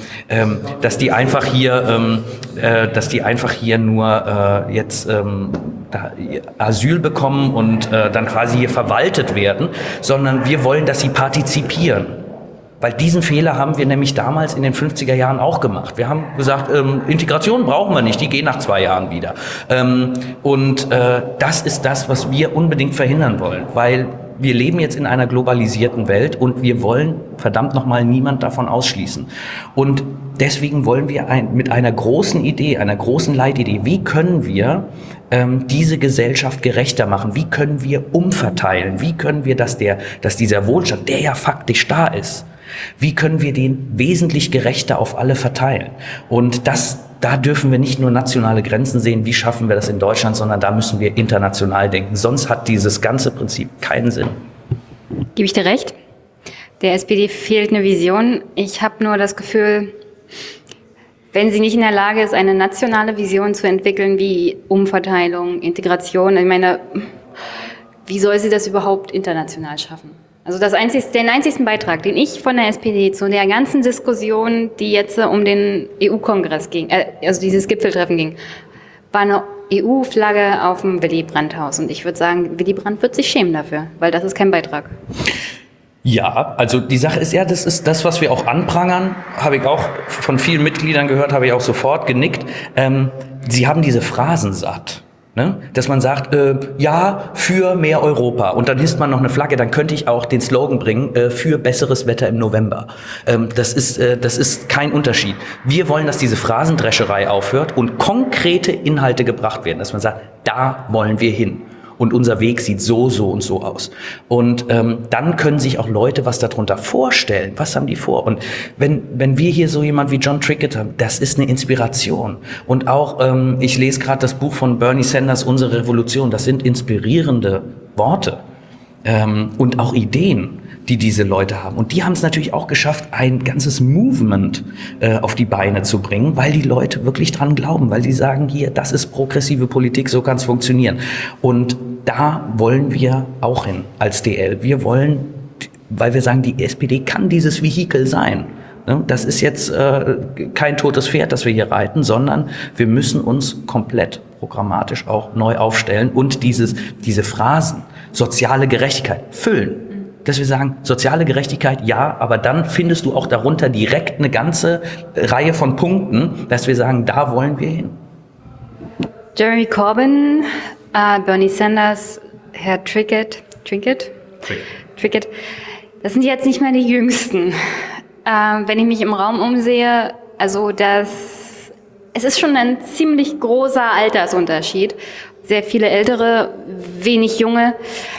einfach hier nur Asyl bekommen und dann quasi hier verwaltet werden, sondern wir wollen, dass sie partizipieren. Weil diesen Fehler haben wir nämlich damals in den 50er Jahren auch gemacht. Wir haben gesagt, Integration brauchen wir nicht, die gehen nach 2 Jahren wieder. Das ist das, was wir unbedingt verhindern wollen, weil wir leben jetzt in einer globalisierten Welt und wir wollen verdammt nochmal niemand davon ausschließen. Und deswegen wollen wir mit einer großen Idee, einer großen Leitidee, wie können wir diese Gesellschaft gerechter machen? Wie können wir umverteilen? Wie können wir, dass dieser Wohlstand, der ja faktisch da ist, wie können wir den wesentlich gerechter auf alle verteilen? Und da dürfen wir nicht nur nationale Grenzen sehen, wie schaffen wir das in Deutschland, sondern da müssen wir international denken. Sonst hat dieses ganze Prinzip keinen Sinn. Gebe ich dir recht? Der SPD fehlt eine Vision. Ich habe nur das Gefühl, wenn sie nicht in der Lage ist, eine nationale Vision zu entwickeln, wie Umverteilung, Integration, ich meine, wie soll sie das überhaupt international schaffen? Also den einzigsten Beitrag, den ich von der SPD zu der ganzen Diskussion, die jetzt um den EU-Kongress ging, also dieses Gipfeltreffen ging, war eine EU-Flagge auf dem Willy Brandt-Haus. Und ich würde sagen, Willy Brandt wird sich schämen dafür, weil das ist kein Beitrag. Ja, also die Sache ist ja, das ist das, was wir auch anprangern, habe ich auch von vielen Mitgliedern gehört, habe ich auch sofort genickt. Sie haben diese Phrasen satt. Ne? Dass man sagt, ja, für mehr Europa. Und dann hisst man noch eine Flagge, dann könnte ich auch den Slogan bringen, für besseres Wetter im November. Das ist kein Unterschied. Wir wollen, dass diese Phrasendrescherei aufhört und konkrete Inhalte gebracht werden. Dass man sagt, da wollen wir hin. Und unser Weg sieht so und so aus. Und dann können sich auch Leute was darunter vorstellen. Was haben die vor? Und wenn wir hier so jemand wie John Trickett haben, das ist eine Inspiration. Und auch, ich lese gerade das Buch von Bernie Sanders, Unsere Revolution. Das sind inspirierende Worte und auch Ideen, die diese Leute haben. Und die haben es natürlich auch geschafft, ein ganzes Movement auf die Beine zu bringen, weil die Leute wirklich dran glauben, weil sie sagen, hier, das ist progressive Politik, so kann es funktionieren. Und da wollen wir auch hin als DL. Wir wollen, weil wir sagen, die SPD kann dieses Vehikel sein. Das ist jetzt kein totes Pferd, das wir hier reiten, sondern wir müssen uns komplett programmatisch auch neu aufstellen und diese Phrasen, soziale Gerechtigkeit, füllen. Dass wir sagen, soziale Gerechtigkeit, ja, aber dann findest du auch darunter direkt eine ganze Reihe von Punkten, dass wir sagen, da wollen wir hin. Jeremy Corbyn, Bernie Sanders, Herr Trickett, das sind jetzt nicht mehr die Jüngsten. Wenn ich mich im Raum umsehe, also es ist schon ein ziemlich großer Altersunterschied. Sehr viele Ältere, wenig Junge.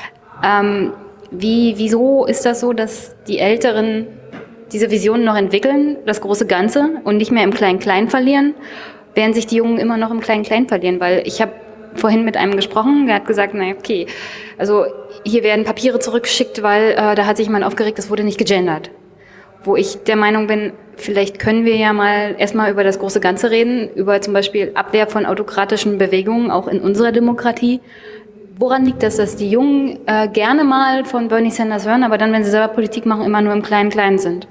Wieso ist das so, dass die Älteren diese Visionen noch entwickeln, das große Ganze, und nicht mehr im Klein-Klein verlieren, während sich die Jungen immer noch im Klein-Klein verlieren? Weil ich habe vorhin mit einem gesprochen, der hat gesagt, na okay, also hier werden Papiere zurückgeschickt, weil da hat sich jemand aufgeregt, das wurde nicht gegendert. Wo ich der Meinung bin, vielleicht können wir ja mal erstmal über das große Ganze reden, über zum Beispiel Abwehr von autokratischen Bewegungen, auch in unserer Demokratie. Woran liegt das, dass die Jungen gerne mal von Bernie Sanders hören, aber dann, wenn sie selber Politik machen, immer nur im Kleinen-Kleinen sind?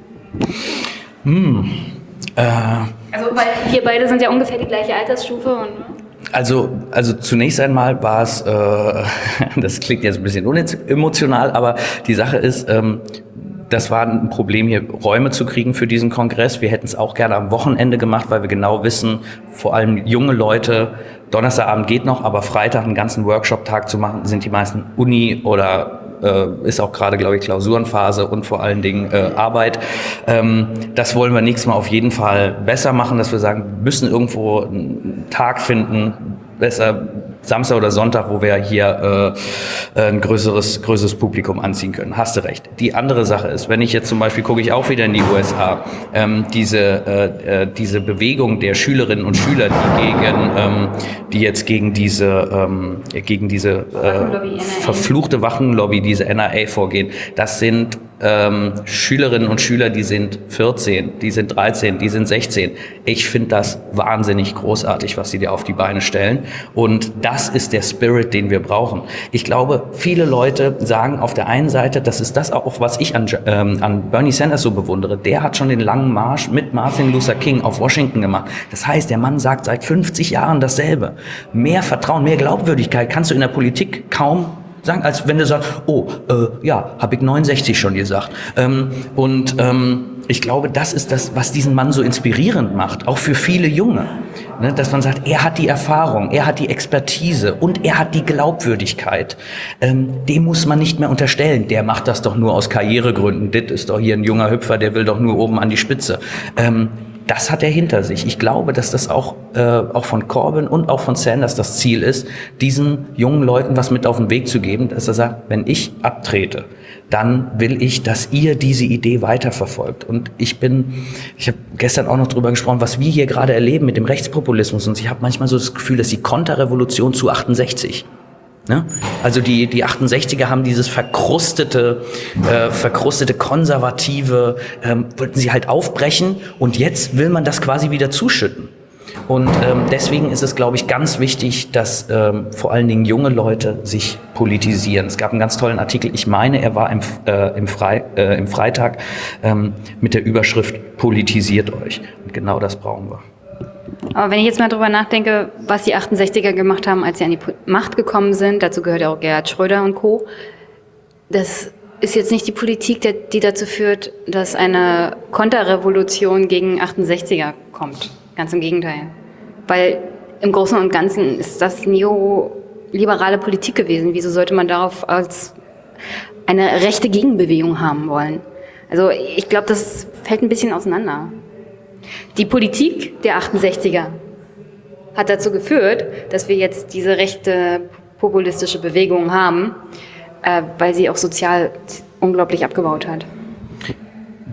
Also, weil wir beide sind ja ungefähr die gleiche Altersstufe. Also zunächst einmal war es, das klingt jetzt ein bisschen unemotional, aber die Sache ist, das war ein Problem, hier Räume zu kriegen für diesen Kongress. Wir hätten es auch gerne am Wochenende gemacht, weil wir genau wissen, vor allem junge Leute, Donnerstagabend geht noch, aber Freitag einen ganzen Workshop-Tag zu machen, sind die meisten Uni oder ist auch gerade, glaube ich, Klausurenphase und vor allen Dingen Arbeit. Das wollen wir nächstes Mal auf jeden Fall besser machen, dass wir sagen, wir müssen irgendwo einen Tag finden, besser Samstag oder Sonntag, wo wir hier ein größeres Publikum anziehen können. Hast du recht. Die andere Sache ist, wenn ich jetzt zum Beispiel, gucke ich auch wieder in die USA, diese Bewegung der Schülerinnen und Schüler, die jetzt gegen diese verfluchte Waffenlobby, diese NRA vorgehen, das sind Schülerinnen und Schüler, die sind 14, die sind 13, die sind 16. Ich finde das wahnsinnig großartig, was sie da auf die Beine stellen. Und das ist der Spirit, den wir brauchen. Ich glaube, viele Leute sagen auf der einen Seite, das ist das auch, was ich an Bernie Sanders so bewundere. Der hat schon den langen Marsch mit Martin Luther King auf Washington gemacht. Das heißt, der Mann sagt seit 50 Jahren dasselbe. Mehr Vertrauen, mehr Glaubwürdigkeit kannst du in der Politik kaum sagen, als wenn du sagst, ja, habe ich 69 schon gesagt. Ich glaube, das ist das, was diesen Mann so inspirierend macht, auch für viele Junge. Ne, dass man sagt, er hat die Erfahrung, er hat die Expertise und er hat die Glaubwürdigkeit. Dem muss man nicht mehr unterstellen, der macht das doch nur aus Karrieregründen. Das ist doch hier ein junger Hüpfer, der will doch nur oben an die Spitze. Das hat er hinter sich. Ich glaube, dass das auch von Corbyn und auch von Sanders das Ziel ist, diesen jungen Leuten was mit auf den Weg zu geben, dass er sagt, wenn ich abtrete, dann will ich, dass ihr diese Idee weiterverfolgt. Und ich habe gestern auch noch drüber gesprochen, was wir hier gerade erleben mit dem Rechtspopulismus. Und ich habe manchmal so das Gefühl, dass die Konterrevolution zu 68. Ne? Also die 68er haben dieses verkrustete, konservative, wollten sie halt aufbrechen und jetzt will man das quasi wieder zuschütten. Und deswegen ist es, glaube ich, ganz wichtig, dass vor allen Dingen junge Leute sich politisieren. Es gab einen ganz tollen Artikel, ich meine, er war im Freitag mit der Überschrift Politisiert euch. Und genau das brauchen wir. Aber wenn ich jetzt mal drüber nachdenke, was die 68er gemacht haben, als sie an die Macht gekommen sind, dazu gehört ja auch Gerhard Schröder und Co., das ist jetzt nicht die Politik, die dazu führt, dass eine Konterrevolution gegen 68er kommt. Ganz im Gegenteil. Weil im Großen und Ganzen ist das neoliberale Politik gewesen. Wieso sollte man darauf als eine rechte Gegenbewegung haben wollen? Also ich glaube, das fällt ein bisschen auseinander. Die Politik der 68er hat dazu geführt, dass wir jetzt diese rechte populistische Bewegung haben, weil sie auch sozial unglaublich abgebaut hat.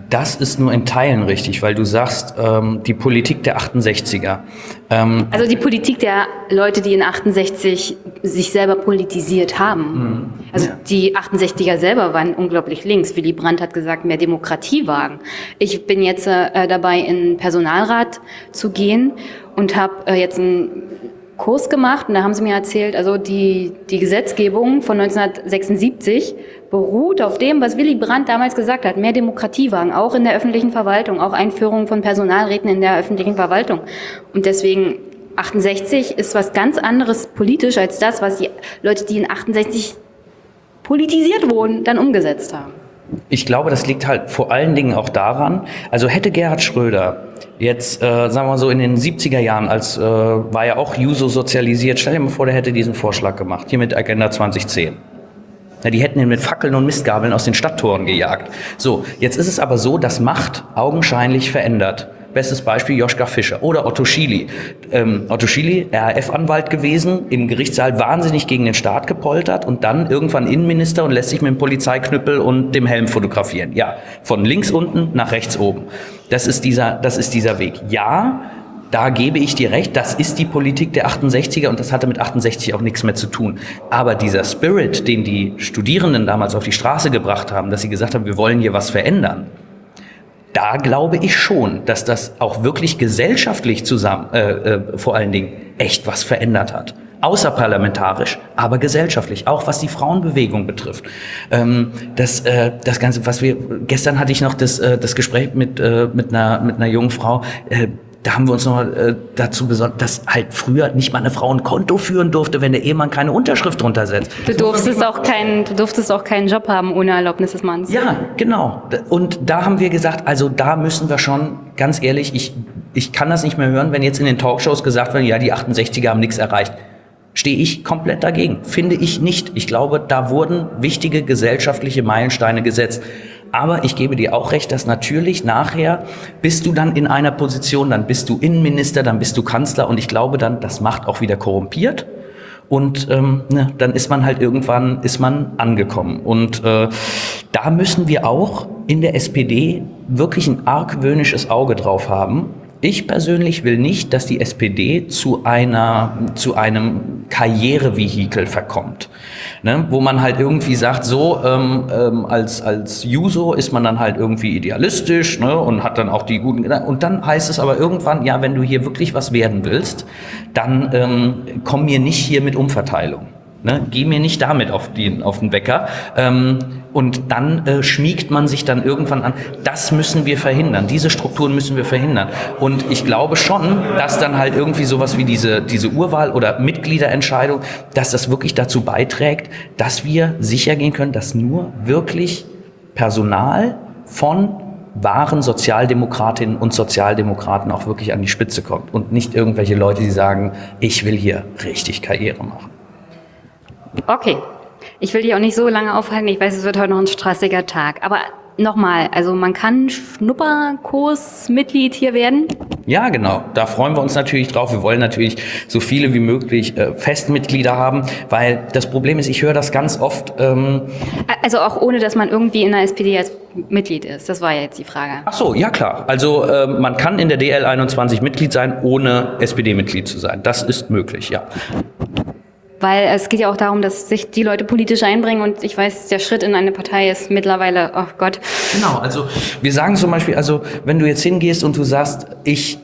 Das ist nur in Teilen richtig, weil du sagst, die Politik der 68er. Also die Politik der Leute, die in 68 sich selber politisiert haben. Also die 68er selber waren unglaublich links. Willy Brandt hat gesagt, mehr Demokratie wagen. Ich bin jetzt dabei, in den Personalrat zu gehen und habe jetzt einen Kurs gemacht und da haben sie mir erzählt, also die Gesetzgebung von 1976 beruht auf dem, was Willy Brandt damals gesagt hat, mehr Demokratie wagen, auch in der öffentlichen Verwaltung, auch Einführung von Personalräten in der öffentlichen Verwaltung. Und deswegen 68 ist was ganz anderes politisch als das, was die Leute, die in 68 politisiert wurden, dann umgesetzt haben. Ich glaube, das liegt halt vor allen Dingen auch daran, also hätte Gerhard Schröder jetzt, sagen wir mal so in den 70er Jahren, als war ja auch Juso sozialisiert, stell dir mal vor, der hätte diesen Vorschlag gemacht, hier mit Agenda 2010. Ja, die hätten ihn mit Fackeln und Mistgabeln aus den Stadttoren gejagt. So, jetzt ist es aber so, dass Macht augenscheinlich verändert. Bestes Beispiel Joschka Fischer oder Otto Schily. Otto Schily, RAF-Anwalt gewesen, im Gerichtssaal wahnsinnig gegen den Staat gepoltert und dann irgendwann Innenminister und lässt sich mit dem Polizeiknüppel und dem Helm fotografieren. Ja, von links unten nach rechts oben. Das ist dieser Weg. Ja, da gebe ich dir recht, das ist die Politik der 68er und das hatte mit 68 auch nichts mehr zu tun. Aber dieser Spirit, den die Studierenden damals auf die Straße gebracht haben, dass sie gesagt haben, wir wollen hier was verändern, da glaube ich schon, dass das auch wirklich gesellschaftlich vor allen Dingen echt was verändert hat. Außerparlamentarisch, aber gesellschaftlich, auch was die Frauenbewegung betrifft. Das Ganze, gestern hatte ich noch das Gespräch mit einer jungen Frau, da haben wir uns noch dazu besonnen, dass halt früher nicht mal eine Frau ein Konto führen durfte, wenn der Ehemann keine Unterschrift drunter setzt. Du durftest auch keinen Job haben ohne Erlaubnis des Mannes. Ja, genau. Und da haben wir gesagt, also da müssen wir schon, ganz ehrlich, ich kann das nicht mehr hören, wenn jetzt in den Talkshows gesagt wird, ja, die 68er haben nichts erreicht. Stehe ich komplett dagegen. Finde ich nicht. Ich glaube, da wurden wichtige gesellschaftliche Meilensteine gesetzt. Aber ich gebe dir auch recht, dass natürlich nachher bist du dann in einer Position, dann bist du Innenminister, dann bist du Kanzler und ich glaube dann, das macht auch wieder korrumpiert und dann ist man halt irgendwann angekommen. Und da müssen wir auch in der SPD wirklich ein argwöhnisches Auge drauf haben. Ich persönlich will nicht, dass die SPD zu einem Karrierevehikel verkommt, ne? Wo man halt irgendwie sagt, so als Juso ist man dann halt irgendwie idealistisch, ne? Und hat dann auch die guten Gedanken. Und dann heißt es aber irgendwann, ja, wenn du hier wirklich was werden willst, dann komm mir nicht hier mit Umverteilung. Ne? Geh mir nicht damit auf den Wecker. Und dann schmiegt man sich dann irgendwann an. Das müssen wir verhindern. Diese Strukturen müssen wir verhindern. Und ich glaube schon, dass dann halt irgendwie sowas wie diese Urwahl oder Mitgliederentscheidung, dass das wirklich dazu beiträgt, dass wir sicher gehen können, dass nur wirklich Personal von wahren Sozialdemokratinnen und Sozialdemokraten auch wirklich an die Spitze kommt. Und nicht irgendwelche Leute, die sagen, ich will hier richtig Karriere machen. Okay, ich will dich auch nicht so lange aufhalten. Ich weiß, es wird heute noch ein stressiger Tag. Aber nochmal, also man kann Schnupperkursmitglied hier werden? Ja, genau. Da freuen wir uns natürlich drauf. Wir wollen natürlich so viele wie möglich Festmitglieder haben, weil das Problem ist, ich höre das ganz oft. Also auch ohne, dass man irgendwie in der SPD als Mitglied ist. Das war ja jetzt die Frage. Ach so, ja klar. Also man kann in der DL 21 Mitglied sein, ohne SPD-Mitglied zu sein. Das ist möglich, ja. Weil es geht ja auch darum, dass sich die Leute politisch einbringen und ich weiß, der Schritt in eine Partei ist mittlerweile, oh Gott. Genau, also wir sagen zum Beispiel, also wenn du jetzt hingehst und du sagst, ich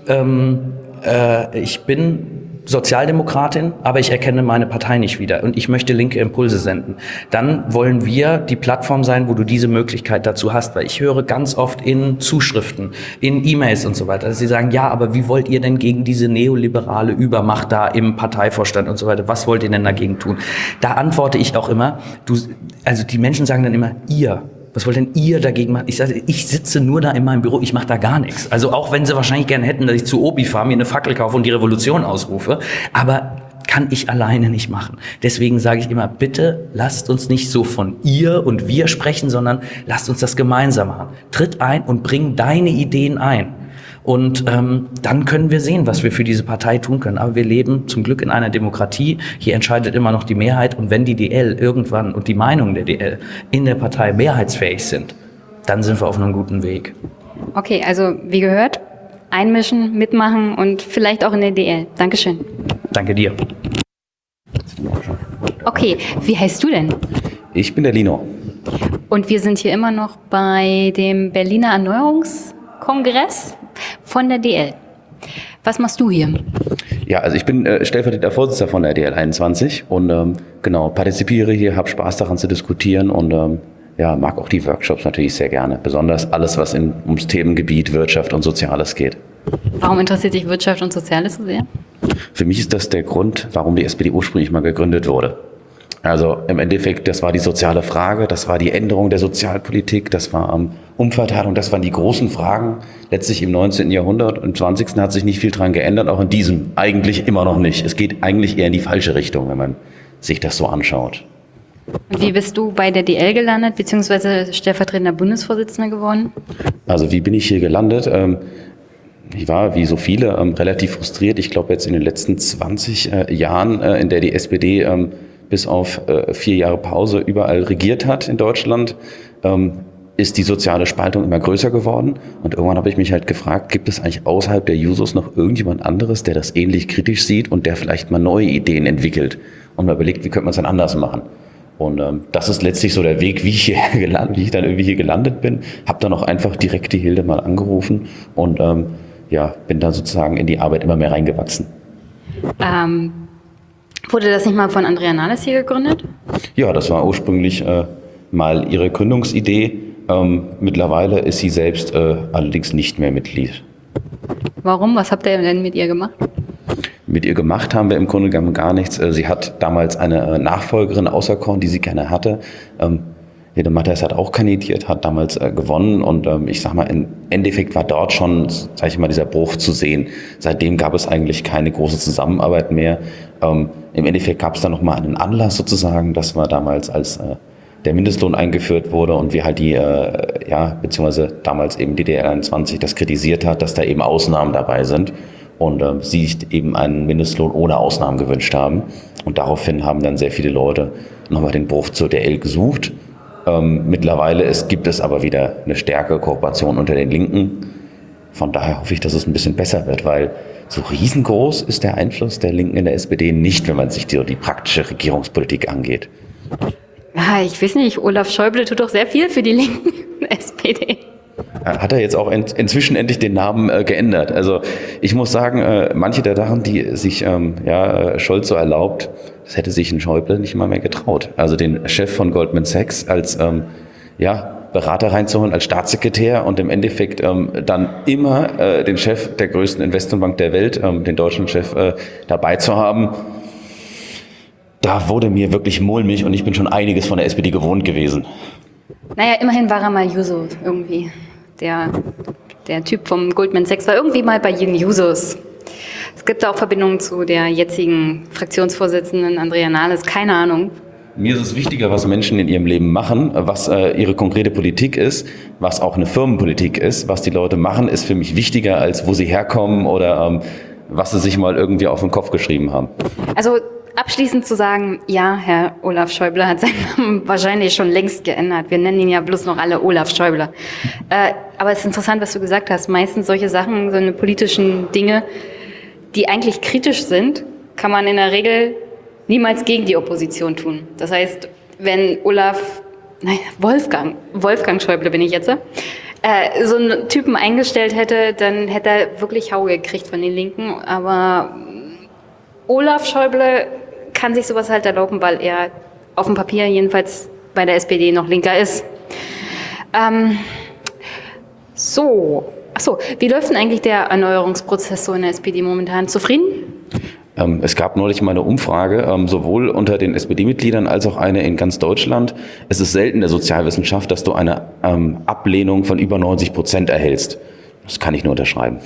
bin Sozialdemokratin, aber ich erkenne meine Partei nicht wieder und ich möchte linke Impulse senden, dann wollen wir die Plattform sein, wo du diese Möglichkeit dazu hast, weil ich höre ganz oft in Zuschriften, in E-Mails und so weiter, dass sie sagen, ja, aber wie wollt ihr denn gegen diese neoliberale Übermacht da im Parteivorstand und so weiter, was wollt ihr denn dagegen tun? Da antworte ich auch immer, also die Menschen sagen dann immer, ihr. Was wollt denn ihr dagegen machen? Ich sage, ich sitze nur da in meinem Büro, ich mache da gar nichts. Also auch wenn sie wahrscheinlich gerne hätten, dass ich zu Obi fahre, mir eine Fackel kaufe und die Revolution ausrufe, aber kann ich alleine nicht machen. Deswegen sage ich immer, bitte lasst uns nicht so von ihr und wir sprechen, sondern lasst uns das gemeinsam machen. Tritt ein und bring deine Ideen ein. Und dann können wir sehen, was wir für diese Partei tun können. Aber wir leben zum Glück in einer Demokratie. Hier entscheidet immer noch die Mehrheit. Und wenn die DL irgendwann und die Meinungen der DL in der Partei mehrheitsfähig sind, dann sind wir auf einem guten Weg. Okay, also wie gehört, einmischen, mitmachen und vielleicht auch in der DL. Dankeschön. Danke dir. Okay, wie heißt du denn? Ich bin der Lino. Und wir sind hier immer noch bei dem Berliner Erneuerungskongress von der DL. Was machst du hier? Ja, also ich bin stellvertretender Vorsitzender von der DL 21 und genau, partizipiere hier, habe Spaß daran zu diskutieren und ja, mag auch die Workshops natürlich sehr gerne. Besonders alles, was ums Themengebiet Wirtschaft und Soziales geht. Warum interessiert dich Wirtschaft und Soziales so sehr? Für mich ist das der Grund, warum die SPD ursprünglich mal gegründet wurde. Also im Endeffekt, das war die soziale Frage, das war die Änderung der Sozialpolitik, das war Umverteilung, das waren die großen Fragen. Letztlich im 19. Jahrhundert und im 20. hat sich nicht viel dran geändert, auch in diesem eigentlich immer noch nicht. Es geht eigentlich eher in die falsche Richtung, wenn man sich das so anschaut. Und wie bist du bei der DL gelandet, beziehungsweise stellvertretender Bundesvorsitzender geworden? Also wie bin ich hier gelandet? Ich war, wie so viele, relativ frustriert. Ich glaube, jetzt in den letzten 20 Jahren, in der die SPD bis auf 4 Jahre Pause überall regiert hat in Deutschland, ist die soziale Spaltung immer größer geworden. Und irgendwann habe ich mich halt gefragt, gibt es eigentlich außerhalb der Jusos noch irgendjemand anderes, der das ähnlich kritisch sieht und der vielleicht mal neue Ideen entwickelt und mal überlegt, wie könnte man es dann anders machen? Und das ist letztlich so der Weg, wie ich dann irgendwie hier gelandet bin. Habe dann auch einfach direkt die Hilde mal angerufen und ja, bin dann sozusagen in die Arbeit immer mehr reingewachsen. Wurde das nicht mal von Andrea Nahles hier gegründet? Ja, das war ursprünglich mal ihre Gründungsidee. Mittlerweile ist sie selbst allerdings nicht mehr Mitglied. Warum? Was habt ihr denn mit ihr gemacht? Mit ihr gemacht haben wir im Grunde genommen gar nichts. Sie hat damals eine Nachfolgerin auserkoren, die sie gerne hatte. Hede Matthias hat auch kandidiert, hat damals gewonnen und ich sag mal, im Endeffekt war dort schon, sag ich mal, dieser Bruch zu sehen. Seitdem gab es eigentlich keine große Zusammenarbeit mehr. Im Endeffekt gab es dann nochmal einen Anlass sozusagen, das war damals, als der Mindestlohn eingeführt wurde und wir halt beziehungsweise damals eben die DL 21 das kritisiert hat, dass da eben Ausnahmen dabei sind. Und sie sich eben einen Mindestlohn ohne Ausnahmen gewünscht haben. Und daraufhin haben dann sehr viele Leute nochmal den Bruch zur DL gesucht. Mittlerweile gibt es aber wieder eine stärkere Kooperation unter den Linken. Von daher hoffe ich, dass es ein bisschen besser wird, weil so riesengroß ist der Einfluss der Linken in der SPD nicht, wenn man sich die praktische Regierungspolitik angeht. Ja, ich weiß nicht, Olaf Schäuble tut doch sehr viel für die Linken in der SPD. Hat er jetzt auch inzwischen endlich den Namen geändert. Also ich muss sagen, manche der Sachen, die sich Scholz so erlaubt, das hätte sich ein Schäuble nicht mal mehr getraut. Also den Chef von Goldman Sachs als Berater reinzuholen, als Staatssekretär und im Endeffekt dann immer den Chef der größten Investmentbank der Welt, den deutschen Chef, dabei zu haben. Da wurde mir wirklich mulmig und ich bin schon einiges von der SPD gewohnt gewesen. Naja, immerhin war er mal Juso irgendwie. Der Typ vom Goldman Sachs war irgendwie mal bei den Jusos. Es gibt auch Verbindungen zu der jetzigen Fraktionsvorsitzenden Andrea Nahles, keine Ahnung. Mir ist es wichtiger, was Menschen in ihrem Leben machen, was ihre konkrete Politik ist, was auch eine Firmenpolitik ist. Was die Leute machen, ist für mich wichtiger, als wo sie herkommen oder was sie sich mal irgendwie auf den Kopf geschrieben haben. Also abschließend zu sagen, ja, Herr Olaf Schäuble hat seinen Namen wahrscheinlich schon längst geändert. Wir nennen ihn ja bloß noch alle Olaf Schäuble. Aber es ist interessant, was du gesagt hast. Meistens solche Sachen, so eine politischen Dinge, die eigentlich kritisch sind, kann man in der Regel niemals gegen die Opposition tun. Das heißt, wenn Wolfgang Schäuble bin ich jetzt, so einen Typen eingestellt hätte, dann hätte er wirklich Haue gekriegt von den Linken. Aber Olaf Schäuble kann sich sowas halt erlauben, weil er auf dem Papier jedenfalls bei der SPD noch linker ist. Wie läuft denn eigentlich der Erneuerungsprozess so in der SPD momentan? Zufrieden? Es gab neulich mal eine Umfrage, sowohl unter den SPD-Mitgliedern als auch eine in ganz Deutschland. Es ist selten in der Sozialwissenschaft, dass du eine Ablehnung von über 90% erhältst. Das kann ich nur unterschreiben.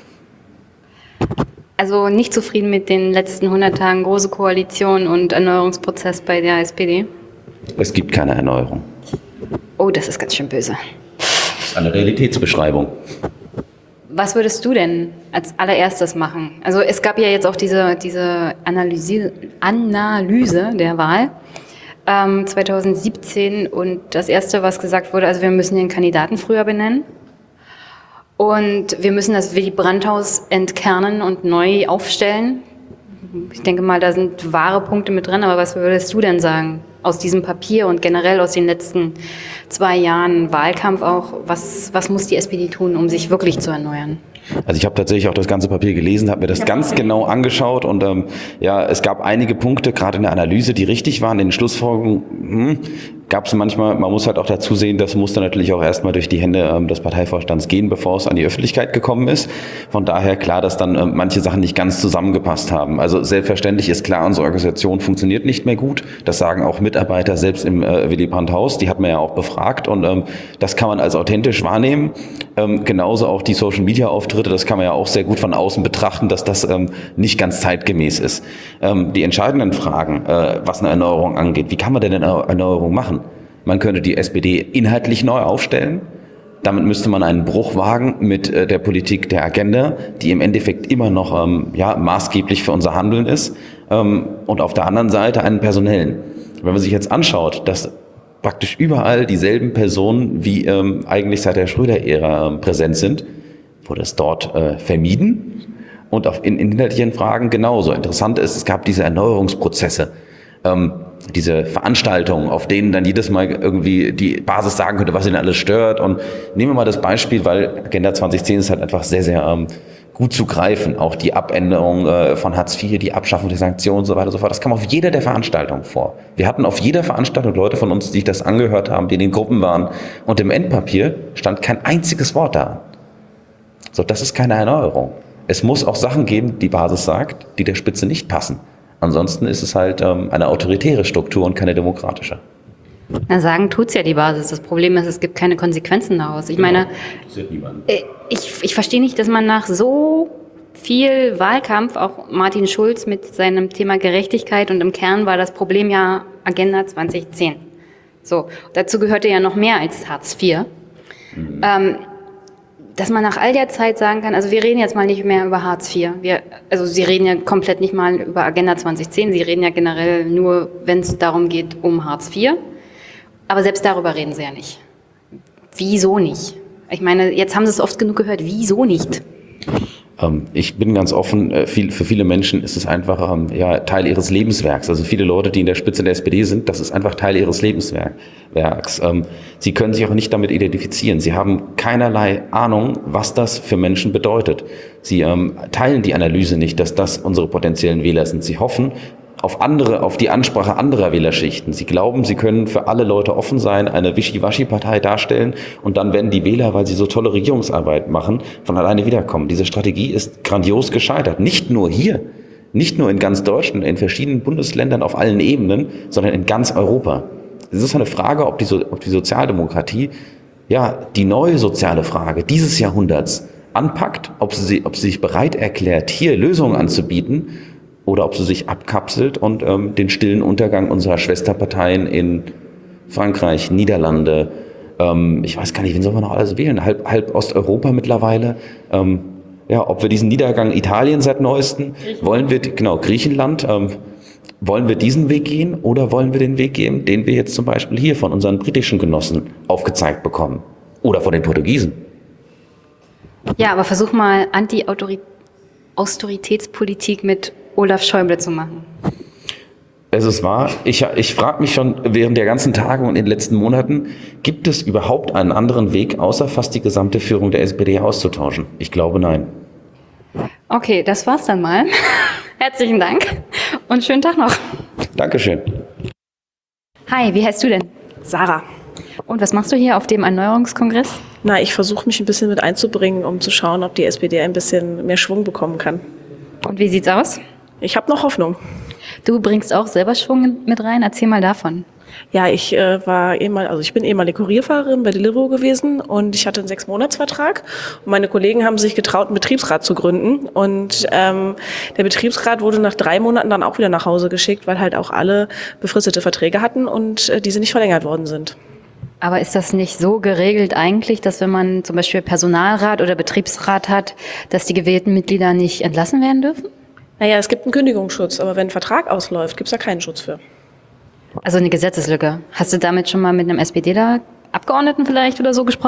Also nicht zufrieden mit den letzten 100 Tagen Große Koalition und Erneuerungsprozess bei der SPD? Es gibt keine Erneuerung. Oh, das ist ganz schön böse. Das ist eine Realitätsbeschreibung. Was würdest du denn als allererstes machen? Also es gab ja jetzt auch diese Analyse der Wahl 2017 und das Erste, was gesagt wurde, also wir müssen den Kandidaten früher benennen. Und wir müssen das Willy Brandt-Haus entkernen und neu aufstellen. Ich denke mal, da sind wahre Punkte mit drin, aber was würdest du denn sagen aus diesem Papier und generell aus den letzten 2 Jahren Wahlkampf auch? Was muss die SPD tun, um sich wirklich zu erneuern? Also ich habe tatsächlich auch das ganze Papier gelesen, habe mir das ganz genau angeschaut und es gab einige Punkte, gerade in der Analyse, die richtig waren. In den Schlussfolgerungen gab es manchmal, man muss halt auch dazu sehen, das musste natürlich auch erstmal durch die Hände des Parteivorstands gehen, bevor es an die Öffentlichkeit gekommen ist. Von daher klar, dass dann manche Sachen nicht ganz zusammengepasst haben. Also selbstverständlich ist klar, unsere Organisation funktioniert nicht mehr gut. Das sagen auch Mitarbeiter selbst im Willy Brandt-Haus, die hat man ja auch befragt und das kann man als authentisch wahrnehmen. Genauso auch die Social-Media-Auftritte, das kann man ja auch sehr gut von außen betrachten, dass das nicht ganz zeitgemäß ist. Die entscheidenden Fragen, was eine Erneuerung angeht, wie kann man denn eine Erneuerung machen? Man könnte die SPD inhaltlich neu aufstellen. Damit müsste man einen Bruch wagen mit der Politik der Agenda, die im Endeffekt immer noch maßgeblich für unser Handeln ist. Und auf der anderen Seite einen personellen. Wenn man sich jetzt anschaut, dass praktisch überall dieselben Personen wie eigentlich seit der Schröder-Ära präsent sind, wurde es dort vermieden. Und in inhaltlichen Fragen genauso. Interessant ist, es gab diese Erneuerungsprozesse, diese Veranstaltungen, auf denen dann jedes Mal irgendwie die Basis sagen könnte, was ihnen alles stört. Und nehmen wir mal das Beispiel, weil Agenda 2010 ist halt einfach sehr, sehr gut zu greifen. Auch die Abänderung von Hartz IV, die Abschaffung der Sanktionen und so weiter und so fort. Das kam auf jeder der Veranstaltungen vor. Wir hatten auf jeder Veranstaltung Leute von uns, die sich das angehört haben, die in den Gruppen waren. Und im Endpapier stand kein einziges Wort da. So, das ist keine Erneuerung. Es muss auch Sachen geben, die Basis sagt, die der Spitze nicht passen. Ansonsten ist es halt eine autoritäre Struktur und keine demokratische. Na, sagen tut's ja die Basis. Das Problem ist, es gibt keine Konsequenzen daraus. Ich meine, ich verstehe nicht, dass man nach so viel Wahlkampf, auch Martin Schulz mit seinem Thema Gerechtigkeit, und im Kern war das Problem ja Agenda 2010. So, dazu gehörte ja noch mehr als Hartz IV. Dass man nach all der Zeit sagen kann, also wir reden jetzt mal nicht mehr über Hartz IV. Sie reden ja komplett nicht mal über Agenda 2010. Sie reden ja generell nur, wenn es darum geht, um Hartz IV. Aber selbst darüber reden sie ja nicht. Wieso nicht? Ich meine, jetzt haben sie es oft genug gehört. Wieso nicht? Ich bin ganz offen, für viele Menschen ist es einfach Teil ihres Lebenswerks. Also viele Leute, die in der Spitze der SPD sind, das ist einfach Teil ihres Lebenswerks. Sie können sich auch nicht damit identifizieren. Sie haben keinerlei Ahnung, was das für Menschen bedeutet. Sie teilen die Analyse nicht, dass das unsere potenziellen Wähler sind. Sie hoffen auf die Ansprache anderer Wählerschichten. Sie glauben, sie können für alle Leute offen sein, eine Wischiwaschi-Partei darstellen und dann werden die Wähler, weil sie so tolle Regierungsarbeit machen, von alleine wiederkommen. Diese Strategie ist grandios gescheitert. Nicht nur hier, nicht nur in ganz Deutschland, in verschiedenen Bundesländern auf allen Ebenen, sondern in ganz Europa. Es ist eine Frage, ob die Sozialdemokratie die neue soziale Frage dieses Jahrhunderts anpackt, ob sie sich bereit erklärt, hier Lösungen anzubieten, oder ob sie sich abkapselt und den stillen Untergang unserer Schwesterparteien in Frankreich, Niederlande, ich weiß gar nicht, wen soll man noch alles wählen, halb Osteuropa mittlerweile, ob wir diesen Niedergang Italien seit neuestem, Griechenland, wollen wir diesen Weg gehen oder wollen wir den Weg gehen, den wir jetzt zum Beispiel hier von unseren britischen Genossen aufgezeigt bekommen oder von den Portugiesen? Ja, aber versuch mal Austeritätspolitik mit Olaf Schäuble zu machen. Es ist wahr. Ich frage mich schon während der ganzen Tage und in den letzten Monaten, gibt es überhaupt einen anderen Weg, außer fast die gesamte Führung der SPD auszutauschen? Ich glaube, nein. Okay, das war's dann mal. Herzlichen Dank und schönen Tag noch. Dankeschön. Hi, wie heißt du denn? Sarah. Und was machst du hier auf dem Erneuerungskongress? Na, ich versuche mich ein bisschen mit einzubringen, um zu schauen, ob die SPD ein bisschen mehr Schwung bekommen kann. Und wie sieht's aus? Ich habe noch Hoffnung. Du bringst auch selber Schwung mit rein. Erzähl mal davon. Ja, ich bin ehemalige Kurierfahrerin bei Deliveroo gewesen und ich hatte einen 6-Monats-Vertrag. Und meine Kollegen haben sich getraut, einen Betriebsrat zu gründen. Und der Betriebsrat wurde nach 3 Monaten dann auch wieder nach Hause geschickt, weil halt auch alle befristete Verträge hatten und diese nicht verlängert worden sind. Aber ist das nicht so geregelt eigentlich, dass wenn man zum Beispiel Personalrat oder Betriebsrat hat, dass die gewählten Mitglieder nicht entlassen werden dürfen? Naja, es gibt einen Kündigungsschutz, aber wenn ein Vertrag ausläuft, gibt es da keinen Schutz für. Also eine Gesetzeslücke. Hast du damit schon mal mit einem SPD-Abgeordneten vielleicht oder so gesprochen?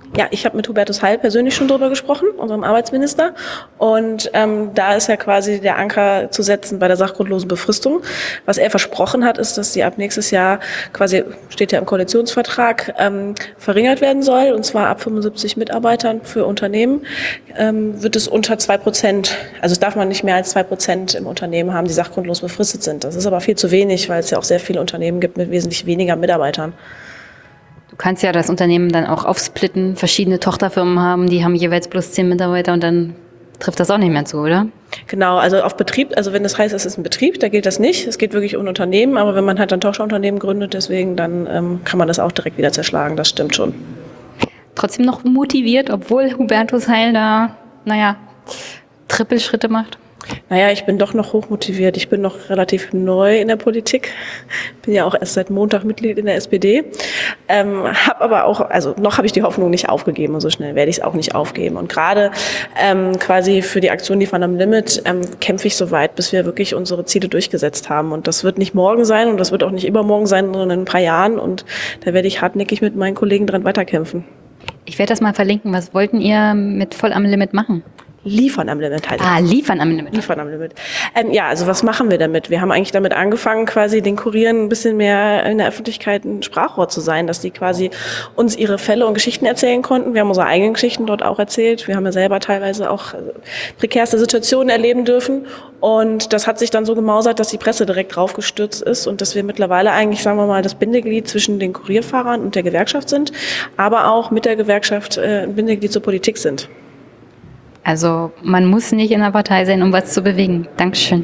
Ja, ich habe mit Hubertus Heil persönlich schon drüber gesprochen, unserem Arbeitsminister. Und da ist ja quasi der Anker zu setzen bei der sachgrundlosen Befristung. Was er versprochen hat, ist, dass sie ab nächstes Jahr quasi, steht ja im Koalitionsvertrag, verringert werden soll. Und zwar ab 75 Mitarbeitern für Unternehmen wird es unter 2%, also darf man nicht mehr als 2% im Unternehmen haben, die sachgrundlos befristet sind. Das ist aber viel zu wenig, weil es ja auch sehr viele Unternehmen gibt mit wesentlich weniger Mitarbeitern. Du kannst ja das Unternehmen dann auch aufsplitten, verschiedene Tochterfirmen haben, die haben jeweils bloß 10 Mitarbeiter und dann trifft das auch nicht mehr zu, oder? Genau, also auf Betrieb, also wenn das heißt, es ist ein Betrieb, da gilt das nicht. Es geht wirklich um Unternehmen, aber wenn man halt ein Tochterunternehmen gründet, deswegen, dann kann man das auch direkt wieder zerschlagen, das stimmt schon. Trotzdem noch motiviert, obwohl Hubertus Heil da, Trippelschritte macht? Naja, ich bin doch noch hochmotiviert. Ich bin noch relativ neu in der Politik. Bin ja auch erst seit Montag Mitglied in der SPD. Habe aber auch, also noch habe ich die Hoffnung nicht aufgegeben und so schnell werde ich es auch nicht aufgeben. Und gerade quasi für die Aktion Liefern am Limit kämpfe ich so weit, bis wir wirklich unsere Ziele durchgesetzt haben. Und das wird nicht morgen sein und das wird auch nicht übermorgen sein, sondern in ein paar Jahren. Und da werde ich hartnäckig mit meinen Kollegen dran weiterkämpfen. Ich werde das mal verlinken. Was wollten ihr mit Voll am Limit machen? Liefern am Limit halt. Liefern am Limit. Liefern am Limit. Ja, also was machen wir damit? Wir haben eigentlich damit angefangen, quasi den Kurieren ein bisschen mehr in der Öffentlichkeit ein Sprachrohr zu sein, dass die quasi uns ihre Fälle und Geschichten erzählen konnten. Wir haben unsere eigenen Geschichten dort auch erzählt. Wir haben ja selber teilweise auch prekärste Situationen erleben dürfen. Und das hat sich dann so gemausert, dass die Presse direkt draufgestürzt ist und dass wir mittlerweile eigentlich, sagen wir mal, das Bindeglied zwischen den Kurierfahrern und der Gewerkschaft sind, aber auch mit der Gewerkschaft ein Bindeglied zur Politik sind. Also man muss nicht in der Partei sein, um was zu bewegen. Dankeschön.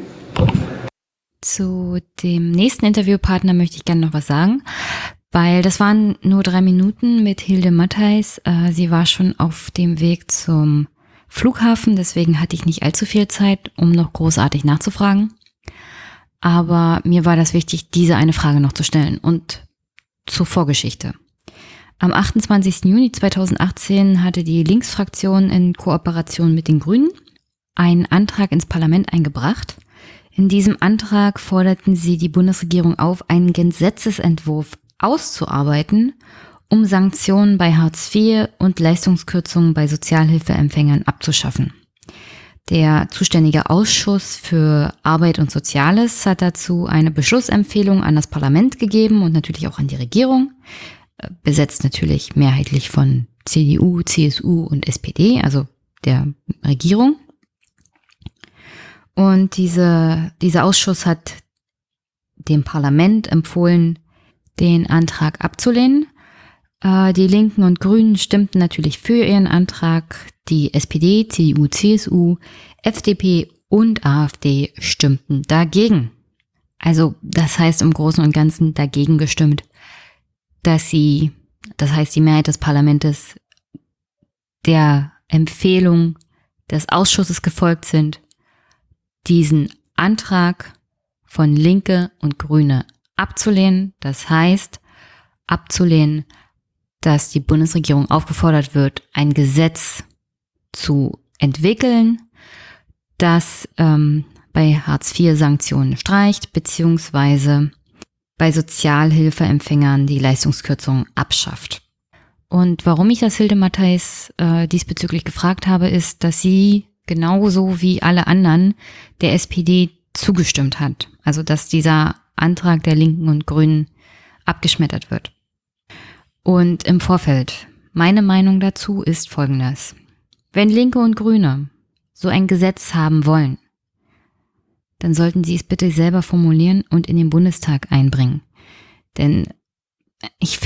Zu dem nächsten Interviewpartner möchte ich gerne noch was sagen, weil das waren nur 3 Minuten mit Hilde Mattheis. Sie war schon auf dem Weg zum Flughafen, deswegen hatte ich nicht allzu viel Zeit, um noch großartig nachzufragen. Aber mir war das wichtig, diese eine Frage noch zu stellen und zur Vorgeschichte. Am 28. Juni 2018 hatte die Linksfraktion in Kooperation mit den Grünen einen Antrag ins Parlament eingebracht. In diesem Antrag forderten sie die Bundesregierung auf, einen Gesetzesentwurf auszuarbeiten, um Sanktionen bei Hartz IV und Leistungskürzungen bei Sozialhilfeempfängern abzuschaffen. Der zuständige Ausschuss für Arbeit und Soziales hat dazu eine Beschlussempfehlung an das Parlament gegeben und natürlich auch an die Regierung. Besetzt natürlich mehrheitlich von CDU, CSU und SPD, also der Regierung. Und dieser Ausschuss hat dem Parlament empfohlen, den Antrag abzulehnen. Die Linken und Grünen stimmten natürlich für ihren Antrag. Die SPD, CDU, CSU, FDP und AfD stimmten dagegen. Also das heißt im Großen und Ganzen dagegen gestimmt, dass die Mehrheit des Parlaments der Empfehlung des Ausschusses gefolgt sind, diesen Antrag von Linke und Grüne abzulehnen. Das heißt, abzulehnen, dass die Bundesregierung aufgefordert wird, ein Gesetz zu entwickeln, das bei Hartz IV Sanktionen streicht, beziehungsweise bei Sozialhilfeempfängern die Leistungskürzungen abschafft. Und warum ich das Hilde Mattheis diesbezüglich gefragt habe, ist, dass sie genauso wie alle anderen der SPD zugestimmt hat. Also dass dieser Antrag der Linken und Grünen abgeschmettert wird. Und im Vorfeld, meine Meinung dazu ist folgendes. Wenn Linke und Grüne so ein Gesetz haben wollen, dann sollten sie es bitte selber formulieren und in den Bundestag einbringen. Denn ich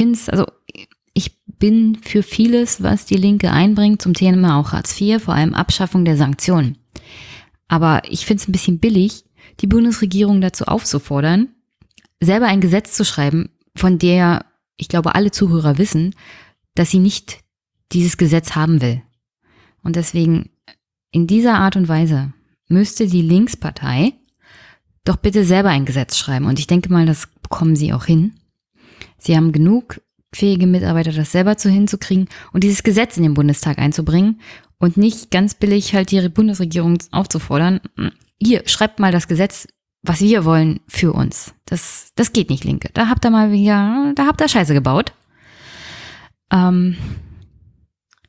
bin für vieles, was die Linke einbringt, zum Thema auch Hartz IV, vor allem Abschaffung der Sanktionen. Aber ich finde es ein bisschen billig, die Bundesregierung dazu aufzufordern, selber ein Gesetz zu schreiben, von der, ich glaube, alle Zuhörer wissen, dass sie nicht dieses Gesetz haben will. Und deswegen, in dieser Art und Weise müsste die Linkspartei doch bitte selber ein Gesetz schreiben. Und ich denke mal, das bekommen sie auch hin. Sie haben genug fähige Mitarbeiter, das selber hinzukriegen und dieses Gesetz in den Bundestag einzubringen und nicht ganz billig halt die Bundesregierung aufzufordern, ihr schreibt mal das Gesetz, was wir wollen, für uns. Das geht nicht, Linke. Da habt ihr Scheiße gebaut.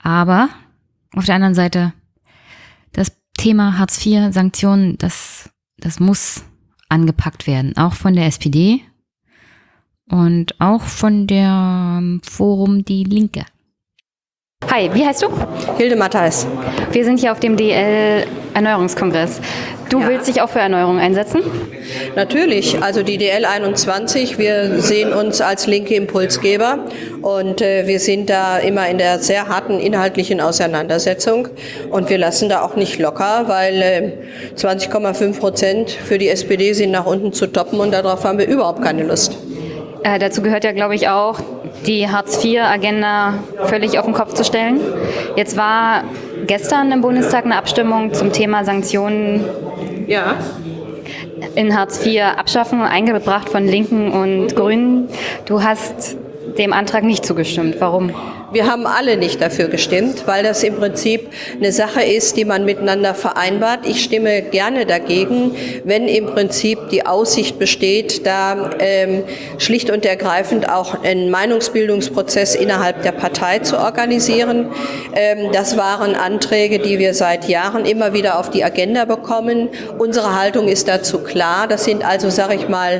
Aber auf der anderen Seite, das Thema Hartz IV, Sanktionen, das muss angepackt werden. Auch von der SPD und auch von der Forum Die Linke. Hi, wie heißt du? Hilde Mattheis. Wir sind hier auf dem DL-Erneuerungskongress. Du willst dich auch für Erneuerung einsetzen? Natürlich, also die DL 21, wir sehen uns als linke Impulsgeber und wir sind da immer in der sehr harten inhaltlichen Auseinandersetzung und wir lassen da auch nicht locker, weil 20,5% für die SPD sind nach unten zu toppen und darauf haben wir überhaupt keine Lust. Dazu gehört ja, glaube ich, auch, die Hartz-IV-Agenda völlig auf den Kopf zu stellen. Jetzt war gestern im Bundestag eine Abstimmung zum Thema Sanktionen in Hartz IV abschaffen, eingebracht von Linken und Grünen. Du hast dem Antrag nicht zugestimmt. Warum? Wir haben alle nicht dafür gestimmt, weil das im Prinzip eine Sache ist, die man miteinander vereinbart. Ich stimme gerne dagegen, wenn im Prinzip die Aussicht besteht, da schlicht und ergreifend auch einen Meinungsbildungsprozess innerhalb der Partei zu organisieren. Das waren Anträge, die wir seit Jahren immer wieder auf die Agenda bekommen. Unsere Haltung ist dazu klar. Das sind also, sage ich mal,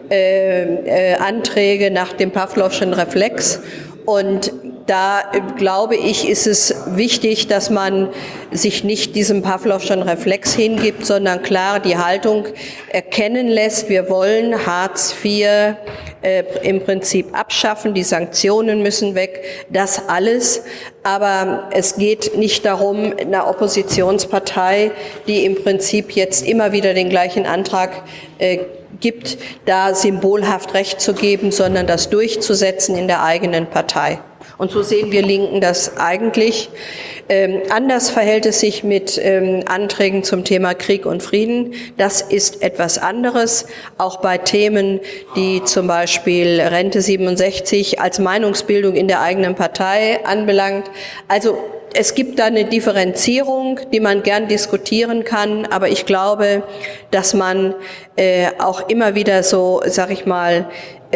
Anträge nach dem Pawlowschen Reflex. Und da, glaube ich, ist es wichtig, dass man sich nicht diesem Pawlowschen Reflex hingibt, sondern klar die Haltung erkennen lässt. Wir wollen Hartz IV im Prinzip abschaffen, die Sanktionen müssen weg, das alles. Aber es geht nicht darum, einer Oppositionspartei, die im Prinzip jetzt immer wieder den gleichen Antrag gibt, da symbolhaft Recht zu geben, sondern das durchzusetzen in der eigenen Partei. Und so sehen wir Linken das eigentlich. Anders verhält es sich mit Anträgen zum Thema Krieg und Frieden. Das ist etwas anderes, auch bei Themen, die zum Beispiel Rente 67 als Meinungsbildung in der eigenen Partei anbelangt. Also es gibt da eine Differenzierung, die man gern diskutieren kann, aber ich glaube, dass man auch immer wieder so, sag ich mal,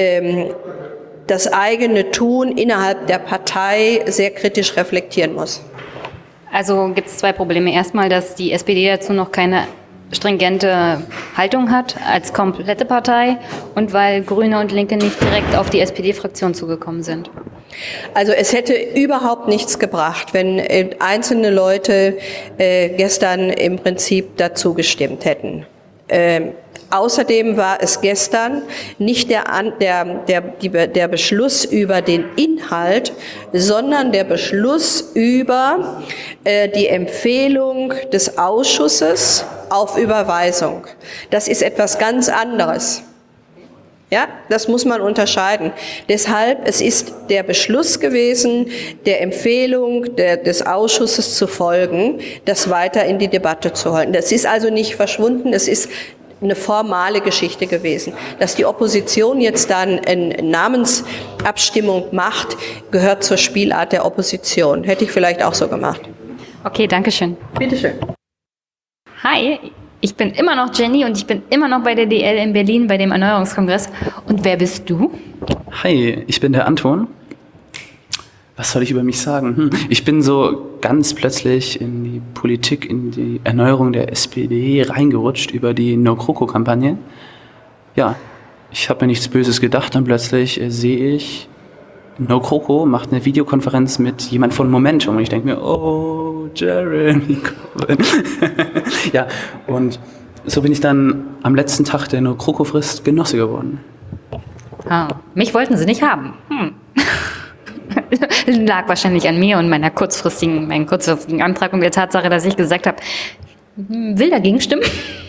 das eigene Tun innerhalb der Partei sehr kritisch reflektieren muss. Also gibt es zwei Probleme. Erstmal, dass die SPD dazu noch keine stringente Haltung hat als komplette Partei und weil Grüne und Linke nicht direkt auf die SPD-Fraktion zugekommen sind. Also es hätte überhaupt nichts gebracht, wenn einzelne Leute gestern im Prinzip dazu gestimmt hätten. Außerdem war es gestern nicht der Beschluss über den Inhalt, sondern der Beschluss über die Empfehlung des Ausschusses auf Überweisung. Das ist etwas ganz anderes. Ja, das muss man unterscheiden. Deshalb, es ist der Beschluss gewesen, der Empfehlung des Ausschusses zu folgen, das weiter in die Debatte zu halten. Das ist also nicht verschwunden, es ist eine formale Geschichte gewesen. Dass die Opposition jetzt dann eine Namensabstimmung macht, gehört zur Spielart der Opposition. Hätte ich vielleicht auch so gemacht. Okay, danke schön. Bitteschön. Hi, ich bin immer noch Jenny und ich bin immer noch bei der DL in Berlin bei dem Erneuerungskongress. Und wer bist du? Hi, ich bin der Anton. Was soll ich über mich sagen? Ich bin so ganz plötzlich in die Politik, in die Erneuerung der SPD reingerutscht über die No-GroKo-Kampagne. Ja, ich habe mir nichts Böses gedacht und plötzlich sehe ich, No-GroKo macht eine Videokonferenz mit jemand von Momentum und ich denke mir, oh, Jeremy Corbyn. Ja, und so bin ich dann am letzten Tag der No-GroKo-Frist Genosse geworden. Ah, mich wollten sie nicht haben. Lag wahrscheinlich an mir und meinem kurzfristigen Antrag und der Tatsache, dass ich gesagt habe, will dagegen stimmen.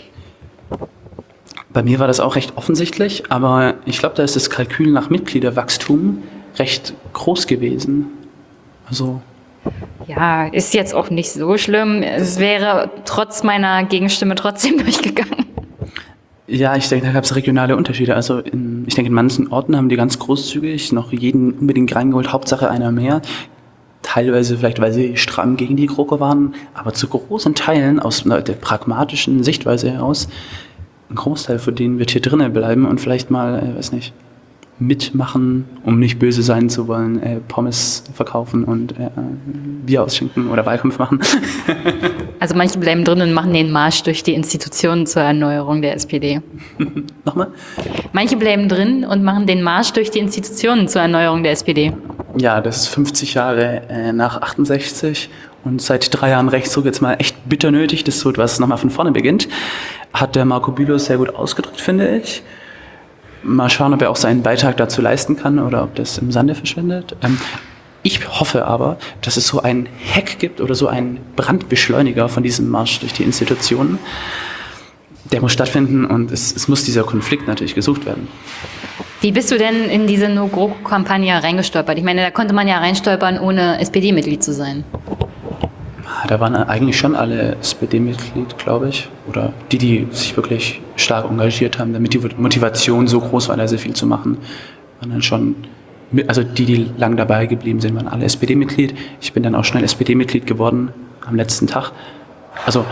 Bei mir war das auch recht offensichtlich, aber ich glaube, da ist das Kalkül nach Mitgliederwachstum recht groß gewesen. Also ja, ist jetzt auch nicht so schlimm. Es wäre trotz meiner Gegenstimme trotzdem durchgegangen. Ja, ich denke, da gab es regionale Unterschiede. Also ich denke, in manchen Orten haben die ganz großzügig noch jeden unbedingt reingeholt, Hauptsache einer mehr. Teilweise vielleicht, weil sie stramm gegen die GroKo waren, aber zu großen Teilen aus der pragmatischen Sichtweise heraus, ein Großteil von denen wird hier drinnen bleiben und vielleicht mal, weiß nicht, mitmachen, um nicht böse sein zu wollen, Pommes verkaufen und Bier ausschenken oder Wahlkampf machen. Also manche bleiben drin und machen den Marsch durch die Institutionen zur Erneuerung der SPD. Nochmal? Manche bleiben drin und machen den Marsch durch die Institutionen zur Erneuerung der SPD. Ja, das ist 50 Jahre nach 68 und seit 3 Jahren Rechtsruck jetzt mal echt bitter nötig, dass so etwas nochmal von vorne beginnt. Hat der Marco Bülow sehr gut ausgedrückt, finde ich. Mal schauen, ob er auch seinen Beitrag dazu leisten kann oder ob das im Sande verschwindet. Ich hoffe aber, dass es so einen Hack gibt oder so einen Brandbeschleuniger von diesem Marsch durch die Institutionen. Der muss stattfinden und es muss dieser Konflikt natürlich gesucht werden. Wie bist du denn in diese No-GroKo-Kampagne reingestolpert? Ich meine, da konnte man ja reinstolpern, ohne SPD-Mitglied zu sein. Da waren eigentlich schon alle SPD-Mitglied, glaube ich. Oder die sich wirklich stark engagiert haben, damit die Motivation so groß war, da sehr viel zu machen. Waren dann schon, also die lang dabei geblieben sind, waren alle SPD-Mitglied. Ich bin dann auch schnell SPD-Mitglied geworden am letzten Tag. Also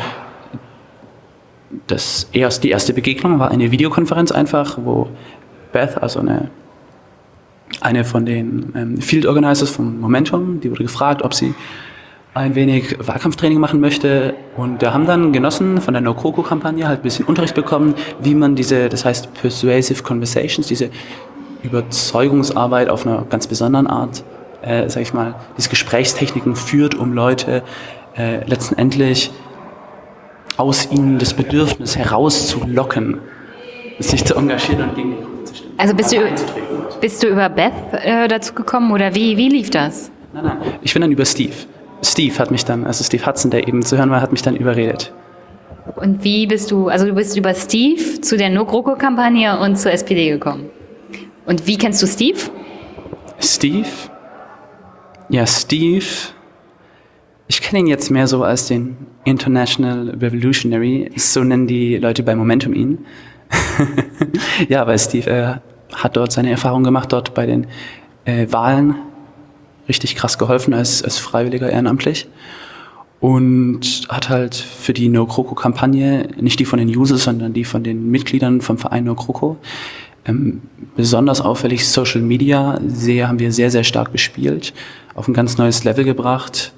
die erste Begegnung war eine Videokonferenz einfach, wo Beth, also eine von den Field Organizers von Momentum, die wurde gefragt, ob sie ein wenig Wahlkampftraining machen möchte und wir haben dann Genossen von der No-GroKo-Kampagne halt ein bisschen Unterricht bekommen, wie man das heißt Persuasive Conversations, diese Überzeugungsarbeit auf einer ganz besonderen Art, sag ich mal, diese Gesprächstechniken führt, um Leute letztendlich aus ihnen das Bedürfnis herauszulocken, sich zu engagieren und gegen die Gruppe zu stimmen. Also bist du über Beth dazu gekommen oder wie lief das? Nein, ich bin dann über Steve. Steve Hudson, der eben zu hören war, hat mich dann überredet. Und wie bist du über Steve zu der No-GroKo-Kampagne und zur SPD gekommen? Und wie kennst du Steve? Steve? Ja, Steve. Ich kenne ihn jetzt mehr so als den International Revolutionary, so nennen die Leute bei Momentum ihn. Ja, weil Steve hat dort seine Erfahrung gemacht, dort bei den Wahlen. Richtig krass geholfen als Freiwilliger ehrenamtlich und hat halt für die No-GroKo-Kampagne, nicht die von den Users, sondern die von den Mitgliedern vom Verein No-GroKo, besonders auffällig Social Media haben wir sehr, sehr stark bespielt, auf ein ganz neues Level gebracht.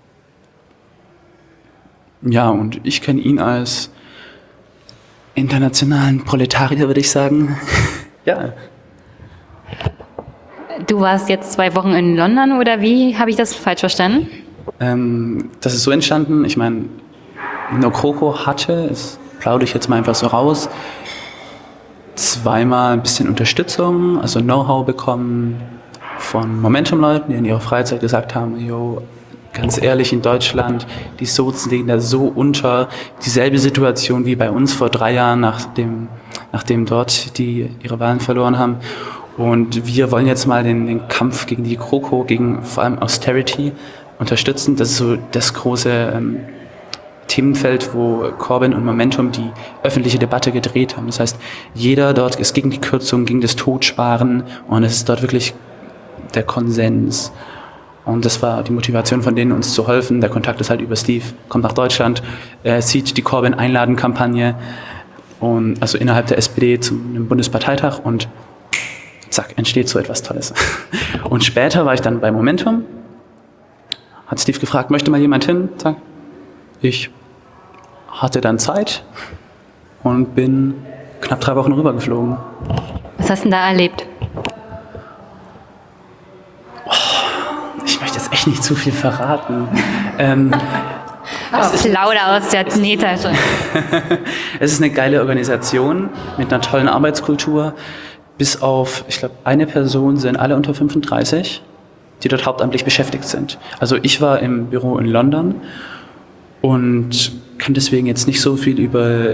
Ja, und ich kenne ihn als internationalen Proletarier, würde ich sagen. Ja. Du warst jetzt 2 Wochen in London oder wie? Habe ich das falsch verstanden? Das ist so entstanden, ich meine, No-GroKo hatte, das plaudere ich jetzt mal einfach so raus, 2-mal ein bisschen Unterstützung, also Know-how bekommen von Momentum-Leuten, die in ihrer Freizeit gesagt haben, jo, ganz ehrlich, in Deutschland, die Sozen liegen da so unter, dieselbe Situation wie bei uns vor 3 Jahren, nachdem dort die ihre Wahlen verloren haben. Und wir wollen jetzt mal den Kampf gegen die GroKo, gegen vor allem Austerity unterstützen. Das ist so das große Themenfeld, wo Corbyn und Momentum die öffentliche Debatte gedreht haben. Das heißt, jeder dort ist gegen die Kürzung, gegen das Totsparen und es ist dort wirklich der Konsens. Und das war die Motivation von denen, uns zu helfen. Der Kontakt ist halt über Steve, kommt nach Deutschland, sieht die Corbyn-Einladen-Kampagne und also innerhalb der SPD zu einem Bundesparteitag und zack, entsteht so etwas Tolles. Und später war ich dann bei Momentum, hat Steve gefragt, möchte mal jemand hin? Zack. Ich hatte dann Zeit und bin knapp 3 Wochen rübergeflogen. Was hast du denn da erlebt? Ich möchte jetzt echt nicht zu viel verraten. Plauder aus der Nähtasche. Es ist eine geile Organisation mit einer tollen Arbeitskultur. Bis auf, ich glaube, eine Person sind alle unter 35, die dort hauptamtlich beschäftigt sind. Also ich war im Büro in London und kann deswegen jetzt nicht so viel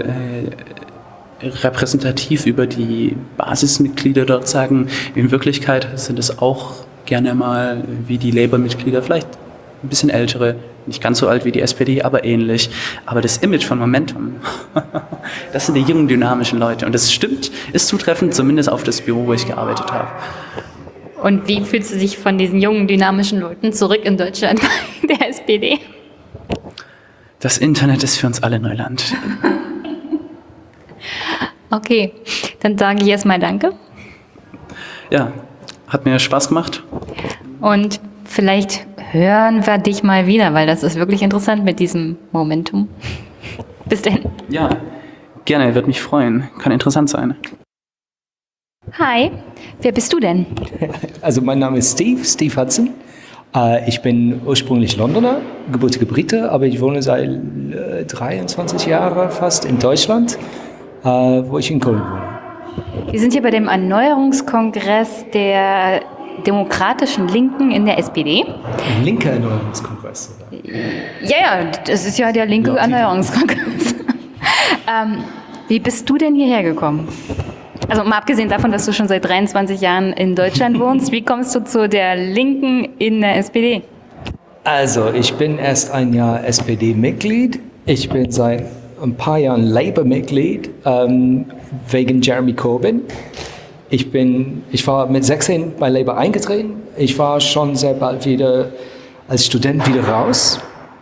repräsentativ über die Basismitglieder dort sagen. In Wirklichkeit sind es auch gerne mal wie die Labour-Mitglieder, vielleicht ein bisschen ältere, nicht ganz so alt wie die SPD, aber ähnlich. Aber das Image von Momentum, das sind die jungen, dynamischen Leute. Und das stimmt, ist zutreffend, zumindest auf das Büro, wo ich gearbeitet habe. Und wie fühlst du dich von diesen jungen, dynamischen Leuten zurück in Deutschland bei der SPD? Das Internet ist für uns alle Neuland. Okay, dann sage ich erstmal Danke. Ja, hat mir Spaß gemacht. Und vielleicht hören wir dich mal wieder, weil das ist wirklich interessant mit diesem Momentum. Bis denn. Ja, gerne, wird mich freuen. Kann interessant sein. Hi, wer bist du denn? Also mein Name ist Steve Hudson. Ich bin ursprünglich Londoner, gebürtiger Brite, aber ich wohne seit 23 Jahren fast in Deutschland, wo ich in Köln wohne. Wir sind hier bei dem Erneuerungskongress der Demokratischen Linken in der SPD. Ein linker Erneuerungskongress. Ja, das ist ja der linke Erneuerungskongress. Wie bist du denn hierher gekommen? Also mal abgesehen davon, dass du schon seit 23 Jahren in Deutschland wohnst, wie kommst du zu der Linken in der SPD? Also ich bin erst ein Jahr SPD-Mitglied. Ich bin seit ein paar Jahren Labour-Mitglied wegen Jeremy Corbyn. Ich war mit 16 bei Labour eingetreten. Ich war schon sehr bald wieder als Student wieder raus.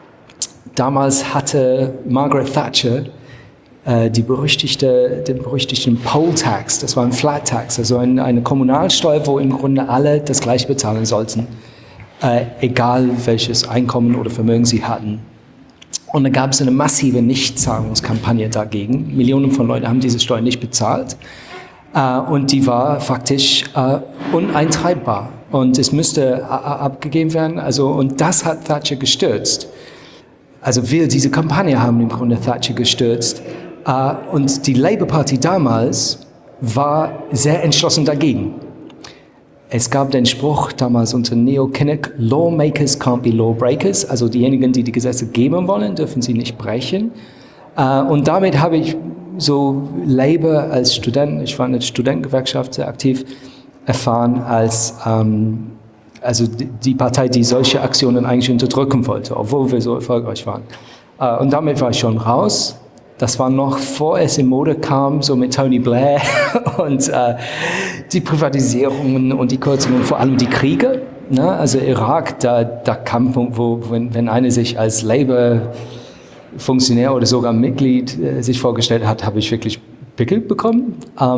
Damals hatte Margaret Thatcher den berüchtigten Poll Tax, das war ein Flat Tax, also eine Kommunalsteuer, wo im Grunde alle das Gleiche bezahlen sollten, egal welches Einkommen oder Vermögen sie hatten. Und da gab es eine massive Nichtzahlungskampagne dagegen. Millionen von Leuten haben diese Steuer nicht bezahlt und die war faktisch uneintreibbar und es müsste abgegeben werden. Also, und das hat Thatcher gestürzt. Also wir, diese Kampagne haben im Grunde Thatcher gestürzt. Und die Labour Party damals war sehr entschlossen dagegen. Es gab den Spruch damals unter Neil Kinnock, Lawmakers can't be lawbreakers, also diejenigen, die die Gesetze geben wollen, dürfen sie nicht brechen. Und damit habe ich so Labour als Student, ich war in der Studentengewerkschaft sehr aktiv, erfahren als also die Partei, die solche Aktionen eigentlich unterdrücken wollte, obwohl wir so erfolgreich waren. Und damit war ich schon raus. Das war noch vor es in Mode kam, so mit Tony Blair und die Privatisierungen und die Kürzungen, vor allem die Kriege. Ne? Also Irak, da kam ein Punkt, wo wenn einer sich als Labour-Funktionär oder sogar Mitglied sich vorgestellt hat, habe ich wirklich Pickel bekommen.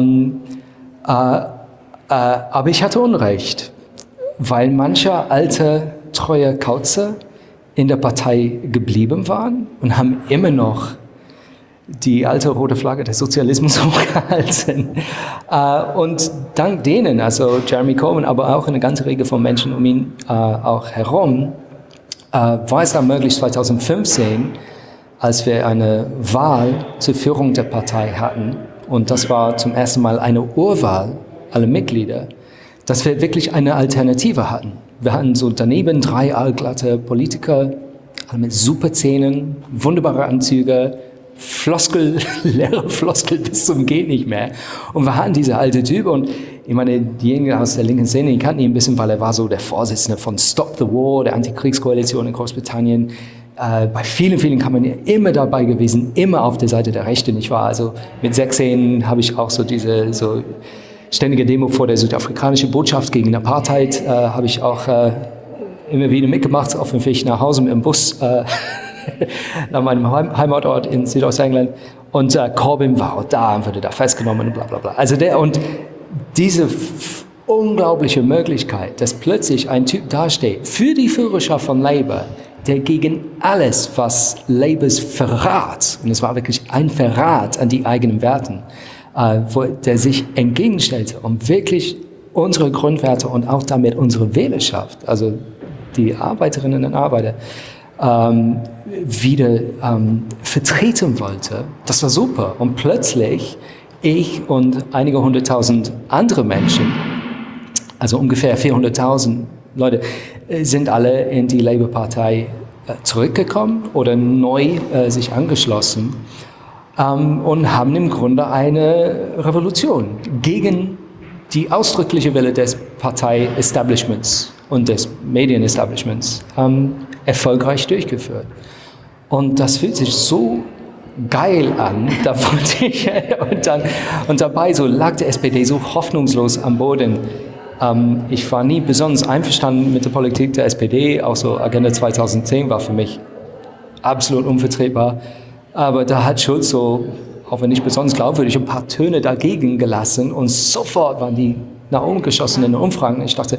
Aber ich hatte Unrecht, weil mancher alte, treue Kauzer in der Partei geblieben waren und haben immer noch die alte rote Flagge des Sozialismus hochgehalten. Und dank denen, also Jeremy Corbyn, aber auch eine ganze Riege von Menschen um ihn auch herum, war es dann möglich 2015, als wir eine Wahl zur Führung der Partei hatten, und das war zum ersten Mal eine Urwahl aller Mitglieder, dass wir wirklich eine Alternative hatten. Wir hatten so daneben 3 allglatte Politiker, alle mit super Zähnen, wunderbare Anzüge, leere Floskel bis zum geht nicht mehr. Und wir hatten diese alte Typ, und ich meine, diejenigen aus der linken Szene, die kannten ihn ein bisschen, weil er war so der Vorsitzende von Stop the War, der Antikriegskoalition in Großbritannien. Bei vielen, vielen Kampagnen immer dabei gewesen, immer auf der Seite der Rechten. Ich war also mit 16 habe ich auch so diese so ständige Demo vor der südafrikanischen Botschaft gegen Apartheid, habe ich auch immer wieder mitgemacht auf dem Weg nach Hause mit dem Bus nach meinem Heimatort in Südostengland. Und Corbyn war auch da und wurde da festgenommen und bla bla bla. Also diese unglaubliche Möglichkeit, dass plötzlich ein Typ dasteht für die Führerschaft von Labour, der gegen alles, was Labours Verrat, und es war wirklich ein Verrat an die eigenen Werten, der sich entgegenstellte, um wirklich unsere Grundwerte und auch damit unsere Wählerschaft, also die Arbeiterinnen und Arbeiter, wieder vertreten wollte. Das war super. Und plötzlich ich und einige 100.000 andere Menschen, also ungefähr 400.000 Leute, sind alle in die Labour-Partei zurückgekommen oder neu sich angeschlossen und haben im Grunde eine Revolution gegen die ausdrückliche Wille des Partei-Establishments und des Medien-Establishments erfolgreich durchgeführt. Und das fühlt sich so geil an, da wollte ich, und dabei so lag die SPD so hoffnungslos am Boden. Ich war nie besonders einverstanden mit der Politik der SPD, auch so Agenda 2010 war für mich absolut unvertretbar. Aber da hat Schulz so, auch wenn nicht besonders glaubwürdig, ein paar Töne dagegen gelassen, und sofort waren die nach oben geschossen in den Umfragen. Ich dachte,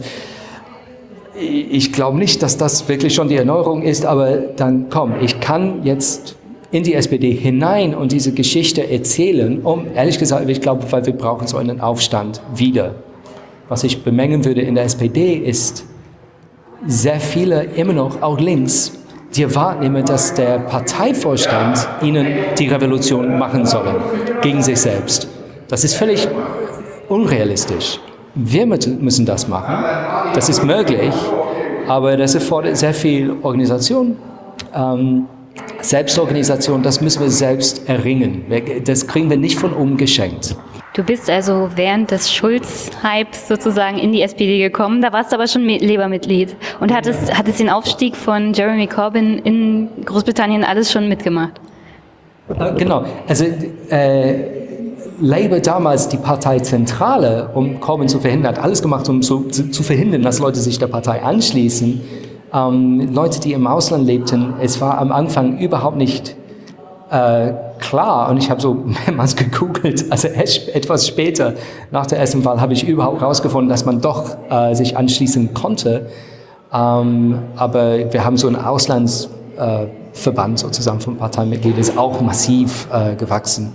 ich glaube nicht, dass das wirklich schon die Erneuerung ist, aber dann komm, ich kann jetzt in die SPD hinein und diese Geschichte erzählen, ehrlich gesagt, ich glaube, weil wir brauchen so einen Aufstand wieder. Was ich bemängeln würde in der SPD ist, sehr viele immer noch, auch links, die erwarten immer, dass der Parteivorstand ihnen die Revolution machen soll, gegen sich selbst. Das ist völlig unrealistisch. Wir müssen das machen. Das ist möglich, aber das erfordert sehr viel Organisation, Selbstorganisation. Das müssen wir selbst erringen. Das kriegen wir nicht von oben geschenkt. Du bist also während des Schulz-Hypes sozusagen in die SPD gekommen. Da warst du aber schon Labour-Mitglied und hattest den Aufstieg von Jeremy Corbyn in Großbritannien alles schon mitgemacht. Genau. Also Labour damals, die Parteizentrale, um Corbyn zu verhindern, hat alles gemacht, um zu verhindern, dass Leute sich der Partei anschließen. Leute, die im Ausland lebten, es war am Anfang überhaupt nicht klar, und ich habe so mehrmals gegoogelt, also etwas später, nach der ersten Wahl, habe ich überhaupt herausgefunden, dass man doch sich anschließen konnte. Aber wir haben so einen Auslandsverband sozusagen von Parteimitgliedern, ist auch massiv gewachsen.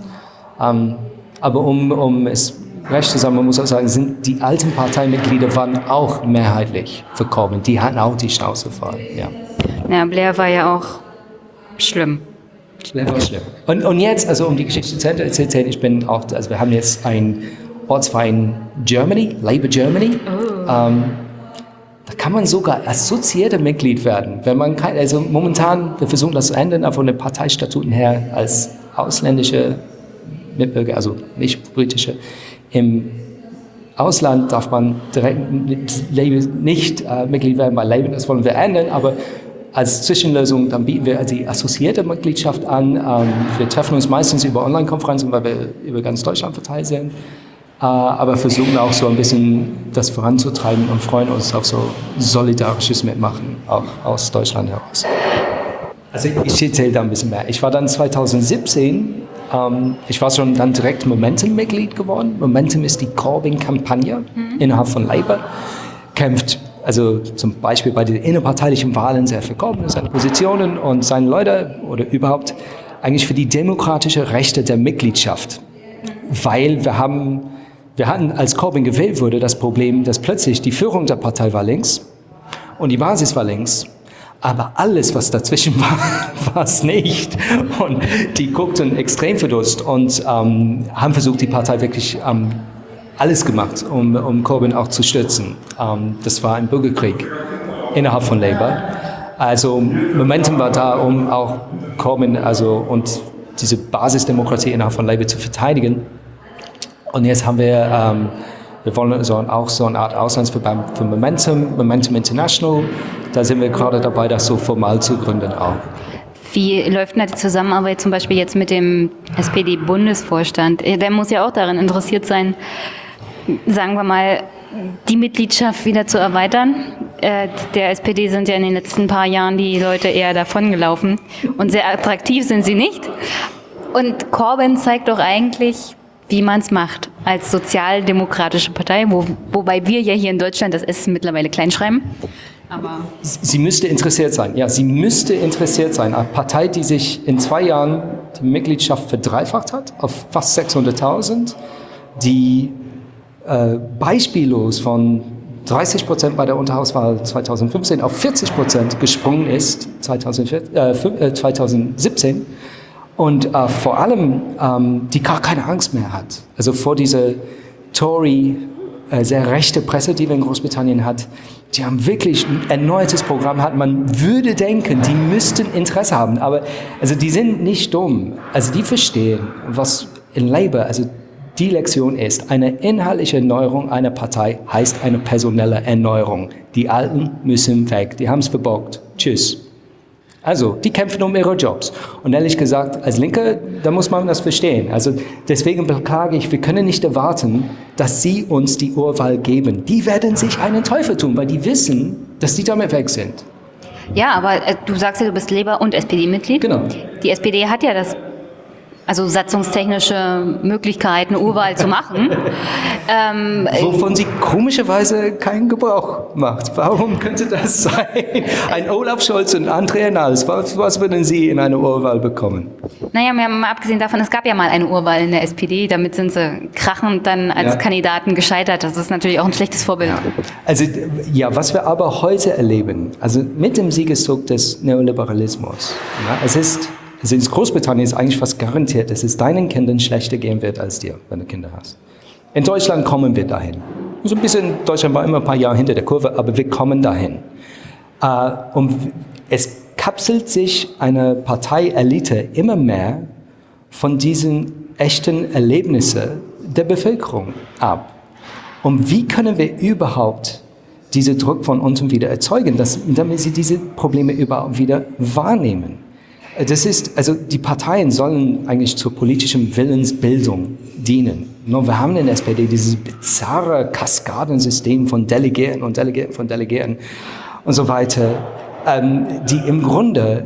Aber um es recht zu sagen, man muss auch sagen, die alten Parteimitglieder waren auch mehrheitlich für Corbyn. Die hatten auch die Schnauze voll. Ja, Blair war ja auch schlimm. Schlimm. Und jetzt, also um die Geschichte zu erzählen, wir haben jetzt einen Ortsverein Germany, Labour Germany. Oh. Da kann man sogar assoziierter Mitglied werden, wenn man also momentan, wir versuchen das zu ändern, aber von den Parteistatuten her als ausländische Mitbürger, also nicht britische, im Ausland darf man direkt nicht Mitglied werden bei Labour, das wollen wir ändern, aber als Zwischenlösung, dann bieten wir die assoziierte Mitgliedschaft an. Wir treffen uns meistens über Online-Konferenzen, weil wir über ganz Deutschland verteilt sind. Aber versuchen auch so ein bisschen das voranzutreiben und freuen uns auf so solidarisches Mitmachen, auch aus Deutschland heraus. Also ich erzähle da ein bisschen mehr. Ich war dann 2017, ich war schon dann direkt Momentum-Mitglied geworden. Momentum ist die Corbyn-Kampagne innerhalb von Labour. Kämpft also zum Beispiel bei den innerparteilichen Wahlen sehr für Corbyn, seine Positionen und seine Leute oder überhaupt eigentlich für die demokratische Rechte der Mitgliedschaft. Weil wir hatten, als Corbyn gewählt wurde, das Problem, dass plötzlich die Führung der Partei war links und die Basis war links, aber alles, was dazwischen war es nicht. Und die guckten extrem verdutzt und haben versucht, die Partei wirklich alles gemacht, um Corbyn auch zu stützen. Das war ein Bürgerkrieg innerhalb von Labour. Also Momentum war da, um auch Corbyn und diese Basisdemokratie innerhalb von Labour zu verteidigen. Und jetzt haben wir wollen auch so eine Art Auslandsverband für Momentum International. Da sind wir gerade dabei, das so formal zu gründen auch. Wie läuft denn die Zusammenarbeit zum Beispiel jetzt mit dem SPD-Bundesvorstand? Der muss ja auch daran interessiert sein, sagen wir mal, die Mitgliedschaft wieder zu erweitern. Der SPD sind ja in den letzten paar Jahren die Leute eher davongelaufen und sehr attraktiv sind sie nicht. Und Corbyn zeigt doch eigentlich, wie man es macht als sozialdemokratische Partei, wobei wir ja hier in Deutschland das S mittlerweile klein schreiben. Aber sie müsste interessiert sein. Ja, sie müsste interessiert sein. Eine Partei, die sich in 2 Jahren die Mitgliedschaft verdreifacht hat auf fast 600.000, die beispiellos von 30% bei der Unterhauswahl 2015 auf 40% gesprungen ist 2017 und vor allem die gar keine Angst mehr hat. Also vor dieser Tory, sehr rechte Presse, die wir in Großbritannien hat, die haben wirklich ein erneutes Programm. Man würde denken, die müssten Interesse haben, aber also die sind nicht dumm. Also die verstehen, was in Labour, also die Lektion ist, eine inhaltliche Erneuerung einer Partei heißt eine personelle Erneuerung. Die Alten müssen weg, die haben es verbockt. Tschüss. Also, die kämpfen um ihre Jobs. Und ehrlich gesagt, als Linke, da muss man das verstehen. Also deswegen beklage ich, wir können nicht erwarten, dass sie uns die Urwahl geben. Die werden sich einen Teufel tun, weil die wissen, dass die damit weg sind. Ja, aber du sagst ja, du bist Labour- und SPD-Mitglied. Genau. Die SPD hat ja das also satzungstechnische Möglichkeit, eine Urwahl zu machen. Wovon sie komischerweise keinen Gebrauch macht. Warum könnte das sein? Ein Olaf Scholz und Andrea Nahles, was würden Sie in einer Urwahl bekommen? Naja, mal abgesehen davon, es gab ja mal eine Urwahl in der SPD, damit sind sie krachend dann als Kandidaten gescheitert. Das ist natürlich auch ein schlechtes Vorbild. Also ja, was wir aber heute erleben, also mit dem Siegeszug des Neoliberalismus, also in Großbritannien ist eigentlich fast garantiert, dass es deinen Kindern schlechter gehen wird als dir, wenn du Kinder hast. In Deutschland kommen wir dahin. So ein bisschen, Deutschland war immer ein paar Jahre hinter der Kurve, aber wir kommen dahin. Und es kapselt sich eine Parteielite immer mehr von diesen echten Erlebnissen der Bevölkerung ab. Und wie können wir überhaupt diesen Druck von unten wieder erzeugen, damit sie diese Probleme überhaupt wieder wahrnehmen? Das ist, also die Parteien sollen eigentlich zur politischen Willensbildung dienen. Nur wir haben in der SPD dieses bizarre Kaskadensystem von Delegierten und Delegierten von Delegierten und so weiter, die im Grunde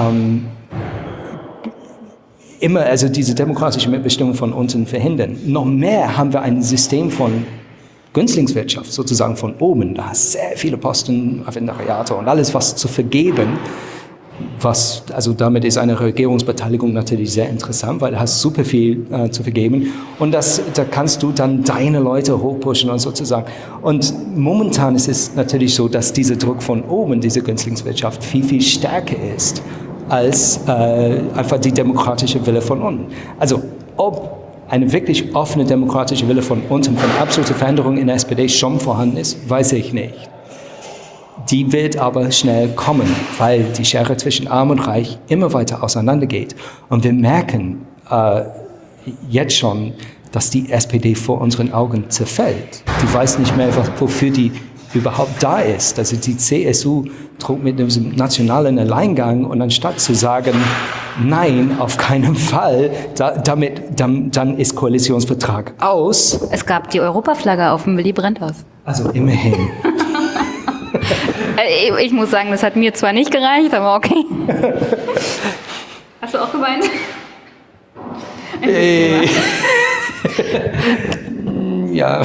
immer also diese demokratische Mitbestimmung von unten verhindern. Noch mehr haben wir ein System von Günstlingswirtschaft, sozusagen von oben. Da hast sehr viele Posten, Referendariate und alles, was zu vergeben. Also damit ist eine Regierungsbeteiligung natürlich sehr interessant, weil du hast super viel zu vergeben und da kannst du dann deine Leute hochpushen und sozusagen. Und momentan ist es natürlich so, dass dieser Druck von oben, diese Günstlingswirtschaft viel, viel stärker ist als einfach die demokratische Wille von unten. Also ob eine wirklich offene demokratische Wille von unten, von absoluter Veränderung in der SPD schon vorhanden ist, weiß ich nicht. Die wird aber schnell kommen, weil die Schere zwischen Arm und Reich immer weiter auseinandergeht. Und wir merken jetzt schon, dass die SPD vor unseren Augen zerfällt. Die weiß nicht mehr, wofür die überhaupt da ist. Also die CSU droht mit diesem nationalen Alleingang und anstatt zu sagen, nein, auf keinen Fall, dann ist Koalitionsvertrag aus. Es gab die Europaflagge auf dem Willy Brandt-Haus. Also immerhin. Ich muss sagen, das hat mir zwar nicht gereicht, aber okay. Hast du auch geweint? Ja.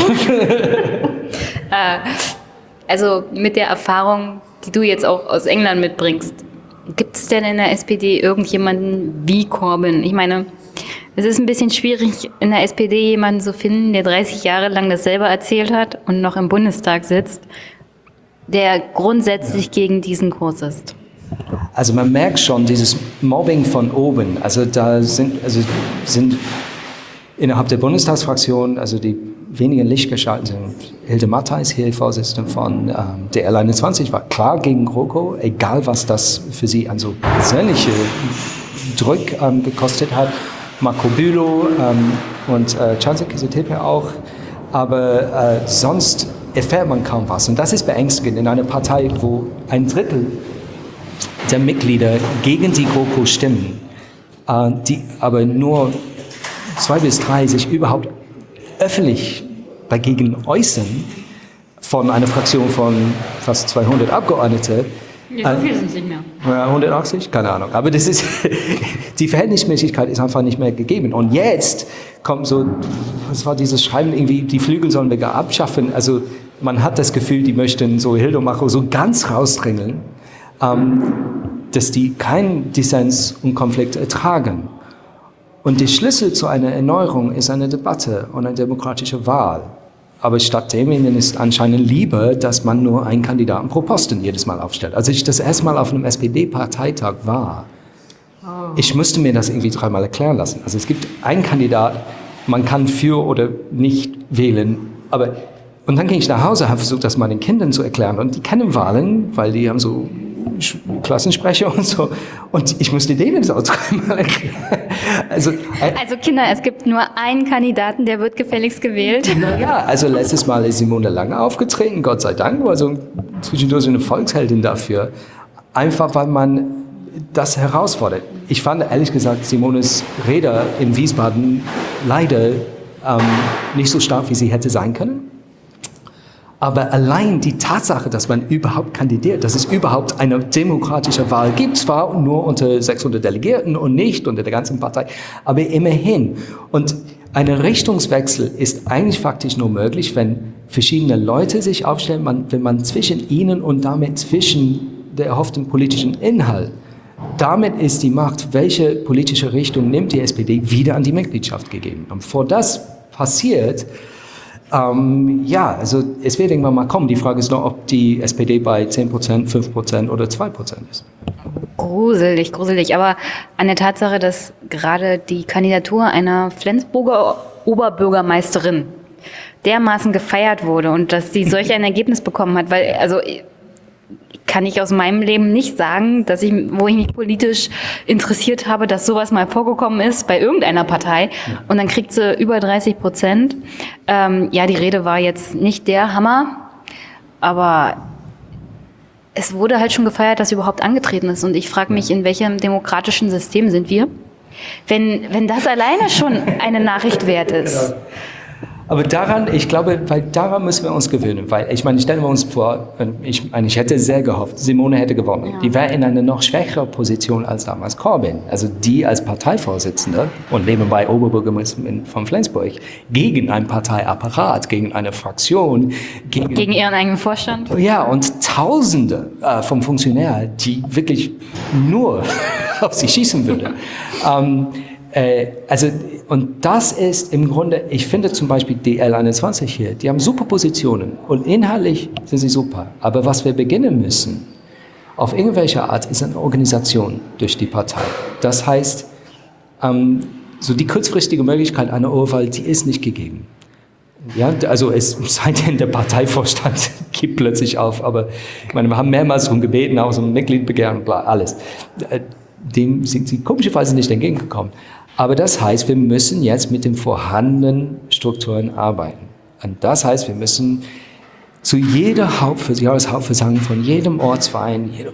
Also mit der Erfahrung, die du jetzt auch aus England mitbringst, gibt es denn in der SPD irgendjemanden wie Corbyn? Ich meine, es ist ein bisschen schwierig, in der SPD jemanden zu finden, der 30 Jahre lang das selber erzählt hat und noch im Bundestag sitzt, der grundsätzlich gegen diesen Kurs ist. Also man merkt schon dieses Mobbing von oben. Also da sind innerhalb der Bundestagsfraktion, also die wenigen Lichtgestalten sind. Hilde Mattheis, hier Vorsitzende von der L21, war klar gegen GroKo, egal was das für sie an so persönliche Druck gekostet hat. Marco Bülow und Jacek Kisetepe auch. Aber sonst erfährt man kaum was. Und das ist beängstigend in einer Partei, wo ein Drittel der Mitglieder gegen die GroKo stimmen, die aber nur 2 bis 3 sich überhaupt öffentlich dagegen äußern, von einer Fraktion von fast 200 Abgeordneten. Ja, so viele sind es nicht mehr. 180? Keine Ahnung. Aber das ist, die Verhältnismäßigkeit ist einfach nicht mehr gegeben. Und jetzt kommt so, was war dieses Schreiben, irgendwie, die Flügel sollen wir gar abschaffen. Also man hat das Gefühl, die möchten so Hilde und Marco so ganz rausdrängeln, dass die keinen Dissens und Konflikt ertragen. Und der Schlüssel zu einer Erneuerung ist eine Debatte und eine demokratische Wahl. Aber stattdem ihnen ist anscheinend lieber, dass man nur einen Kandidaten pro Posten jedes Mal aufstellt. Als ich das erste Mal auf einem SPD-Parteitag war, ich musste mir das irgendwie 3-mal erklären lassen. Also es gibt einen Kandidat, man kann für oder nicht wählen, aber und dann ging ich nach Hause, habe versucht, das meinen Kindern zu erklären. Und die kennen Wahlen, weil die haben so Klassensprecher und so. Und ich musste denen das auch 3-mal erklären. Also Kinder, es gibt nur einen Kandidaten, der wird gefälligst gewählt. Ja, also letztes Mal ist Simone Lange aufgetreten, Gott sei Dank, war so zwischendurch eine Volksheldin dafür. Einfach, weil man das herausfordert. Ich fand ehrlich gesagt Simones Rede in Wiesbaden leider nicht so stark, wie sie hätte sein können. Aber allein die Tatsache, dass man überhaupt kandidiert, dass es überhaupt eine demokratische Wahl gibt, zwar nur unter 600 Delegierten und nicht unter der ganzen Partei, aber immerhin. Und ein Richtungswechsel ist eigentlich faktisch nur möglich, wenn verschiedene Leute sich aufstellen, wenn man zwischen ihnen und damit zwischen der erhofften politischen Inhalt, damit ist die Macht, welche politische Richtung nimmt die SPD, wieder an die Mitgliedschaft gegeben. Und bevor das passiert, also es wird irgendwann mal kommen. Die Frage ist nur, ob die SPD bei 10%, 5% oder 2% ist. Gruselig. Aber an der Tatsache, dass gerade die Kandidatur einer Flensburger Oberbürgermeisterin dermaßen gefeiert wurde und dass sie solch ein Ergebnis bekommen hat, weil, also kann ich aus meinem Leben nicht sagen, wo ich mich politisch interessiert habe, dass sowas mal vorgekommen ist bei irgendeiner Partei. Und dann kriegt sie über 30%. Die Rede war jetzt nicht der Hammer, aber es wurde halt schon gefeiert, dass sie überhaupt angetreten ist. Und ich frage mich, in welchem demokratischen System sind wir? Wenn das alleine schon eine Nachricht wert ist. Aber ich glaube, weil daran müssen wir uns gewöhnen. Weil, stellen wir uns vor, ich hätte sehr gehofft, Simone hätte gewonnen. Ja. Die wäre in einer noch schwächere Position als damals Corbyn. Also die als Parteivorsitzende und nebenbei Oberbürgermeisterin von Flensburg gegen einen Parteiapparat, gegen eine Fraktion. Gegen ihren eigenen Vorstand. Ja, und Tausende von Funktionären, die wirklich nur auf sie schießen würden. Und das ist im Grunde, ich finde zum Beispiel die L21 hier, die haben super Positionen und inhaltlich sind sie super. Aber was wir beginnen müssen, auf irgendwelche Art, ist eine Organisation durch die Partei. Das heißt, so die kurzfristige Möglichkeit einer Urwahl, die ist nicht gegeben. Ja, also es sei denn, der Parteivorstand gibt plötzlich auf, aber wir haben mehrmals darum gebeten, auch so ein Mitgliedbegehren, bla, alles. Dem sind sie komischerweise nicht entgegengekommen. Aber das heißt, wir müssen jetzt mit den vorhandenen Strukturen arbeiten. Und das heißt, wir müssen zu jeder Jahreshauptversammlung von jedem Ortsverein, jedem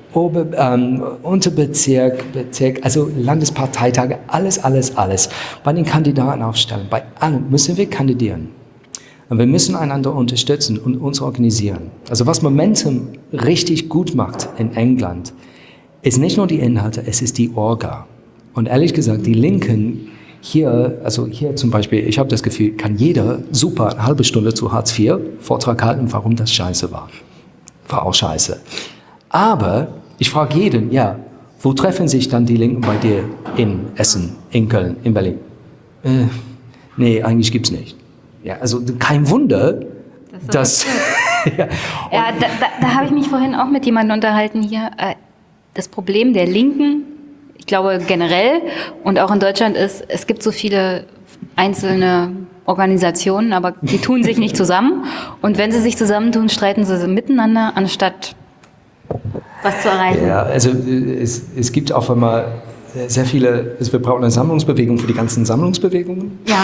Unterbezirk, Bezirk, also Landesparteitage, alles, bei den Kandidaten aufstellen, bei allem müssen wir kandidieren. Und wir müssen einander unterstützen und uns organisieren. Also was Momentum richtig gut macht in England, ist nicht nur die Inhalte, es ist die Orga. Und ehrlich gesagt, die Linken hier zum Beispiel, ich habe das Gefühl, kann jeder super eine halbe Stunde zu Hartz IV Vortrag halten, warum das scheiße war. War auch scheiße. Aber ich frage jeden, wo treffen sich dann die Linken bei dir in Essen, in Köln, in Berlin? Nee, eigentlich gibt's nicht. Ja, also kein Wunder, dass... Da habe ich mich vorhin auch mit jemandem unterhalten hier. Das Problem der Linken, ich glaube generell und auch in Deutschland ist, es gibt so viele einzelne Organisationen, aber die tun sich nicht zusammen. Und wenn sie sich zusammentun, streiten sie miteinander, anstatt was zu erreichen. Ja, also es gibt auch einmal sehr viele, wir brauchen eine Sammlungsbewegung für die ganzen Sammlungsbewegungen. Ja.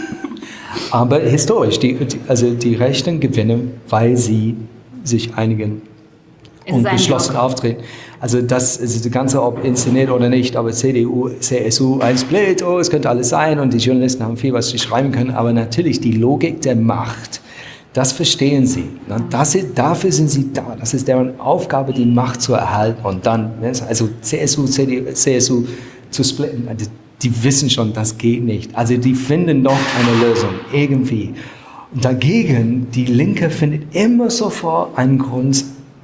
Aber historisch, die Rechten gewinnen, weil sie sich einigen und geschlossen auftreten. Also das ist das Ganze, ob inszeniert oder nicht, aber CDU, CSU, ein Split, es könnte alles sein und die Journalisten haben viel, was sie schreiben können, aber natürlich die Logik der Macht, das verstehen sie. Dafür sind sie da, das ist deren Aufgabe, die Macht zu erhalten und dann, also CSU, CSU zu splitten, die wissen schon, das geht nicht. Also die finden doch eine Lösung, irgendwie. Und dagegen, die Linke findet immer sofort einen Grund,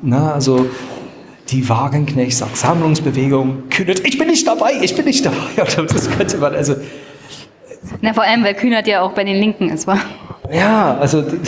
die Wagenknecht sagt, Sammlungsbewegung, Kühnert, ich bin nicht dabei. Ja, das könnte man, vor allem, weil Kühnert ja auch bei den Linken ist, war. Ja,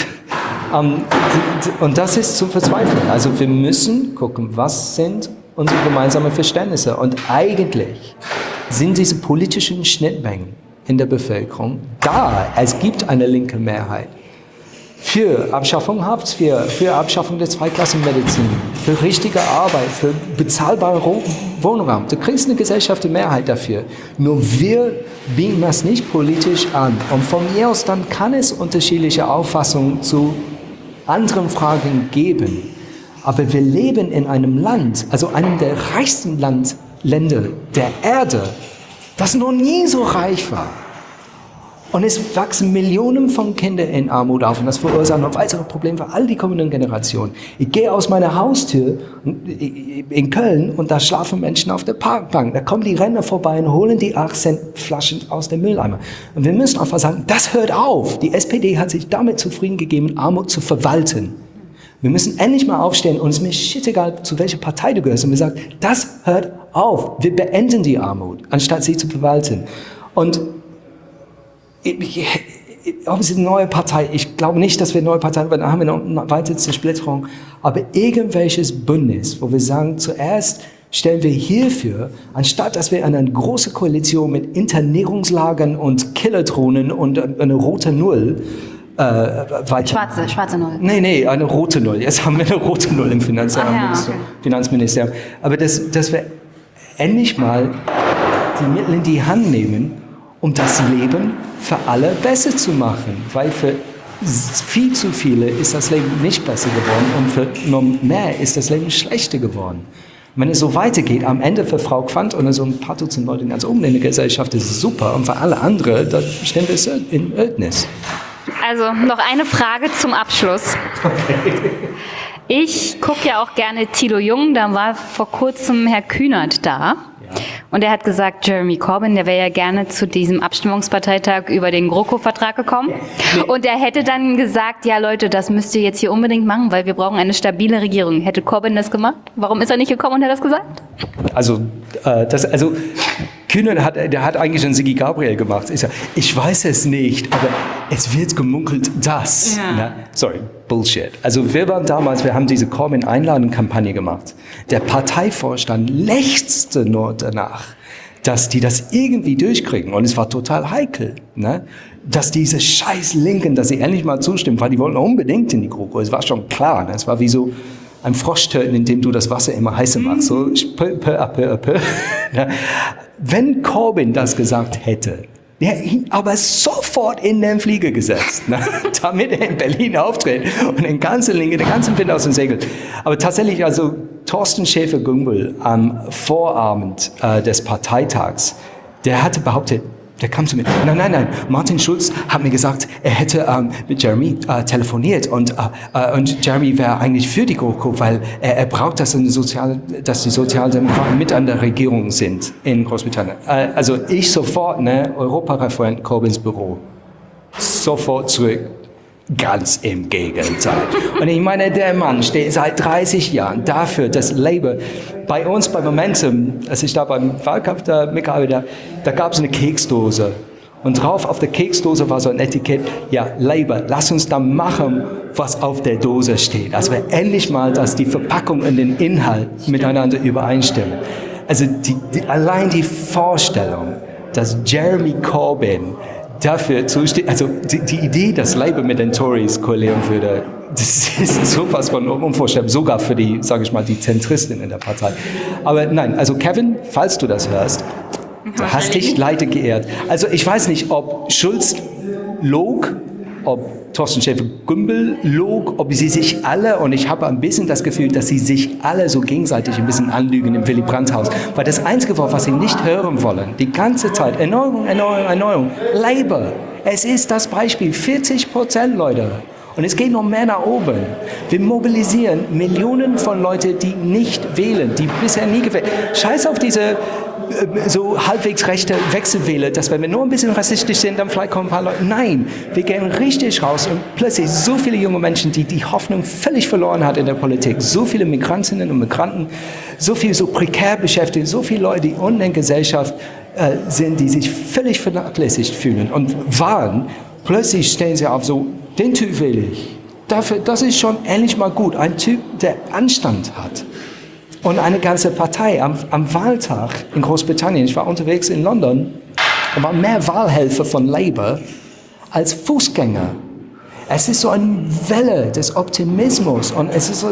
und das ist zum Verzweifeln. Also wir müssen gucken, was sind unsere gemeinsamen Verständnisse. Und eigentlich sind diese politischen Schnittmengen in der Bevölkerung da. Es gibt eine linke Mehrheit. Für Abschaffung Hartz IV, für Abschaffung der Zweiklassenmedizin, für richtige Arbeit, für bezahlbare Wohnraum. Du kriegst eine gesellschaftliche Mehrheit dafür. Nur wir bieten das nicht politisch an. Und von mir aus dann kann es unterschiedliche Auffassungen zu anderen Fragen geben. Aber wir leben in einem Land, also einem der reichsten Länder der Erde, das noch nie so reich war. Und es wachsen Millionen von Kindern in Armut auf und das verursacht noch weitere Probleme für all die kommenden Generationen. Ich gehe aus meiner Haustür in Köln und da schlafen Menschen auf der Parkbank. Da kommen die Rentner vorbei und holen die 8-Cent-Flaschen aus dem Mülleimer. Und wir müssen einfach sagen, das hört auf. Die SPD hat sich damit zufrieden gegeben, Armut zu verwalten. Wir müssen endlich mal aufstehen und es ist mir shit-egal, zu welcher Partei du gehörst. Und wir sagen, das hört auf. Wir beenden die Armut, anstatt sie zu verwalten. Und ob es eine neue Partei, ich glaube nicht, dass wir eine neue Partei haben, dann haben wir noch eine weitere Zersplitterung, aber irgendwelches Bündnis, wo wir sagen, zuerst stellen wir hierfür, anstatt dass wir eine große Koalition mit Internierungslagern und Killerdrohnen und eine rote Null Schwarze Null. Nee, eine rote Null. Jetzt haben wir eine rote Null im Finanzministerium. Aber dass wir endlich mal die Mittel in die Hand nehmen, um das Leben für alle besser zu machen. Weil für viel zu viele ist das Leben nicht besser geworden und für noch mehr ist das Leben schlechter geworden. Wenn es so weitergeht, am Ende für Frau Quandt und so ein paar Dutzend Leute ganz oben in der Gesellschaft ist es super und für alle anderen, da stehen wir in Ödnis. Also noch eine Frage zum Abschluss. Okay. Ich gucke ja auch gerne Thilo Jung, da war vor kurzem Herr Kühnert da. Und er hat gesagt, Jeremy Corbyn, der wäre ja gerne zu diesem Abstimmungsparteitag über den GroKo-Vertrag gekommen. Und er hätte dann gesagt, ja Leute, das müsst ihr jetzt hier unbedingt machen, weil wir brauchen eine stabile Regierung. Hätte Corbyn das gemacht? Warum ist er nicht gekommen und hat das gesagt? Also Kühnert hat eigentlich schon Sigi Gabriel gemacht. Ich weiß es nicht, aber es wird gemunkelt, dass. Ja. Ne? Sorry, Bullshit. Also wir haben diese Corbyn-Einladen-Kampagne gemacht. Der Parteivorstand lechzte nur danach, dass die das irgendwie durchkriegen. Und es war total heikel, ne? Dass diese scheiß Linken, dass sie endlich mal zustimmen, weil die wollten unbedingt in die GroKo. Es war schon klar. Ne? Es war wie so ein Frosch töten, indem du das Wasser immer heißer machst. So, wenn Corbyn das gesagt hätte, der hat ihn aber sofort in den Flieger gesetzt, ne? Damit er in Berlin auftritt und den ganzen Wind aus den Segeln. Aber tatsächlich, also Thorsten Schäfer-Gümbel am Vorabend des Parteitags, der hatte behauptet, der kam zu mir, nein, Martin Schulz hat mir gesagt, er hätte mit Jeremy telefoniert und Jeremy wäre eigentlich für die GroKo, weil er braucht, dass die Sozialdemokraten mit an der Regierung sind in Großbritannien. Also ich sofort, Europareferent Corbyns Büro, sofort zurück. Ganz im Gegenteil. Und ich meine, der Mann steht seit 30 Jahren dafür, dass Labour bei uns, bei Momentum, als ich da beim Wahlkampf da mitgearbeitet habe, da gab es eine Keksdose. Und drauf auf der Keksdose war so ein Etikett, ja, Labour, lass uns da machen, was auf der Dose steht. Also endlich mal, dass die Verpackung und den Inhalt miteinander übereinstimmen. Also allein die Vorstellung, dass Jeremy Corbyn dafür zusteht, also die Idee, dass Labour mit den Tories koalieren würde, das ist sowas von unvorstellbar, sogar für die, sage ich mal, die Zentristen in der Partei. Aber nein, also Kevin, falls du das hörst, du hast dich leider geehrt. Also ich weiß nicht, ob Schulz log, ob Thorsten Schäfer-Gümbel log, ob sie sich alle, und ich habe ein bisschen das Gefühl, dass sie sich alle so gegenseitig ein bisschen anlügen im Willy Brandt-Haus. Weil das einzige Wort, was sie nicht hören wollen, die ganze Zeit, Erneuerung, Labour, es ist das Beispiel, 40%, Leute. Und es geht noch mehr nach oben. Wir mobilisieren Millionen von Leuten, die nicht wählen, die bisher nie gewählt haben. Scheiß auf diese so halbwegs rechte Wechselwähler, dass wenn wir nur ein bisschen rassistisch sind, dann vielleicht kommen ein paar Leute. Nein, wir gehen richtig raus und plötzlich so viele junge Menschen, die die Hoffnung völlig verloren hat in der Politik, so viele Migrantinnen und Migranten, so viele so prekär beschäftigt, so viele Leute, die unten in der Gesellschaft sind, die sich völlig vernachlässigt fühlen und waren, plötzlich stehen sie auf so, den Typ will ich. Dafür, das ist schon endlich mal gut. Ein Typ, der Anstand hat. Und eine ganze Partei am Wahltag in Großbritannien, ich war unterwegs in London, da waren mehr Wahlhelfer von Labour als Fußgänger. Es ist so eine Welle des Optimismus und es ist so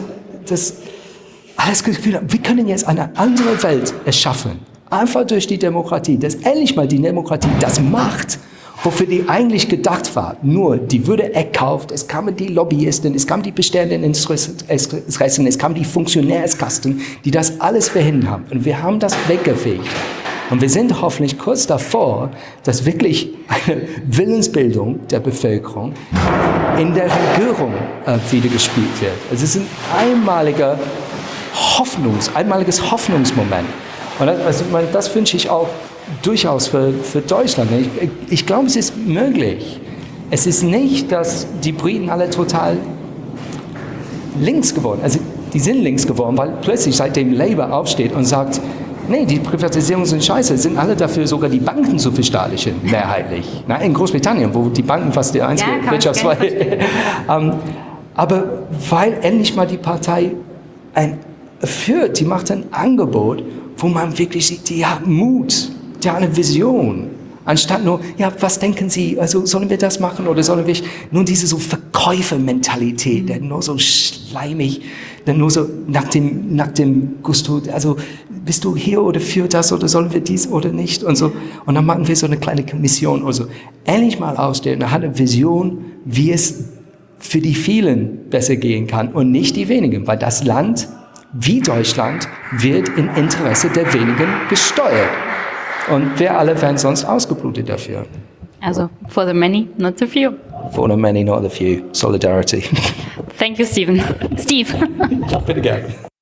alles Gefühl, wir können jetzt eine andere Welt erschaffen. Einfach durch die Demokratie, dass endlich mal die Demokratie das macht, wofür die eigentlich gedacht war. Nur, die würde erkauft, es kamen die Lobbyisten, es kamen die bestehenden Interessen, es kamen die Funktionärskasten, die das alles verhindert haben. Und wir haben das weggefegt. Und wir sind hoffentlich kurz davor, dass wirklich eine Willensbildung der Bevölkerung in der Regierung wieder gespielt wird. Es ist ein einmaliges Hoffnungsmoment. Und das wünsche ich auch durchaus für Deutschland. Ich glaube, es ist möglich. Es ist nicht, dass die Briten alle total links geworden sind. Also die sind links geworden, weil plötzlich seitdem Labour aufsteht und sagt, nee, die Privatisierungen sind scheiße, sind alle dafür, sogar die Banken zu verstaatlichen, mehrheitlich. Na, in Großbritannien, wo die Banken fast der einzige Wirtschaftszweig. Aber weil endlich mal die Partei führt, die macht ein Angebot, wo man wirklich sieht, die hat Mut, die hat eine Vision. Anstatt nur, ja, was denken Sie, also sollen wir das machen oder sollen wir nur diese so Verkäufermentalität, der nur so schleimig, der nur so nach dem Gusto, also bist du hier oder für das oder sollen wir dies oder nicht und so. Und dann machen wir so eine kleine Mission oder so. Endlich mal ausstellen, er hat eine Vision, wie es für die vielen besser gehen kann und nicht die wenigen, weil das Land wie Deutschland wird im Interesse der wenigen gesteuert. Und wir alle werden sonst ausgeblutet dafür. Also, for the many, not the few. For the many, not the few. Solidarity. Thank you, Stephen. Steve. Bitte gerne.